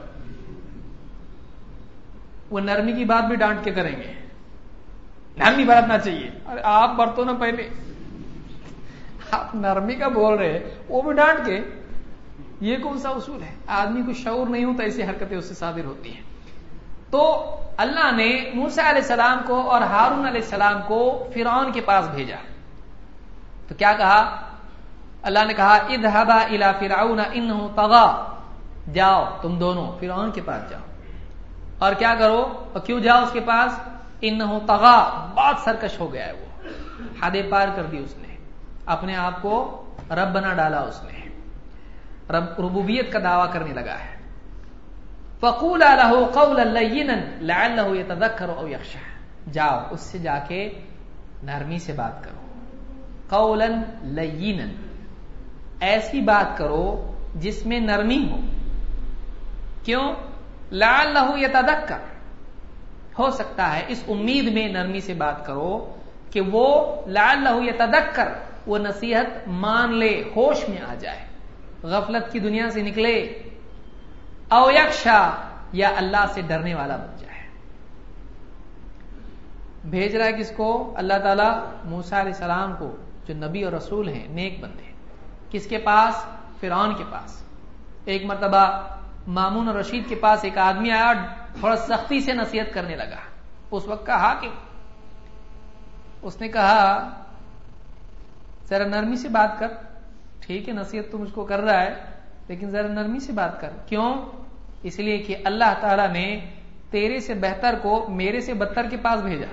وہ نرمی کی بات بھی ڈانٹ کے کریں گے, نرمی برتنا چاہیے. ارے آپ برتو نا پہلے, آپ نرمی کا بول رہے وہ بھی ڈانٹ کے. یہ کون سا اصول ہے؟ آدمی کو شعور نہیں ہوتا, ایسی حرکتیں اس سے صادر ہوتی ہیں. تو اللہ نے موسیٰ علیہ السلام کو اور ہارون علیہ السلام کو فرعون کے پاس بھیجا. تو کیا کہا اللہ نے؟ کہا اذهبا الى فرعون انه طغى, جاؤ تم دونوں فرعون کے پاس جاؤ. اور کیا کرو؟ اور کیوں جاؤ اس کے پاس؟ انه طغى, بہت سرکش ہو گیا ہے, وہ حد پار کر دی اس نے, اپنے آپ کو رب بنا ڈالا اس نے, رب ربوبیت کا دعویٰ کرنے لگا ہے. فقولا له قولا لینا لعله يتذکر او یخشى, جاؤ اس سے جا کے نرمی سے بات کرو. قولا لینا, ایسی بات کرو جس میں نرمی ہو. کیوں؟ لعله يتذکر, ہو سکتا ہے اس امید میں نرمی سے بات کرو کہ وہ لعله يتذکر, وہ نصیحت مان لے, ہوش میں آ جائے, غفلت کی دنیا سے نکلے. او یخشا, یا اللہ سے ڈرنے والا بن جائے. بھیج رہا ہے کس کو اللہ تعالیٰ؟ موسیٰ علیہ السلام کو, جو نبی اور رسول ہیں, نیک بندے. کس کے پاس؟ فرعون کے پاس. ایک مرتبہ مامون اور رشید کے پاس ایک آدمی آیا اور تھوڑا سختی سے نصیحت کرنے لگا. اس وقت کا حاکم, اس نے کہا ذرا نرمی سے بات کر. ٹھیک ہے نصیحت تو مجھ کو کر رہا ہے, لیکن ذرا نرمی سے بات کر. کیوں؟ اس لیے کہ اللہ تعالیٰ نے تیرے سے بہتر کو میرے سے بدتر کے پاس بھیجا.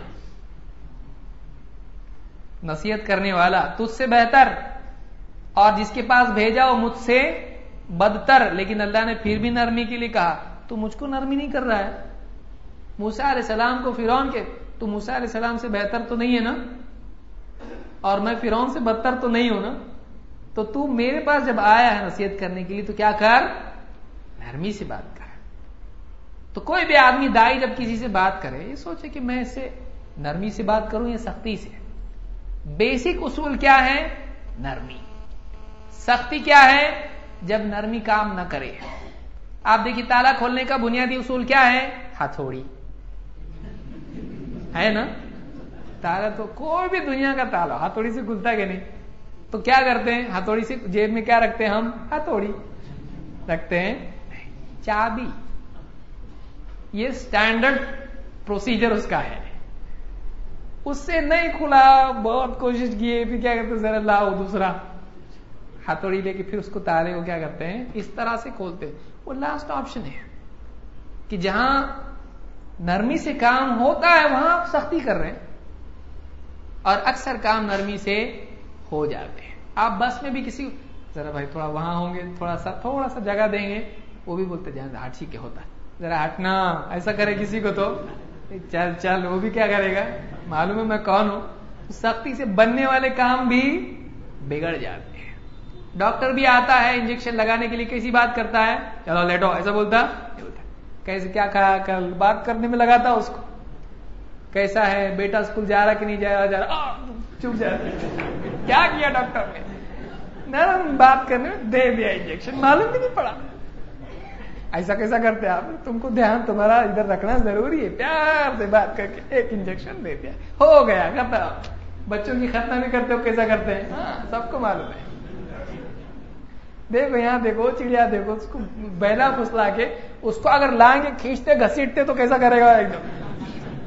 نصیحت کرنے والا تجھ سے بہتر, اور جس کے پاس بھیجا وہ مجھ سے بدتر. لیکن اللہ نے پھر بھی نرمی کے لیے کہا, تو مجھ کو نرمی نہیں کر رہا ہے. موسیٰ علیہ السلام کو فرعون کے, تو موسیٰ علیہ السلام سے بہتر تو نہیں ہے نا, اور میں فرعون سے بدتر تو نہیں ہوں نا. تو تو میرے پاس جب آیا ہے نصیحت کرنے کے لیے تو کیا کر؟ نرمی سے بات کر. تو کوئی بھی آدمی دائی جب کسی سے بات کرے یہ سوچے کہ میں اس سے نرمی سے بات کروں یا سختی سے. بیسک اصول کیا ہے؟ نرمی. سختی کیا ہے؟ جب نرمی کام نہ کرے. آپ دیکھیے تالا کھولنے کا بنیادی اصول کیا ہے؟ ہتھوڑی ہے نا. تالا تو کوئی بھی دنیا کا تالا ہتھوڑی سے کھلتا ہے کہ نہیں؟ تو کیا کرتے ہیں؟ ہتھوڑی سے جیب میں کیا رکھتے ہیں ہم؟ ہتھوڑی رکھتے ہیں. چابی, یہ سٹینڈرڈ پروسیجر اس کا ہے. اس سے نہیں کھلا, بہت کوشش کی, پھر کیا کرتے ہیں ذرا لاؤ دوسرا ہتھوڑی لے کے پھر اس کو تالے کو کیا کرتے ہیں اس طرح سے کھولتے ہیں. وہ لاسٹ آپشن ہے کہ جہاں نرمی سے کام ہوتا ہے وہاں آپ سختی کر رہے ہیں, اور اکثر کام نرمی سے ہو جاتے ہیں. آپ بس میں بھی کسی ذرا بھائی تھوڑا وہاں ہوں گے, تھوڑا سا تھوڑا سا جگہ دیں گے, وہ بھی بولتے جہاں ہاں ٹھیک ہے ہوتا ہے, ذرا ہٹنا, ایسا کرے کسی کو تو چل چل, وہ بھی کیا کرے گا, معلوم ہے میں کون ہوں. سختی سے بننے والے کام بھی بگڑ جاتے ہیں. ڈاکٹر بھی آتا ہے انجیکشن لگانے کے لیے, کیسی بات کرتا ہے, چلو لیٹو, ایسا بولتا کیسے کیا کھایا کل, بات کرنے میں لگاتا اس کو, کیسا ہے بیٹا, اسکول جا رہا کہ نہیں جا رہا, چپ جاتا. کیا کیا ڈاکٹر نے؟ نرم بات کرنے میں دے دیا انجیکشن, معلوم بھی نہیں پڑا. ایسا کیسا کرتے آپ؟ تم کو دھیان تمہارا ادھر رکھنا ضروری ہے. پیار سے بات کر کے ایک انجیکشن دے دیا, ہو گیا ختم. بچوں کی ختم بھی کرتے ہو کیسا کرتے ہیں, ہاں سب کو معلوم ہے. دیکھو یہاں دیکھو, چڑیا دیکھو, اس کو بیلا پھسلا کے اس کو اگر لائیں گے کھینچتے گھسیٹتے تو کیسا کرے گا ایک دم.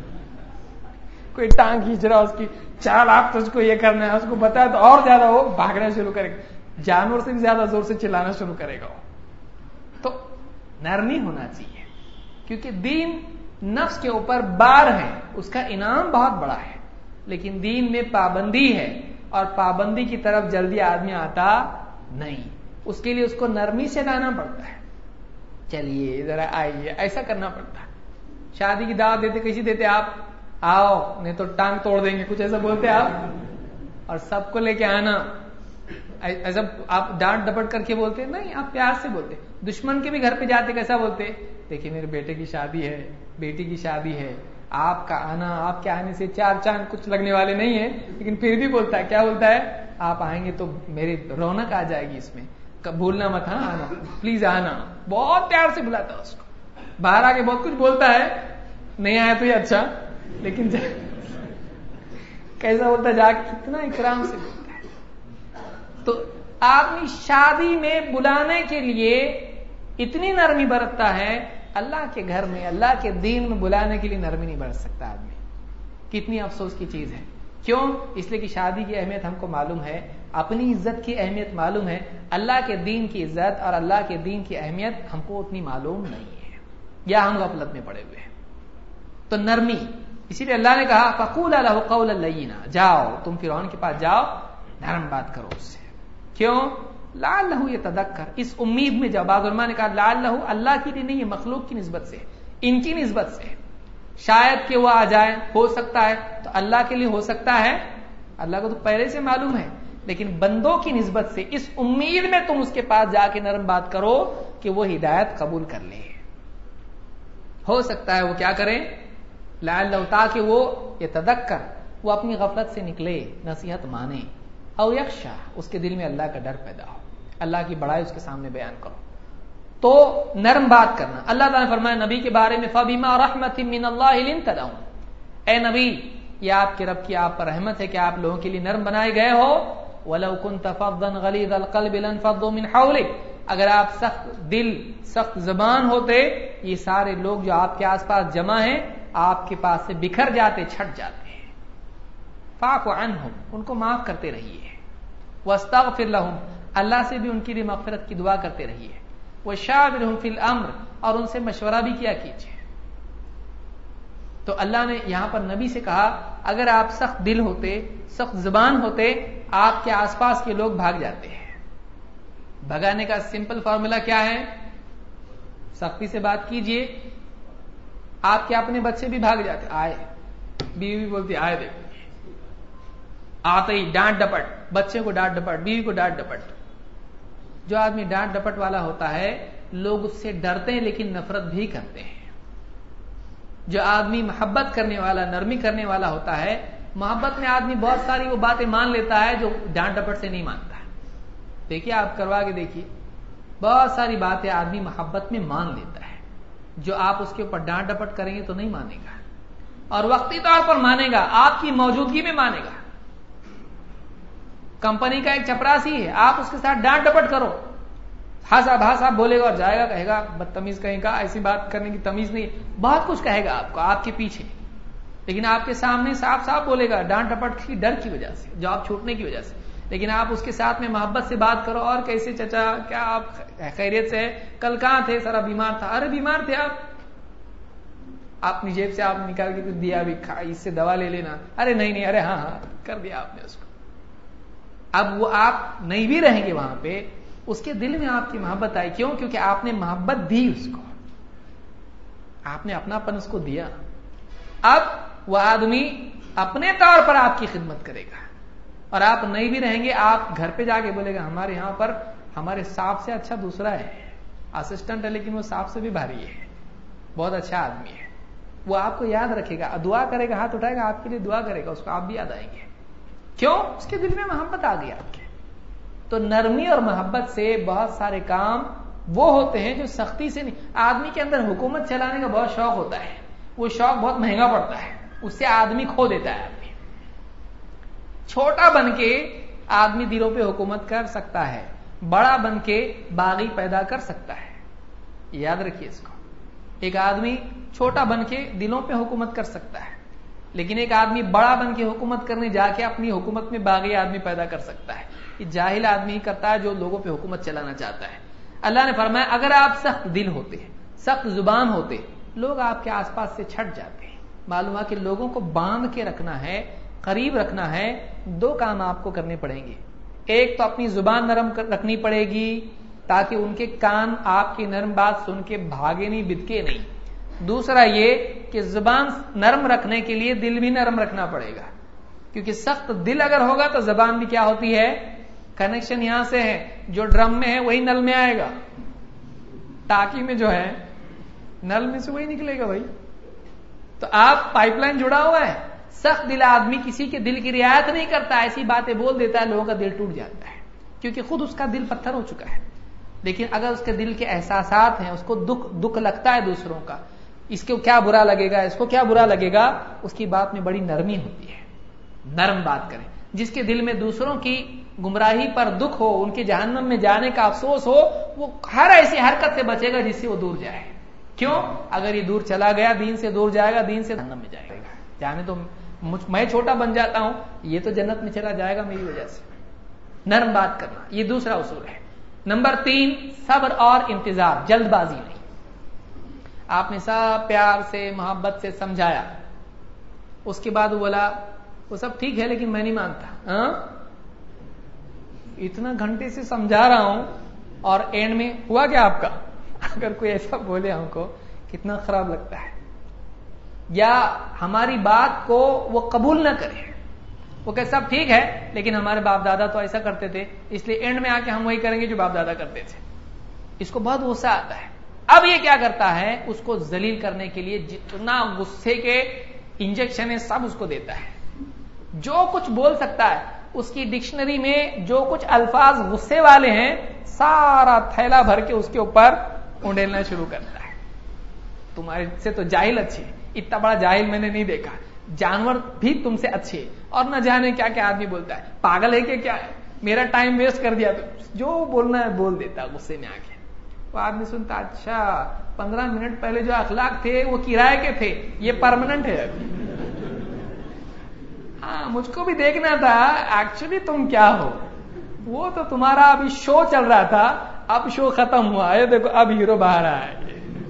کوئی ٹانگ کھینچ رہا اس کی, چال آپ تو اس کو یہ کرنا ہے, اس کو بتایا تو اور زیادہ وہ بھاگنا شروع کرے گا, جانور سے بھی زیادہ زور سے چلانا شروع کرے گا. تو نرمی ہونا چاہیے, کیونکہ دین نفس کے اوپر بار ہے, اس کا انعام بہت بڑا ہے, لیکن دین میں پابندی ہے, اور پابندی کی طرف جلدی آدمی آتا نہیں. اس کے لیے اس کو نرمی سے لانا پڑتا ہے. چلیے ذرا آئیے, ایسا کرنا پڑتا ہے. شادی کی دعوت دیتے کیسی دیتے آپ؟ آؤ نہیں تو ٹانگ توڑ دیں گے, کچھ ایسا بولتے آپ, اور سب کو لے کے آنا. ایسا آپ ڈانٹ ڈپٹ کر کے بولتے نہیں, آپ پیار سے بولتے. دشمن کے بھی گھر پہ جاتے کیسا بولتے, دیکھیے میرے بیٹے کی شادی ہے, بیٹی کی شادی ہے, آپ کا آنا، آپ کے آنے سے چار چاند کچھ لگنے والے نہیں ہیں، لیکن پھر بھی بولتا ہے، کیا بولتا ہے؟ آپ آئیں گے تو میری رونق آ جائے گی، اس میں بھولنا مت، ہاں آنا پلیز آنا. بہت پیار سے بلاتا ہے اس کو. باہر آ کے بہت کچھ بولتا ہے، نہیں آیا تو یہ اچھا، لیکن کیسا بولتا ہے جا کے کتنا اکرام سے بولتا ہے. تو آدمی شادی میں بلانے کے لیے اتنی نرمی برتتا ہے، اللہ کے گھر میں اللہ کے دین میں بلانے کے لیے نرمی نہیں برت سکتا آدمی. کتنی افسوس کی چیز ہے. کیوں؟ اس لیے کہ شادی کی اہمیت ہم کو معلوم ہے، اپنی عزت کی اہمیت معلوم ہے، اللہ کے دین کی عزت اور اللہ کے دین کی اہمیت ہم کو اتنی معلوم نہیں ہے، یا ہم غفلت میں پڑے ہوئے ہیں. تو نرمی، اسی لیے اللہ نے کہا فَقُولَا لَهُ قَوْلًا لَيِّنًا، جاؤ تم فرعون کے پاس جاؤ، نرم بات کرو اس سے. کیوں؟ لعلہ یتذکر، اس امید میں جب بعض علماء نے کہا لعلہ اللہ کی لیے نہیں ہے، مخلوق کی نسبت سے، ان کی نسبت سے، شاید کہ وہ آ جائے، ہو سکتا ہے. تو اللہ کے لیے ہو سکتا ہے، اللہ کو تو پہلے سے معلوم ہے، لیکن بندوں کی نسبت سے اس امید میں تم اس کے پاس جا کے نرم بات کرو کہ وہ ہدایت قبول کر لے. ہو سکتا ہے وہ کیا کریں؟ لعلہ، تاکہ وہ یتذکر، وہ اپنی غفلت سے نکلے، نصیحت مانے، او یخشا، اس کے دل میں اللہ کا ڈر پیدا ہو، اللہ کی بڑائی اس کے سامنے بیان کرو. تو نرم بات کرنا. اللہ تعالیٰ نے فرمایا نبی کے بارے میں فَبِمَا رَحْمَةٍ مِّنَ اللَّهِ لِنتَ لَهُمْ، اے نبی یہ آپ کے رب کی آپ پر رحمت ہے کہ آپ لوگوں کے لیے نرم بنائے گئے ہو. وَلَوْ كُنْتَ فَظًّا غَلِيظَ الْقَلْبِ لَانفَضُّوا مِنْ حَوْلِكَ، اگر آپ سخت دل سخت زبان ہوتے، یہ سارے لوگ جو آپ کے آس پاس جمع ہیں آپ کے پاس سے بکھر جاتے، چھٹ جاتے. فَاعْفُ عَنْهُمْ، ان کو معاف کرتے رہیے. وَاسْتَغْفِرْ لَهُمْ، اللہ سے بھی ان کے لیے مغفرت کی دعا کرتے رہیے. وَشَاوِرْهُمْ فِي الْأَمْرِ، اور ان سے مشورہ بھی کیا کیجیے. تو اللہ نے یہاں پر نبی سے کہا اگر آپ سخت دل ہوتے، سخت زبان ہوتے، آپ کے آس پاس کے لوگ بھاگ جاتے ہیں. بھگانے کا سمپل فارمولا کیا ہے؟ سختی سے بات کیجیے. آپ کے اپنے بچے بھی بھاگ جاتے، آئے، بیوی بھی بولتی آئے، دیکھو آتے ہی ڈانٹ ڈپٹ، بچے کو ڈانٹ ڈپٹ، بیوی کو ڈانٹ ڈپٹ. جو آدمی ڈانٹ ڈپٹ والا ہوتا ہے لوگ اس سے ڈرتے ہیں لیکن نفرت بھی کرتے ہیں. جو آدمی محبت کرنے والا، نرمی کرنے والا ہوتا ہے، محبت میں آدمی بہت ساری وہ باتیں مان لیتا ہے جو ڈانٹ ڈپٹ سے نہیں مانتا. دیکھیے آپ کروا کے دیکھیے، بہت ساری باتیں آدمی محبت میں مان لیتا ہے، جو آپ اس کے اوپر ڈانٹ ڈپٹ کریں گے تو نہیں مانے گا، اور وقتی طور پر مانے گا، آپ کی موجودگی میں مانے گا. کمپنی کا ایک چپراسی ہے، آپ اس کے ساتھ ڈانٹ ڈپٹ کرو، ہاسا بھاسا بولے گا اور جائے گا، کہے گا بدتمیز کہیں گا، ایسی بات کرنے کی تمیز نہیں، بہت کچھ کہے گا آپ کو آپ کے پیچھے، لیکن آپ کے سامنے صاف صاف بولے گا ڈانٹ ڈپٹ کی ڈر کی وجہ سے، جاب چھوٹنے کی وجہ سے. لیکن آپ اس کے ساتھ میں محبت سے بات کرو، اور کیسے چچا، کیا آپ خیریت سے؟ کل کہاں تھے؟ سارا بیمار تھا. ارے بیمار تھے آپ؟ اپنی جیب سے آپ نکال کے کچھ دیا بھی، اس سے دوا لے لینا. ارے نہیں نہیں، ارے ہاں ہاں کر دیا آپ نے اس کو. اب وہ آپ نہیں بھی رہیں گے وہاں پہ، اس کے دل میں آپ کی محبت آئی. کیوں؟ کیونکہ آپ نے محبت دی اس کو، آپ نے اپنا پن اس کو دیا. اب وہ آدمی اپنے طور پر آپ کی خدمت کرے گا، اور آپ نہیں بھی رہیں گے، آپ گھر پہ جا کے بولے گا ہمارے یہاں پر ہمارے صاحب سے اچھا دوسرا ہے، اسسٹنٹ ہے لیکن وہ صاحب سے بھی بھاری ہے، بہت اچھا آدمی ہے. وہ آپ کو یاد رکھے گا، دعا کرے گا، ہاتھ اٹھائے گا آپ کے لیے دعا کرے گا، اس کو آپ بھی یاد آئیں گے. کیوں؟ اس کے دل میں محبت آ گئی آپ کے. تو نرمی اور محبت سے بہت سارے کام وہ ہوتے ہیں جو سختی سے نہیں. آدمی کے اندر حکومت چلانے کا بہت شوق ہوتا ہے، وہ شوق بہت مہنگا پڑتا ہے، اس سے آدمی کھو دیتا ہے. آدمی چھوٹا بن کے آدمی دلوں پہ حکومت کر سکتا ہے، بڑا بن کے باغی پیدا کر سکتا ہے. یاد رکھیے اس کو. ایک آدمی چھوٹا بن کے دلوں پہ حکومت کر سکتا ہے، لیکن ایک آدمی بڑا بن کے حکومت کرنے جا کے اپنی حکومت میں باغی آدمی پیدا کر سکتا ہے. یہ جاہل آدمی ہی کرتا ہے جو لوگوں پہ حکومت چلانا چاہتا ہے. اللہ نے فرمایا اگر آپ سخت دل ہوتے، سخت زبان ہوتے، لوگ آپ کے آس پاس سے چھٹ جاتے ہیں. معلوم ہے کہ لوگوں کو باندھ کے رکھنا ہے، قریب رکھنا ہے. دو کام آپ کو کرنے پڑیں گے. ایک تو اپنی زبان نرم رکھنی پڑے گی تاکہ ان کے کان آپ کی نرم بات سن کے بھاگے نہیں، بدکے نہیں. دوسرا یہ کہ زبان نرم رکھنے کے لیے دل بھی نرم رکھنا پڑے گا، کیونکہ سخت دل اگر ہوگا تو زبان بھی کیا ہوتی ہے؟ کنیکشن یہاں سے ہے، جو ڈرم میں ہے وہی نل میں آئے گا، ٹاکی میں جو ہے نل میں سے وہی نکلے گا. بھائی تو آپ پائپ لائن جڑا ہوا ہے، سخت دل آدمی کسی کے دل کی رعایت نہیں کرتا، ایسی باتیں بول دیتا ہے، لوگوں کا دل ٹوٹ جاتا ہے کیونکہ خود اس کا دل پتھر ہو چکا ہے. لیکن اگر اس کے دل کے احساسات ہیں، اس کو دکھ دکھ لگتا ہے دوسروں کا، اس کو کیا برا لگے گا، اس کو کیا برا لگے گا، اس کی بات میں بڑی نرمی ہوتی ہے. نرم بات کریں. جس کے دل میں دوسروں کی گمراہی پر دکھ ہو، ان کے جہنم میں جانے کا افسوس ہو، وہ ہر ایسی حرکت سے بچے گا جس سے وہ دور جائے. کیوں؟ اگر یہ دور چلا گیا، دین سے دور جائے گا، دین سے جہنم میں جائے گا. جانے تو میں چھوٹا بن جاتا ہوں، یہ تو جنت میں چلا جائے گا میری وجہ سے. نرم بات کرنا، یہ دوسرا اصول ہے. نمبر تین، صبر اور انتظار، جلد بازی نہیں. آپ نے سب پیار سے محبت سے سمجھایا، اس کے بعد وہ بولا وہ سب ٹھیک ہے لیکن میں نہیں مانتا. ہاں اتنا گھنٹے سے سمجھا رہا ہوں اور اینڈ میں ہوا کیا آپ کا؟ اگر کوئی ایسا بولے ہم کو کتنا خراب لگتا ہے. یا ہماری بات کو وہ قبول نہ کرے، وہ کہ سب ٹھیک ہے لیکن ہمارے باپ دادا تو ایسا کرتے تھے، اس لیے اینڈ میں آ کے ہم وہی کریں گے جو باپ دادا کرتے تھے. اس کو بہت غصہ آتا ہے. اب یہ کیا کرتا ہے، اس کو ذلیل کرنے کے لیے جتنا غصے کے انجیکشن ہے سب اس کو دیتا ہے. جو کچھ بول سکتا ہے اس کی ڈکشنری میں جو کچھ الفاظ غصے والے ہیں سارا تھیلا بھر کے اس کے اوپر اونڈیلنا شروع کرتا ہے. تمہارے سے تو جاہل اچھے، اتنا بڑا جاہل میں نے نہیں دیکھا. جانور بھی تم سے اچھے، اور نہ جانے کیا کیا آدمی بولتا ہے. پاگل ہے کہ کیا ہے، میرا ٹائم ویسٹ کر دیا. جو بولنا ہے بول دیتا غصے میں آ کے. وہ آدمی سنتا، اچھا پندرہ منٹ پہلے جو اخلاق تھے وہ کرائے کے تھے، یہ پرماننٹ ہے ابھی. ہاں مجھ کو بھی دیکھنا تھا ایکچولی تم کیا ہو. وہ تو تمہارا ابھی شو چل رہا تھا، اب شو ختم ہوا ہے، دیکھو اب ہیرو باہر آیا ہے.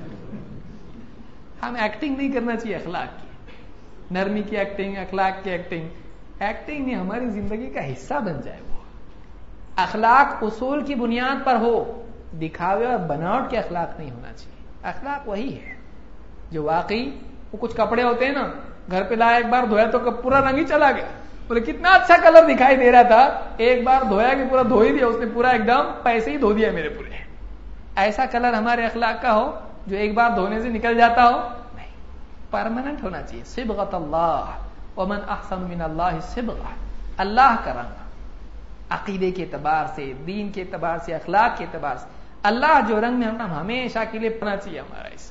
ہم ایکٹنگ نہیں کرنا چاہیے اخلاق کی، نرمی کی ایکٹنگ، اخلاق کی ایکٹنگ. ایکٹنگ نہیں، ہماری زندگی کا حصہ بن جائے. وہ اخلاق اصول کی بنیاد پر ہو، دکھاوے اور بناوٹ کے اخلاق نہیں ہونا چاہیے. اخلاق وہی ہے جو واقعی، وہ کچھ کپڑے ہوتے ہیں نا، گھر پہ لایا ایک بار دھویا تو پورا رنگ ہی چلا گیا. بولے کتنا اچھا کلر دکھائی دے رہا تھا، ایک بار دھویا کہ پورا دھو ہی دیا اس نے، پورا ایک دم پیسے ہی دھو دیا میرے پورے. ایسا کلر ہمارے اخلاق کا ہو جو ایک بار دھونے سے نکل جاتا ہو نہیں، پرماننٹ ہونا چاہیے. صبغۃ اللہ ومن احسن من اللہ صبغہ، اللہ کا رنگ عقیدے کے اعتبار سے، دین کے اعتبار سے، اخلاق کے اعتبار سے. اللہ جو رنگ میں ہم ہمیشہ کے لیے پڑنا چاہیے ہمارا ایسا.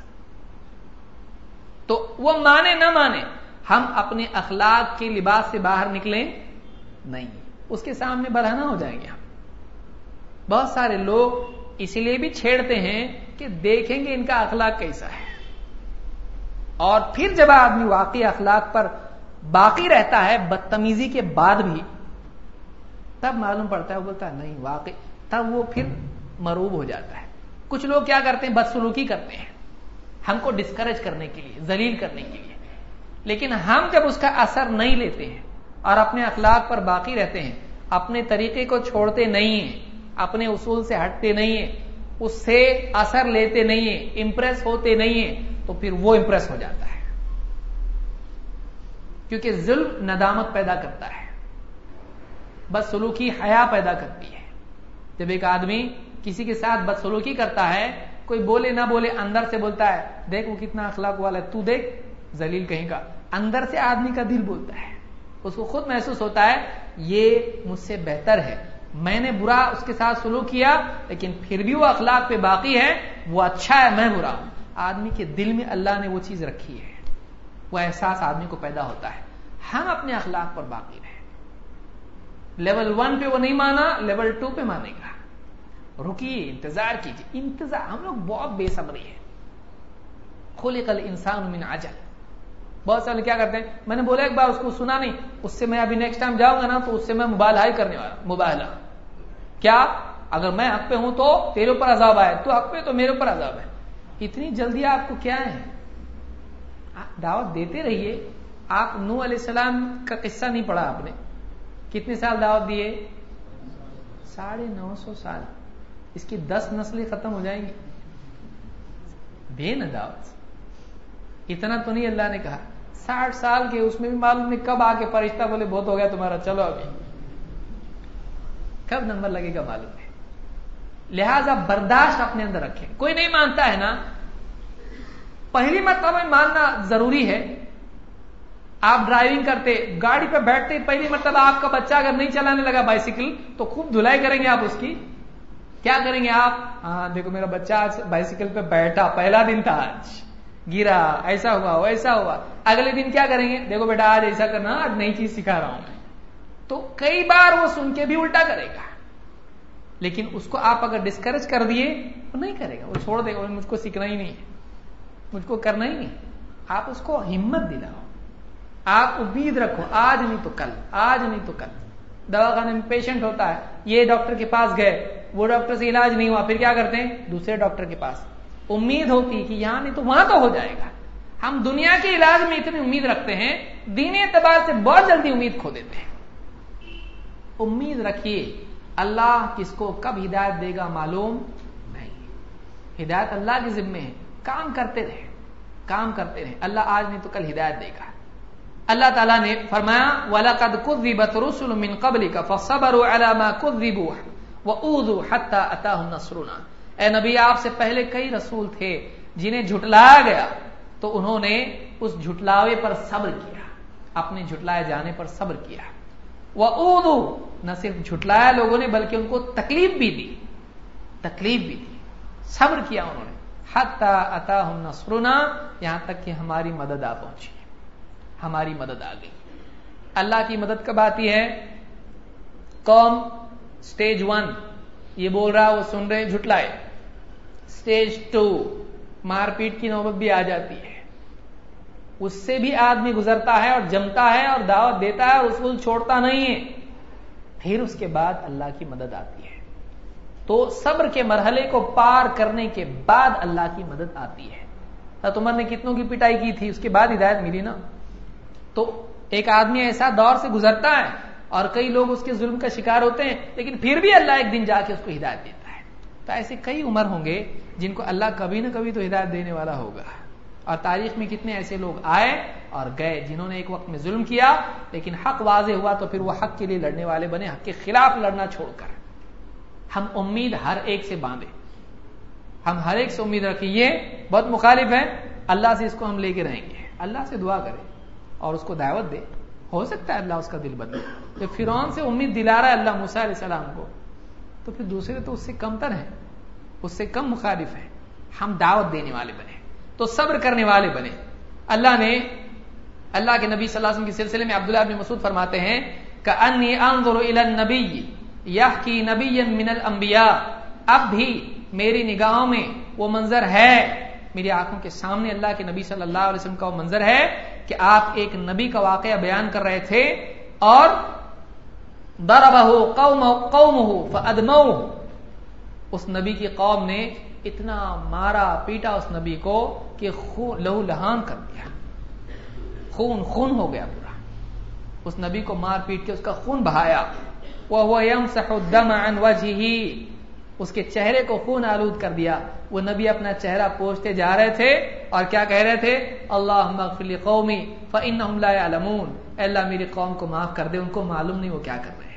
تو وہ مانے نہ مانے، ہم اپنے اخلاق کے لباس سے باہر نکلیں نہیں، اس کے سامنے برہنہ ہو جائیں گے ہم. بہت سارے لوگ اسی لیے بھی چھیڑتے ہیں کہ دیکھیں گے ان کا اخلاق کیسا ہے، اور پھر جب آدمی واقعی اخلاق پر باقی رہتا ہے بدتمیزی کے بعد بھی، تب معلوم پڑتا ہے، وہ بولتا ہے نہیں واقعی، تب وہ پھر مروب ہو جاتا ہے. کچھ لوگ کیا کرتے ہیں، بدسلوکی کرتے ہیں ہم کو ڈسکریج کرنے کے لیے، ذلیل کرنے کے لیے. لیکن ہم جب اس کا اثر نہیں لیتے ہیں اور اپنے اخلاق پر باقی رہتے ہیں، اپنے طریقے کو چھوڑتے نہیں ہیں، اپنے اصول سے ہٹتے نہیں ہیں، اس سے اثر لیتے نہیں ہیں، امپریس ہوتے نہیں ہیں، تو پھر وہ امپریس ہو جاتا ہے. کیونکہ ظلم ندامت پیدا کرتا ہے، بدسلوکی حیا پیدا کرتی ہے. جب ایک آدمی کسی کے ساتھ بدسلوکی کرتا ہے، کوئی بولے نہ بولے اندر سے بولتا ہے دیکھ وہ کتنا اخلاق والا ہے، تو دیکھ ذلیل کہیں کا. اندر سے آدمی کا دل بولتا ہے، اس کو خود محسوس ہوتا ہے یہ مجھ سے بہتر ہے، میں نے برا اس کے ساتھ سلوک کیا لیکن پھر بھی وہ اخلاق پہ باقی ہے، وہ اچھا ہے، میں برا ہوں. آدمی کے دل میں اللہ نے وہ چیز رکھی ہے، وہ احساس آدمی کو پیدا ہوتا ہے. ہم اپنے اخلاق پر باقی رہیں. لیول ون پہ وہ نہیں مانا، لیول ٹو پہ مانے گا. رکیے، انتظار کیجیے. انتظار، ہم لوگ بہت بے صبری ہیں. خلق الانسان من عجل. بہت سارے کیا کرتے ہیں، میں نے بولا ایک بار اس کو سنا نہیں، اس سے میں ابھی نیکسٹ ٹائم جاؤں گا نا تو اس سے میں مبالغہ کرنے والا. مبالغہ کیا؟ اگر میں حق پہ ہوں تو تیرے اوپر عذاب آئے، تو حق پہ تو میرے اوپر عذاب ہے. اتنی جلدی آپ کو کیا ہے؟ آپ دعوت دیتے رہیے. آپ نوح علیہ السلام کا قصہ نہیں پڑھا آپ نے؟ کتنے سال دعوت دیے؟ ساڑھے نو سو سال. اس کی دس نسلیں ختم ہو جائیں گی. دے نا دعوت. اتنا تو نہیں اللہ نے کہا. ساٹھ سال کے، اس میں بھی معلوم نہیں کب آ کے فرشتہ بولے بہت ہو گیا تمہارا، چلو ابھی. کب نمبر لگے گا معلوم ہے. لہذا برداشت اپنے اندر رکھیں. کوئی نہیں مانتا ہے نا، پہلی مرتبہ ماننا ضروری ہے، آپ ڈرائیونگ کرتے گاڑی پہ بیٹھتے پہلی مرتبہ آپ کا بچہ اگر نہیں چلانے لگا بائسیکل تو خوب دھلائی کریں گے آپ اس کی. کیا کریں گے آپ؟ ہاں دیکھو میرا بچہ آج بائسیکل پہ بیٹھا, پہلا دن تھا, آج گرا, ایسا ہوا ویسا ہوا. اگلے دن کیا کریں گے؟ دیکھو بیٹا آج ایسا کرنا, آج نئی چیز سکھا رہا ہوں میں. تو کئی بار وہ سن کے بھی الٹا کرے گا, لیکن اس کو آپ اگر ڈسکریج کر دیے وہ نہیں کرے گا, وہ چھوڑ دے گا, مجھ کو سیکھنا ہی نہیں ہے, مجھ کو کرنا ہی نہیں. آپ اس کو ہمت دلاؤ, آپ امید رکھو, آج نہیں تو کل, آج نہیں تو کل. دواخانے میں پیشنٹ ہوتا ہے, یہ ڈاکٹر کے پاس گئے, وہ ڈاکٹر سے علاج نہیں ہوا, پھر کیا کرتے ہیں؟ دوسرے ڈاکٹر کے پاس. امید ہوتی کہ یہاں نہیں تو وہاں تو ہو جائے گا. ہم دنیا کے علاج میں اتنی امید رکھتے ہیں, دینی اعتبار سے بہت جلدی امید کھو دیتے ہیں. امید رکھیے, اللہ کس کو کب ہدایت دے گا معلوم نہیں. ہدایت اللہ کے ذمے ہے, کام کرتے رہے, کام کرتے رہے, اللہ آج نہیں تو کل ہدایت دے گا. اللہ تعالیٰ نے فرمایا وَلَقَدْ كُذِّبَتْ رُسُلٌ مِّن قَبْلِكَ فَصَبَرُوا عَلَىٰ مَا كُذِّبُوا وَأُوذُوا حَتَّىٰ أَتَاهُمْ نَصْرُنَا. اے نبی آپ سے پہلے کئی رسول تھے جنہیں جھٹلایا گیا تو انہوں نے اس جھٹلاوے پر صبر کیا, اپنے جھٹلائے جانے پر صبر کیا. وَأُوذُوا, نہ صرف جھٹلایا لوگوں نے بلکہ ان کو تکلیف بھی دی, تکلیف بھی دی, صبر کیا انہوں نے. حَتَّىٰ أَتَاهُمْ نَصْرُنَا, یہاں تک کہ ہماری مدد آ پہنچی, ہماری مدد آ گئی. اللہ کی مدد کب آتی ہے؟ قوم سٹیج ون یہ بول رہا, وہ سن رہے, جھٹلائے. سٹیج ٹو مار پیٹ کی نوبت بھی آ جاتی ہے, اس سے بھی آدمی گزرتا ہے اور جمتا ہے اور دعوت دیتا ہے اور اصول چھوڑتا نہیں ہے. پھر اس کے بعد اللہ کی مدد آتی ہے. تو صبر کے مرحلے کو پار کرنے کے بعد اللہ کی مدد آتی ہے. حضرت عمر نے کتنوں کی پٹائی کی تھی, اس کے بعد ہدایت ملی نا. تو ایک آدمی ایسا دور سے گزرتا ہے اور کئی لوگ اس کے ظلم کا شکار ہوتے ہیں, لیکن پھر بھی اللہ ایک دن جا کے اس کو ہدایت دیتا ہے. تو ایسے کئی عمر ہوں گے جن کو اللہ کبھی نہ کبھی تو ہدایت دینے والا ہوگا. اور تاریخ میں کتنے ایسے لوگ آئے اور گئے جنہوں نے ایک وقت میں ظلم کیا, لیکن حق واضح ہوا تو پھر وہ حق کے لیے لڑنے والے بنے, حق کے خلاف لڑنا چھوڑ کر. ہم امید ہر ایک سے باندھے, ہم ہر ایک سے امید رکھیں. یہ بہت مخالف ہے, اللہ سے اس کو ہم لے کے رہیں گے, اللہ سے دعا کریں اور اس کو دعوت دے, ہو سکتا ہے اللہ اس کا دل بدلے. جب فرعون سے امید دلا رہا ہے اللہ موسیٰ علیہ السلام کو, تو پھر دوسرے تو اس سے کم تر ہیں, اس سے کم مخالف ہیں. ہم دعوت دینے والے بنے تو صبر کرنے والے بنے. اللہ نے اللہ کے نبی صلی اللہ علیہ وسلم کے سلسلے میں عبداللہ بن مسعود فرماتے ہیں کأنی انظر الی النبی یحکی نبیا من الانبیاء, اب بھی میری نگاہوں میں وہ منظر ہے, میری آنکھوں کے سامنے اللہ کے نبی صلی اللہ علیہ وسلم کا وہ منظر ہے کہ آپ ایک نبی کا واقعہ بیان کر رہے تھے اور ضربہ قومہ فادموہ, اس نبی کی قوم نے اتنا مارا پیٹا اس نبی کو کہ خون لہو لہان کر دیا, خون خون ہو گیا پورا. اس نبی کو مار پیٹ کے اس کا خون بہایا. وَهُوَ يَمْسَحُ الدَّمَ عَنْ وَجْهِهِ, اس کے چہرے کو خون آلود کر دیا. وہ نبی اپنا چہرہ پوچھتے جا رہے تھے اور کیا کہہ رہے تھے؟ اللہم اغفر لقومی فإنہم لا يعلمون, اے اللہ میری قوم کو معاف کر دے, ان کو معلوم نہیں وہ کیا کر رہے ہیں.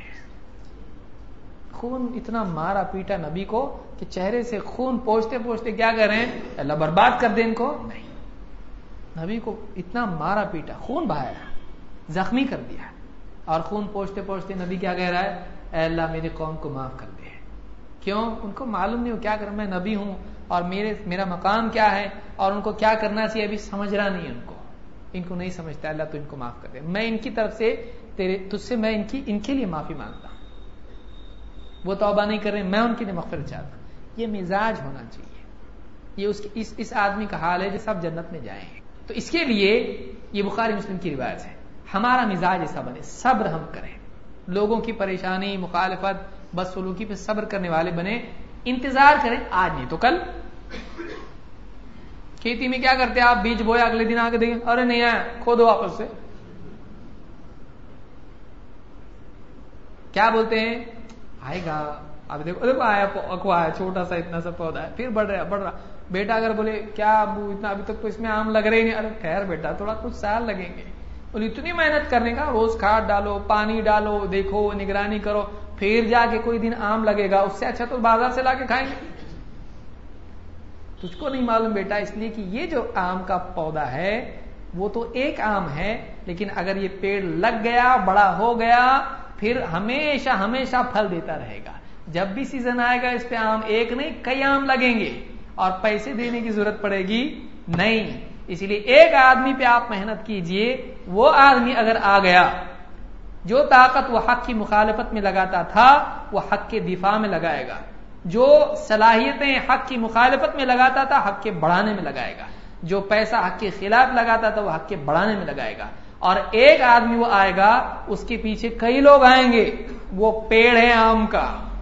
خون اتنا مارا پیٹا نبی کو کہ چہرے سے خون پوچھتے پوچھتے کیا کر رہے ہیں؟ اللہ برباد کر دے ان کو. نہیں, نبی کو اتنا مارا پیٹا, خون بہایا, زخمی کر دیا, اور خون پوچھتے پوچھتے نبی کیا کہہ رہا ہے؟ اے اللہ میری قوم کو معاف کر دے. کیوں؟ ان کو معلوم نہیں ہو کیا کر, میں نبی ہوں اور میرے میرا مقام کیا ہے اور ان کو کیا کرنا چاہیے ابھی سمجھ رہا نہیں ان کو, ان کو نہیں سمجھتا. اللہ تو ان کو معاف کر دے, میں ان کی طرف سے تیرے تجھ سے میں ان کی ان کے لیے معافی مانگتا ہوں. وہ توبہ نہیں کر رہے, میں ان کے لیے مغفرت چاہتا ہوں. یہ مزاج ہونا چاہیے. یہ اس اس, اس آدمی کا حال ہے جو سب جنت میں جائیں گے. تو اس کے لیے یہ بخاری مسلم کی روایت ہے, ہمارا مزاج ایسا بنے, صبر ہم کریں, لوگوں کی پریشانی مخالفت بدسلوکی پہ صبر کرنے والے بنے, انتظار کریں, آج نہیں تو کل. کھیتی میں کیا کرتے ہیں آپ؟ بیج بویا, اگلے دن آ کے دیکھیں ارے نہیں آیا, کھو دو واپس سے. کیا بولتے ہیں؟ آئے گا, اب دیکھو دیکھو آیا, آیا چھوٹا سا اتنا سا پودا ہے, پھر بڑھ رہا بڑھ رہا. بیٹا اگر بولے کیا ابو اتنا ابھی تک تو اس میں آم لگ رہے نہیں, ارے خیر بیٹا تھوڑا کچھ سال لگیں گے. بولے اتنی محنت کرنے کا, روز کھاد ڈالو, پانی ڈالو, دیکھو, نگرانی کرو, پھر جا کے کوئی دن آم لگے گا, اس سے اچھا تو بازار سے لا کے کھائیں گے. تجھ کو نہیں معلوم بیٹا, اس لیے کہ یہ جو آم کا پودا ہے وہ تو ایک آم ہے، لیکن اگر یہ پیڑ لگ گیا، بڑا ہو گیا، پھر ہمیشہ ہمیشہ پھل دیتا رہے گا. جب بھی سیزن آئے گا اس پہ آم ایک نہیں کئی آم لگیں گے اور پیسے دینے کی ضرورت پڑے گی نہیں. اسی لیے ایک آدمی پہ آپ محنت کیجئے، وہ آدمی اگر آ گیا جو طاقت وہ حق کی مخالفت میں لگاتا تھا وہ حق کے دفاع میں لگائے گا، جو صلاحیتیں حق کی مخالفت میں لگاتا تھا حق کے بڑھانے میں لگائے گا، جو پیسہ حق کے خلاف لگاتا تھا وہ حق کے بڑھانے میں لگائے گا. اور ایک آدمی وہ آئے گا، اس کے پیچھے کئی لوگ آئیں گے، وہ پیڑ ہے آم کا.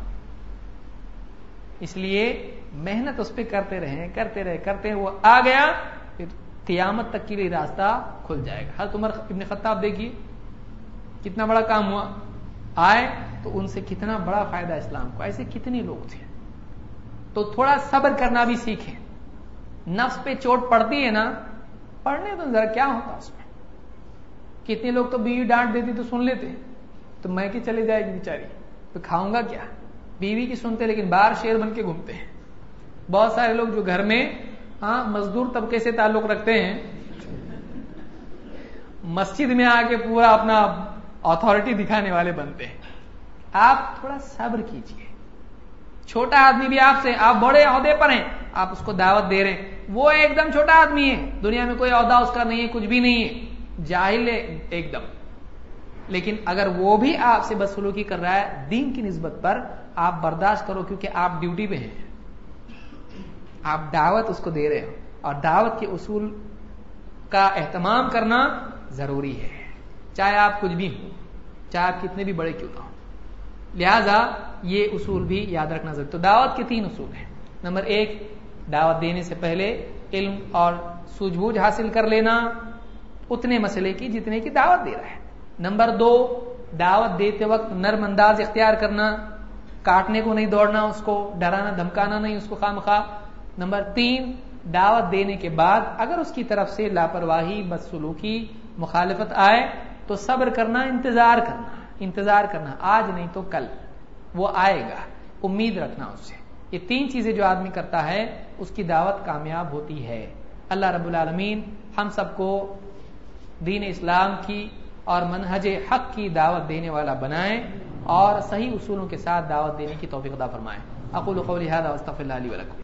اس لیے محنت اس پہ کرتے رہیں کرتے رہے کرتے رہے وہ آ گیا، پھر قیامت تک کے لیے راستہ کھل جائے گا. حضرت عمر ابن خطاب دیکھیے کتنا بڑا کام ہوا، آئے تو ان سے کتنا بڑا فائدہ اسلام کو. ایسے کتنے لوگ تھے. تو تھوڑا صبر کرنا بھی سیکھیں. نفس پہ چوٹ پڑتی ہے نا، پڑھنے تو ذرا کیا ہوتا اس میں. کتنے لوگ تو بیوی ڈانٹ دیتی تو سن لیتے، تو میں کہ چلے جائے گی بیچاری تو کھاؤں گا کیا. بیوی کی سنتے لیکن باہر شیر بن کے گھومتے ہیں. بہت سارے لوگ جو گھر میں ہاں مزدور طبقے سے تعلق رکھتے ہیں، مسجد میں آ کے پورا اپنا اتھارٹی دکھانے والے بنتے ہیں. آپ تھوڑا صبر کیجئے. چھوٹا آدمی بھی آپ سے، آپ بڑے عہدے پر ہیں، آپ اس کو دعوت دے رہے ہیں، وہ ایک دم چھوٹا آدمی ہے، دنیا میں کوئی عہدہ اس کا نہیں ہے، کچھ بھی نہیں ہے، جاہل ہے ایک دم. لیکن اگر وہ بھی آپ سے بدسلوکی کر رہا ہے دین کی نسبت پر، آپ برداشت کرو، کیونکہ آپ ڈیوٹی پہ ہیں. آپ دعوت اس کو دے رہے ہو، اور دعوت کے اصول کا اہتمام کرنا ضروری ہے، چاہے آپ کچھ بھی ہوں، چاہے آپ کتنے بھی بڑے کیوں نہ ہوں. لہذا یہ اصول بھی یاد رکھنا ضروری. تو دعوت کے تین اصول ہیں. نمبر ایک، دعوت دینے سے پہلے علم اور سوجھ بوجھ حاصل کر لینا اتنے مسئلے کی جتنے کی دعوت دے رہا ہے. نمبر دو، دعوت دیتے وقت نرم انداز اختیار کرنا، کاٹنے کو نہیں دوڑنا، اس کو ڈرانا دھمکانا نہیں اس کو خواہ. نمبر تین، دعوت دینے کے بعد اگر اس کی طرف سے لاپرواہی، بدسلوکی، مخالفت آئے تو صبر کرنا، انتظار کرنا انتظار کرنا آج نہیں تو کل وہ آئے گا، امید رکھنا اس سے. یہ تین چیزیں جو آدمی کرتا ہے اس کی دعوت کامیاب ہوتی ہے. اللہ رب العالمین ہم سب کو دین اسلام کی اور منہج حق کی دعوت دینے والا بنائیں اور صحیح اصولوں کے ساتھ دعوت دینے کی توفیق عطا فرمائیں. اقول قولی ھذا واستغفر اللہ لی ولکم.